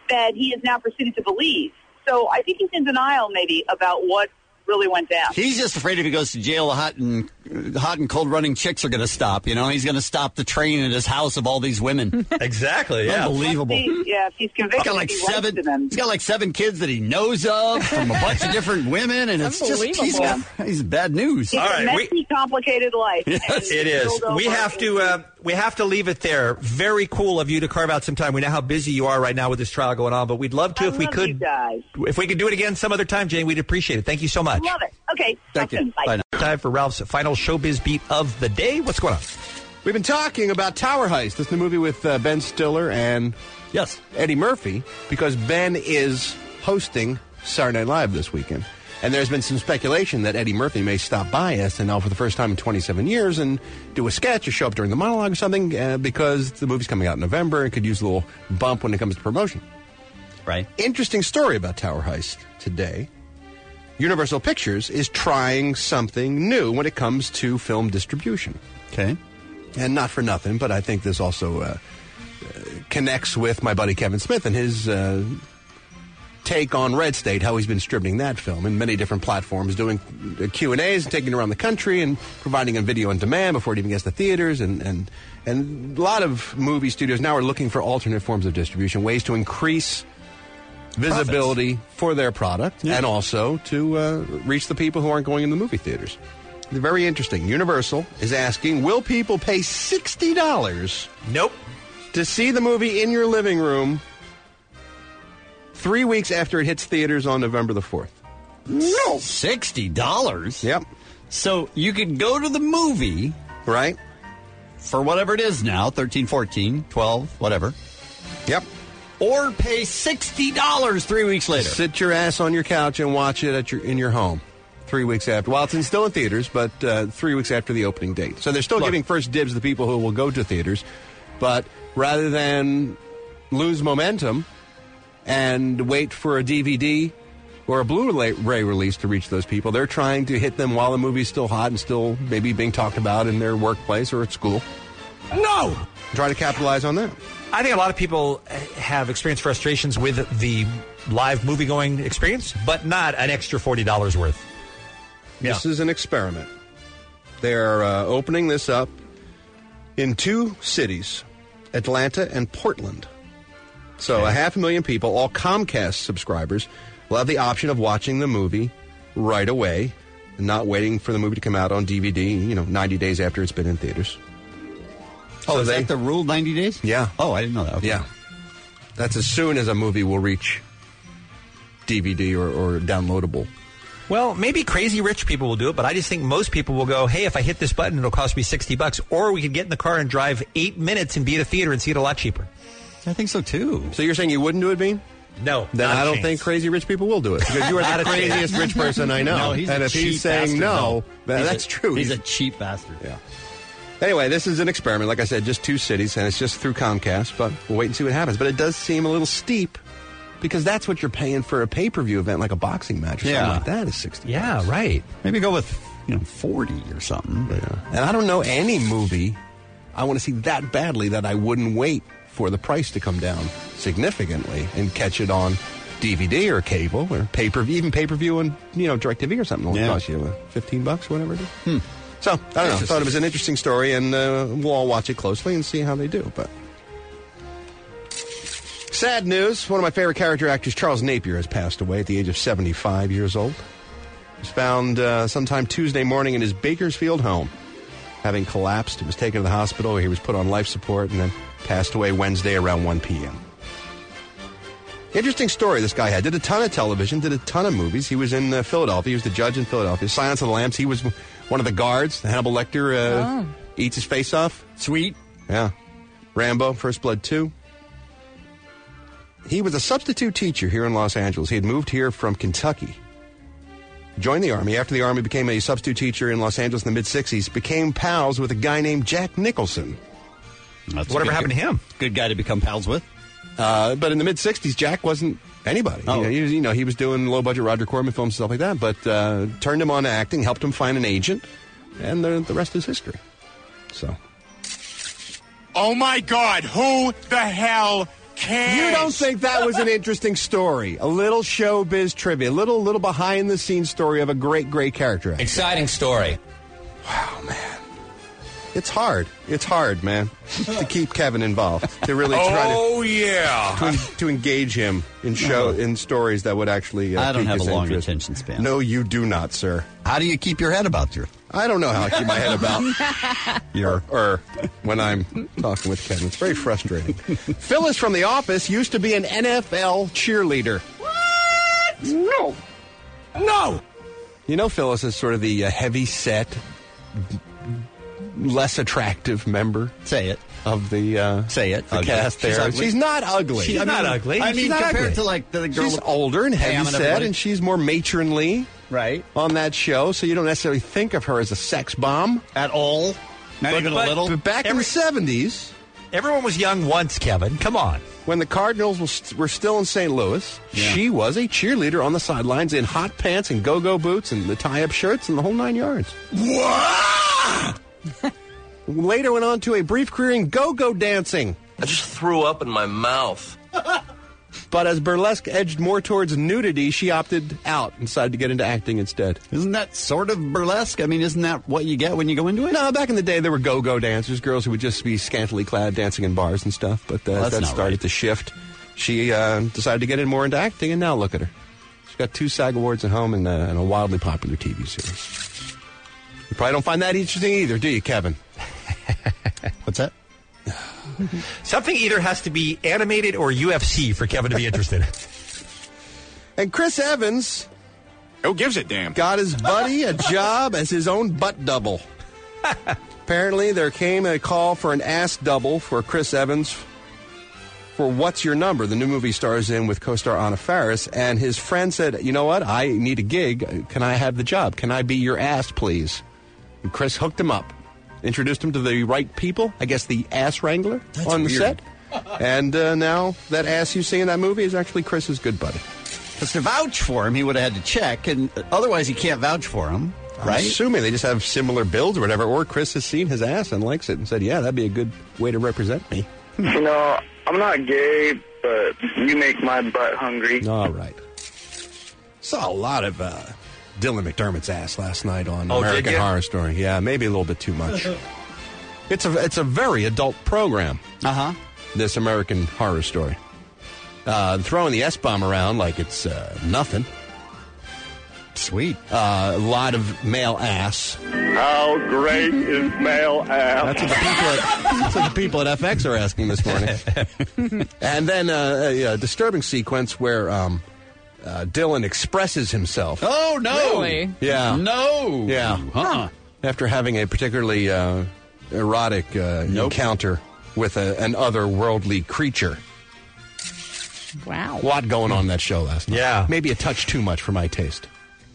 that he is now proceeded to believe. So I think he's in denial maybe about what really went down. He's just afraid if he goes to jail, hot and hot and cold running chicks are going to stop. You know, he's going to stop the train at his house of all these women. Exactly. Yeah. Unbelievable. He, yeah, if he's convicted, He's got like he seven. to them. He's got like seven kids that he knows of from a bunch of different women, and it's just he's, got, he's bad news. It's a messy, complicated life. Yes, it is. We have to uh, we have to leave it there. Very cool of you to carve out some time. We know how busy you are right now with this trial going on, but we'd love to I if we love could. you guys. If we could do it again some other time, Jane, we'd appreciate it. Thank you so much. Love it. Okay. Thank you. Bye. Bye now. Time for Ralph's final showbiz beat of the day. What's going on? We've been talking about Tower Heist. This is the movie with uh, Ben Stiller and yes, Eddie Murphy, because Ben is hosting Saturday Night Live this weekend. And there's been some speculation that Eddie Murphy may stop by S N L for the first time in twenty-seven years and do a sketch or show up during the monologue or something uh, because the movie's coming out in November and could use a little bump when it comes to promotion. Right. Interesting story about Tower Heist today. Universal Pictures is trying something new when it comes to film distribution. Okay. And not for nothing, but I think this also uh, uh, connects with my buddy Kevin Smith and his uh, take on Red State, how he's been distributing that film in many different platforms, doing Q and A's and taking it around the country and providing a video on demand before it even gets to theaters. And, and, and a lot of movie studios now are looking for alternate forms of distribution, ways to increase visibility Profits. for their product yeah. and also to uh, reach the people who aren't going in the movie theaters. Very interesting. Universal is asking, will people pay sixty dollars Nope. to see the movie in your living room three weeks after it hits theaters on November the fourth? No. sixty dollars Yep. So you could go to the movie. Right. For whatever it is now, thirteen, fourteen, twelve, whatever. Yep. Or pay sixty dollars three weeks later. Sit your ass on your couch and watch it at your in your home three weeks after. Well, it's in, still in theaters, but uh, three weeks after the opening date. So they're still Look. giving first dibs to the people who will go to theaters. But rather than lose momentum and wait for a D V D or a Blu-ray release to reach those people, they're trying to hit them while the movie's still hot and still maybe being talked about in their workplace or at school. No! Try to capitalize on that. I think a lot of people have experienced frustrations with the live movie-going experience, but not an extra forty dollars worth. This yeah. is an experiment. They're uh, opening this up in two cities, Atlanta and Portland. So okay. a half a million people, all Comcast subscribers, will have the option of watching the movie right away and not waiting for the movie to come out on D V D, you know, ninety days after it's been in theaters. Oh, so is they, that the rule, ninety days? Yeah. Oh, I didn't know that. Okay. Yeah. That's as soon as a movie will reach D V D or, or downloadable. Well, maybe crazy rich people will do it, but I just think most people will go, hey, if I hit this button, it'll cost me sixty bucks. Or we could get in the car and drive eight minutes and be at a theater and see it a lot cheaper. I think so, too. So you're saying you wouldn't do it, Bean? No. Then I don't chance. think crazy rich people will do it. Because you are the craziest chance. rich person I know. No, he's and a if cheap he's saying bastard, no, no. then He's that's a, true. He's he's a cheap bastard. Yeah. Anyway, this is an experiment. Like I said, just two cities, and it's just through Comcast, but we'll wait and see what happens. But it does seem a little steep, because that's what you're paying for a pay-per-view event, like a boxing match or yeah. something like that, is sixty dollars. Yeah, right. Maybe go with, you know, forty or something. But. Yeah. And I don't know any movie I want to see that badly that I wouldn't wait for the price to come down significantly and catch it on D V D or cable or pay-per-view, even pay-per-view on, you know, DirecTV or something. It'll yeah. cost you uh, fifteen bucks, whatever it is. Hmm. So, I don't know. I thought it was an interesting story, and uh, we'll all watch it closely and see how they do. But sad news. One of my favorite character actors, Charles Napier, has passed away at the age of seventy-five years old. He was found uh, sometime Tuesday morning in his Bakersfield home, having collapsed. He was taken to the hospital where he was put on life support and then passed away Wednesday around one p.m. Interesting story this guy had. Did a ton of television, did a ton of movies. He was in uh, Philadelphia. He was the judge in Philadelphia. Silence of the Lambs. He was one of the guards. Hannibal Lecter uh, oh. eats his face off. Sweet. Yeah. Rambo, First Blood two. He was a substitute teacher here in Los Angeles. He had moved here from Kentucky. Joined the Army. After the Army, became a substitute teacher in Los Angeles in the mid-sixties. Became pals with a guy named Jack Nicholson. That's Whatever happened to him? Good guy to become pals with. Uh, but in the mid-sixties, Jack wasn't anybody. Oh. You know, he was, you know, he was doing low-budget Roger Corman films and stuff like that, but uh, turned him on to acting, helped him find an agent, and the, the rest is history. So. Oh, my God. Who the hell cares? You don't think that was an interesting story? A little showbiz trivia, a little, little behind the scenes story of a great, great character. actor. Exciting story. Wow, man. It's hard. It's hard, man, to keep Kevin involved. To really try to. Oh yeah. To, to engage him in show in stories that would actually. Uh, I don't pique have a his long interest. attention span. No, you do not, sir. How do you keep your head about you? I don't know how I keep my head about your or when I'm talking with Kevin. It's very frustrating. Phyllis from The Office used to be an N F L cheerleader. What? No. No. You know, Phyllis is sort of the uh, heavy set, less attractive member. Say it. Of the uh, say it. The Ugly. cast there. She's ugly. She's not ugly. She's I not mean, ugly. I she's mean, not compared ugly. to like the girl. She's older and heavy Pam and set, everybody. and she's more matronly, right, on that show. So you don't necessarily think of her as a sex bomb at all. Not but, even a but- little. But back in Every- the seventies, everyone was young once. Kevin, come on. When the Cardinals was, were still in Saint Louis, Yeah. she was a cheerleader on the sidelines in hot pants and go-go boots and the tie-up shirts and the whole nine yards. What? Later went on to a brief career in go-go dancing. I just threw up in my mouth. But as burlesque edged more towards nudity, she opted out and decided to get into acting instead. Isn't that sort of burlesque? I mean, isn't that what you get when you go into it? No, back in the day, there were go-go dancers, girls who would just be scantily clad dancing in bars and stuff. But uh, Well, that's that not started right. to shift. She uh, decided to get in more into acting, and now look at her. She's got two SAG Awards at home and, uh, and a wildly popular T V series. You probably don't find that interesting either, do you, Kevin? What's that? Something either has to be animated or U F C for Kevin to be interested. And Chris Evans... Who gives a damn? Got his buddy a job as his own butt double. Apparently, there came a call for an ass double for Chris Evans for What's Your Number, the new movie stars in with co-star Anna Faris, and his friend said, you know what, I need a gig. Can I have the job? Can I be your ass, please? And Chris hooked him up, introduced him to the right people, I guess the ass wrangler That's on the weird. set. And uh, now that ass you see in that movie is actually Chris's good buddy. Because to vouch for him, he would have had to check, and otherwise he can't vouch for him, I'm right? assuming they just have similar builds or whatever, or Chris has seen his ass and likes it and said, yeah, that'd be a good way to represent me. You know, I'm not gay, but you make my butt hungry. All right. Saw a lot of uh, Dylan McDermott's ass last night on Oh, did American you? Horror Story. Yeah, maybe a little bit too much. It's a it's a very adult program. Uh huh. This American Horror Story. Uh, throwing the S bomb around like it's uh, nothing. Sweet. Uh, a lot of male ass. How great is male ass? That's what the people at, that's what the people at F X are asking this morning. And then uh, a, a disturbing sequence where um, uh, Dylan expresses himself. Oh, no. Really? Yeah. No. Yeah. Uh-uh. After having a particularly uh, erotic uh, Nope. encounter with a, an otherworldly creature. Wow. A lot going on in that show last night. Yeah. Maybe a touch too much for my taste.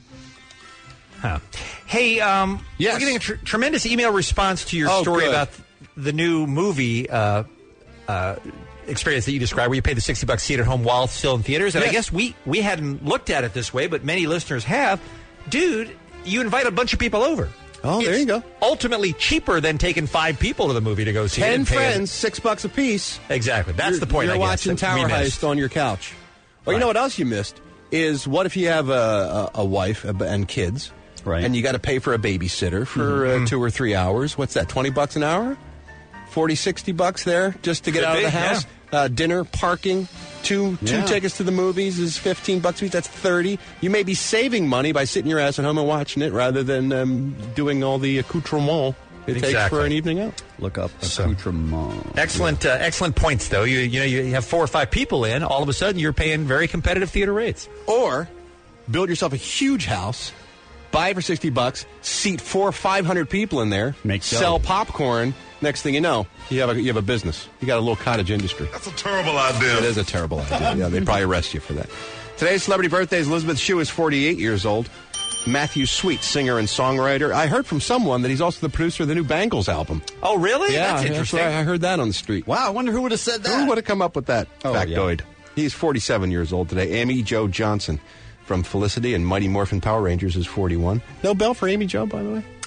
Huh. Hey, um, Yes. we're getting a tr- tremendous email response to your Oh, story good. about the new movie uh, uh, experience that you described, where you pay the sixty bucks seat at home while still in theaters. And I Yes. guess we, we hadn't looked at it this way, but many listeners have. Dude, you invite a bunch of people over. Oh, there It's you go. Ultimately cheaper than taking five people to the movie to go see it. Ten and pay it. friends, six bucks a piece. Exactly. That's You're- the point, You're I guess, watching that we Tower missed. Heist on your couch. Well, you Right. know what else you missed is what if you have a, a, a wife and kids, Right. and you got to pay for a babysitter for uh, two or three hours. What's that, twenty bucks an hour? forty, sixty bucks there just to get Could out of be, the house? Uh, dinner, parking, two two Yeah. tickets to the movies is fifteen bucks each. That's thirty. You may be saving money by sitting your ass at home and watching it rather than um, doing all the accoutrement it takes Exactly. for an evening out. Look up So- accoutrement. Excellent, uh, excellent points. Though you, you know, you have four or five people in. All of a sudden, you're paying very competitive theater rates. Or build yourself a huge house, buy it for sixty bucks, seat four or five hundred people in there, Make sell dough. popcorn. Next thing you know, you have a you have a business. You got a little cottage industry. That's a terrible idea. It is a terrible idea. Yeah, they'd probably arrest you for that. Today's celebrity birthdays. Elizabeth Shue is forty-eight years old. Matthew Sweet, singer and songwriter. I heard from someone that he's also the producer of the new Bangles album. Oh, really? Yeah, That's interesting. right. I heard that on the street. Wow, I wonder who would have said that. Who would have come up with that Oh, factoid? He's forty-seven years old today. Amy Jo Johnson from Felicity and Mighty Morphin Power Rangers is forty-one. No bell for Amy Jo, by the way?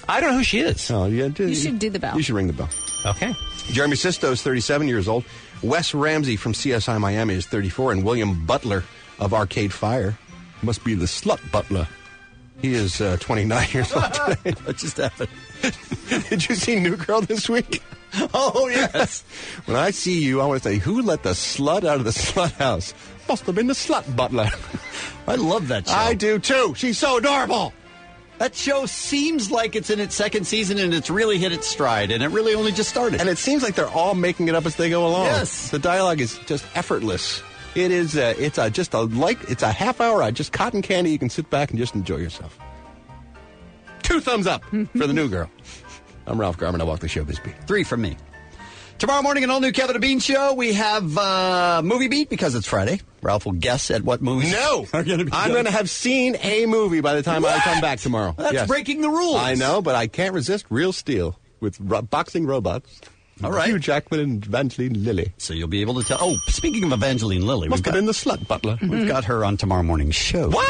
I don't know who she is. Oh, yeah, do, You should do the bell. You should ring the bell. Okay. Jeremy Sisto is thirty-seven years old. Wes Ramsey from C S I Miami is thirty-four. And William Butler of Arcade Fire must be the slut butler. He is uh, twenty-nine years old today. What just happened? Did you see New Girl this week? Oh, yes. When I see you, I want to say, who let the slut out of the slut house? Must have been the slut butler. I love that show. I do, too. She's so adorable. That show seems like it's in its second season and it's really hit its stride, and it really only just started. And it seems like they're all making it up as they go along. Yes. The dialogue is just effortless. It is, uh, it's a, just a, like, it's a half hour, uh, just cotton candy. You can sit back and just enjoy yourself. Two thumbs up for the New Girl. I'm Ralph Garman. I walk the show, Bisbee. Three from me. Tomorrow morning, an all-new Kevin and Bean show. We have uh, Movie Beat because it's Friday. Ralph will guess at what movies No. are going to be I'm good. going to have seen a movie by the time What? I come back tomorrow. That's Yes. breaking the rules. I know, but I can't resist Real Steel with ro- boxing robots. All right. Hugh Jackman and Evangeline Lilly. So you'll be able to tell. Oh, speaking of Evangeline Lilly, Must we've have got, been the slut butler. we've got her on tomorrow morning's show. What?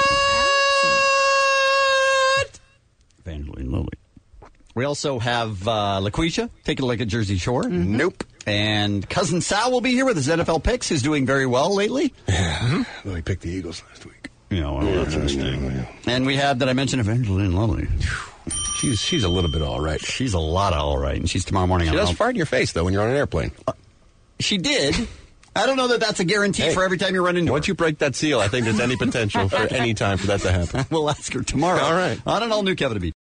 Evangeline Lilly. We also have uh, LaQuisha taking a look at Jersey Shore. Mm-hmm. Nope. And Cousin Sal will be here with his N F L picks. He's doing very well lately. Yeah. Well, he picked the Eagles last week. Yeah, well, that's interesting. And we have, that I mentioned, Evangeline Lilly. She's she's a little bit all right. She's a lot of all right, and she's tomorrow morning. She on does Al- fart in your face, though, when you're on an airplane. Uh, she did. I don't know that that's a guarantee Hey, for every time you run into Once her. you break that seal, I think there's any potential for any time for that to happen. We'll ask her tomorrow. All right. On an all-new Kevin and Bean.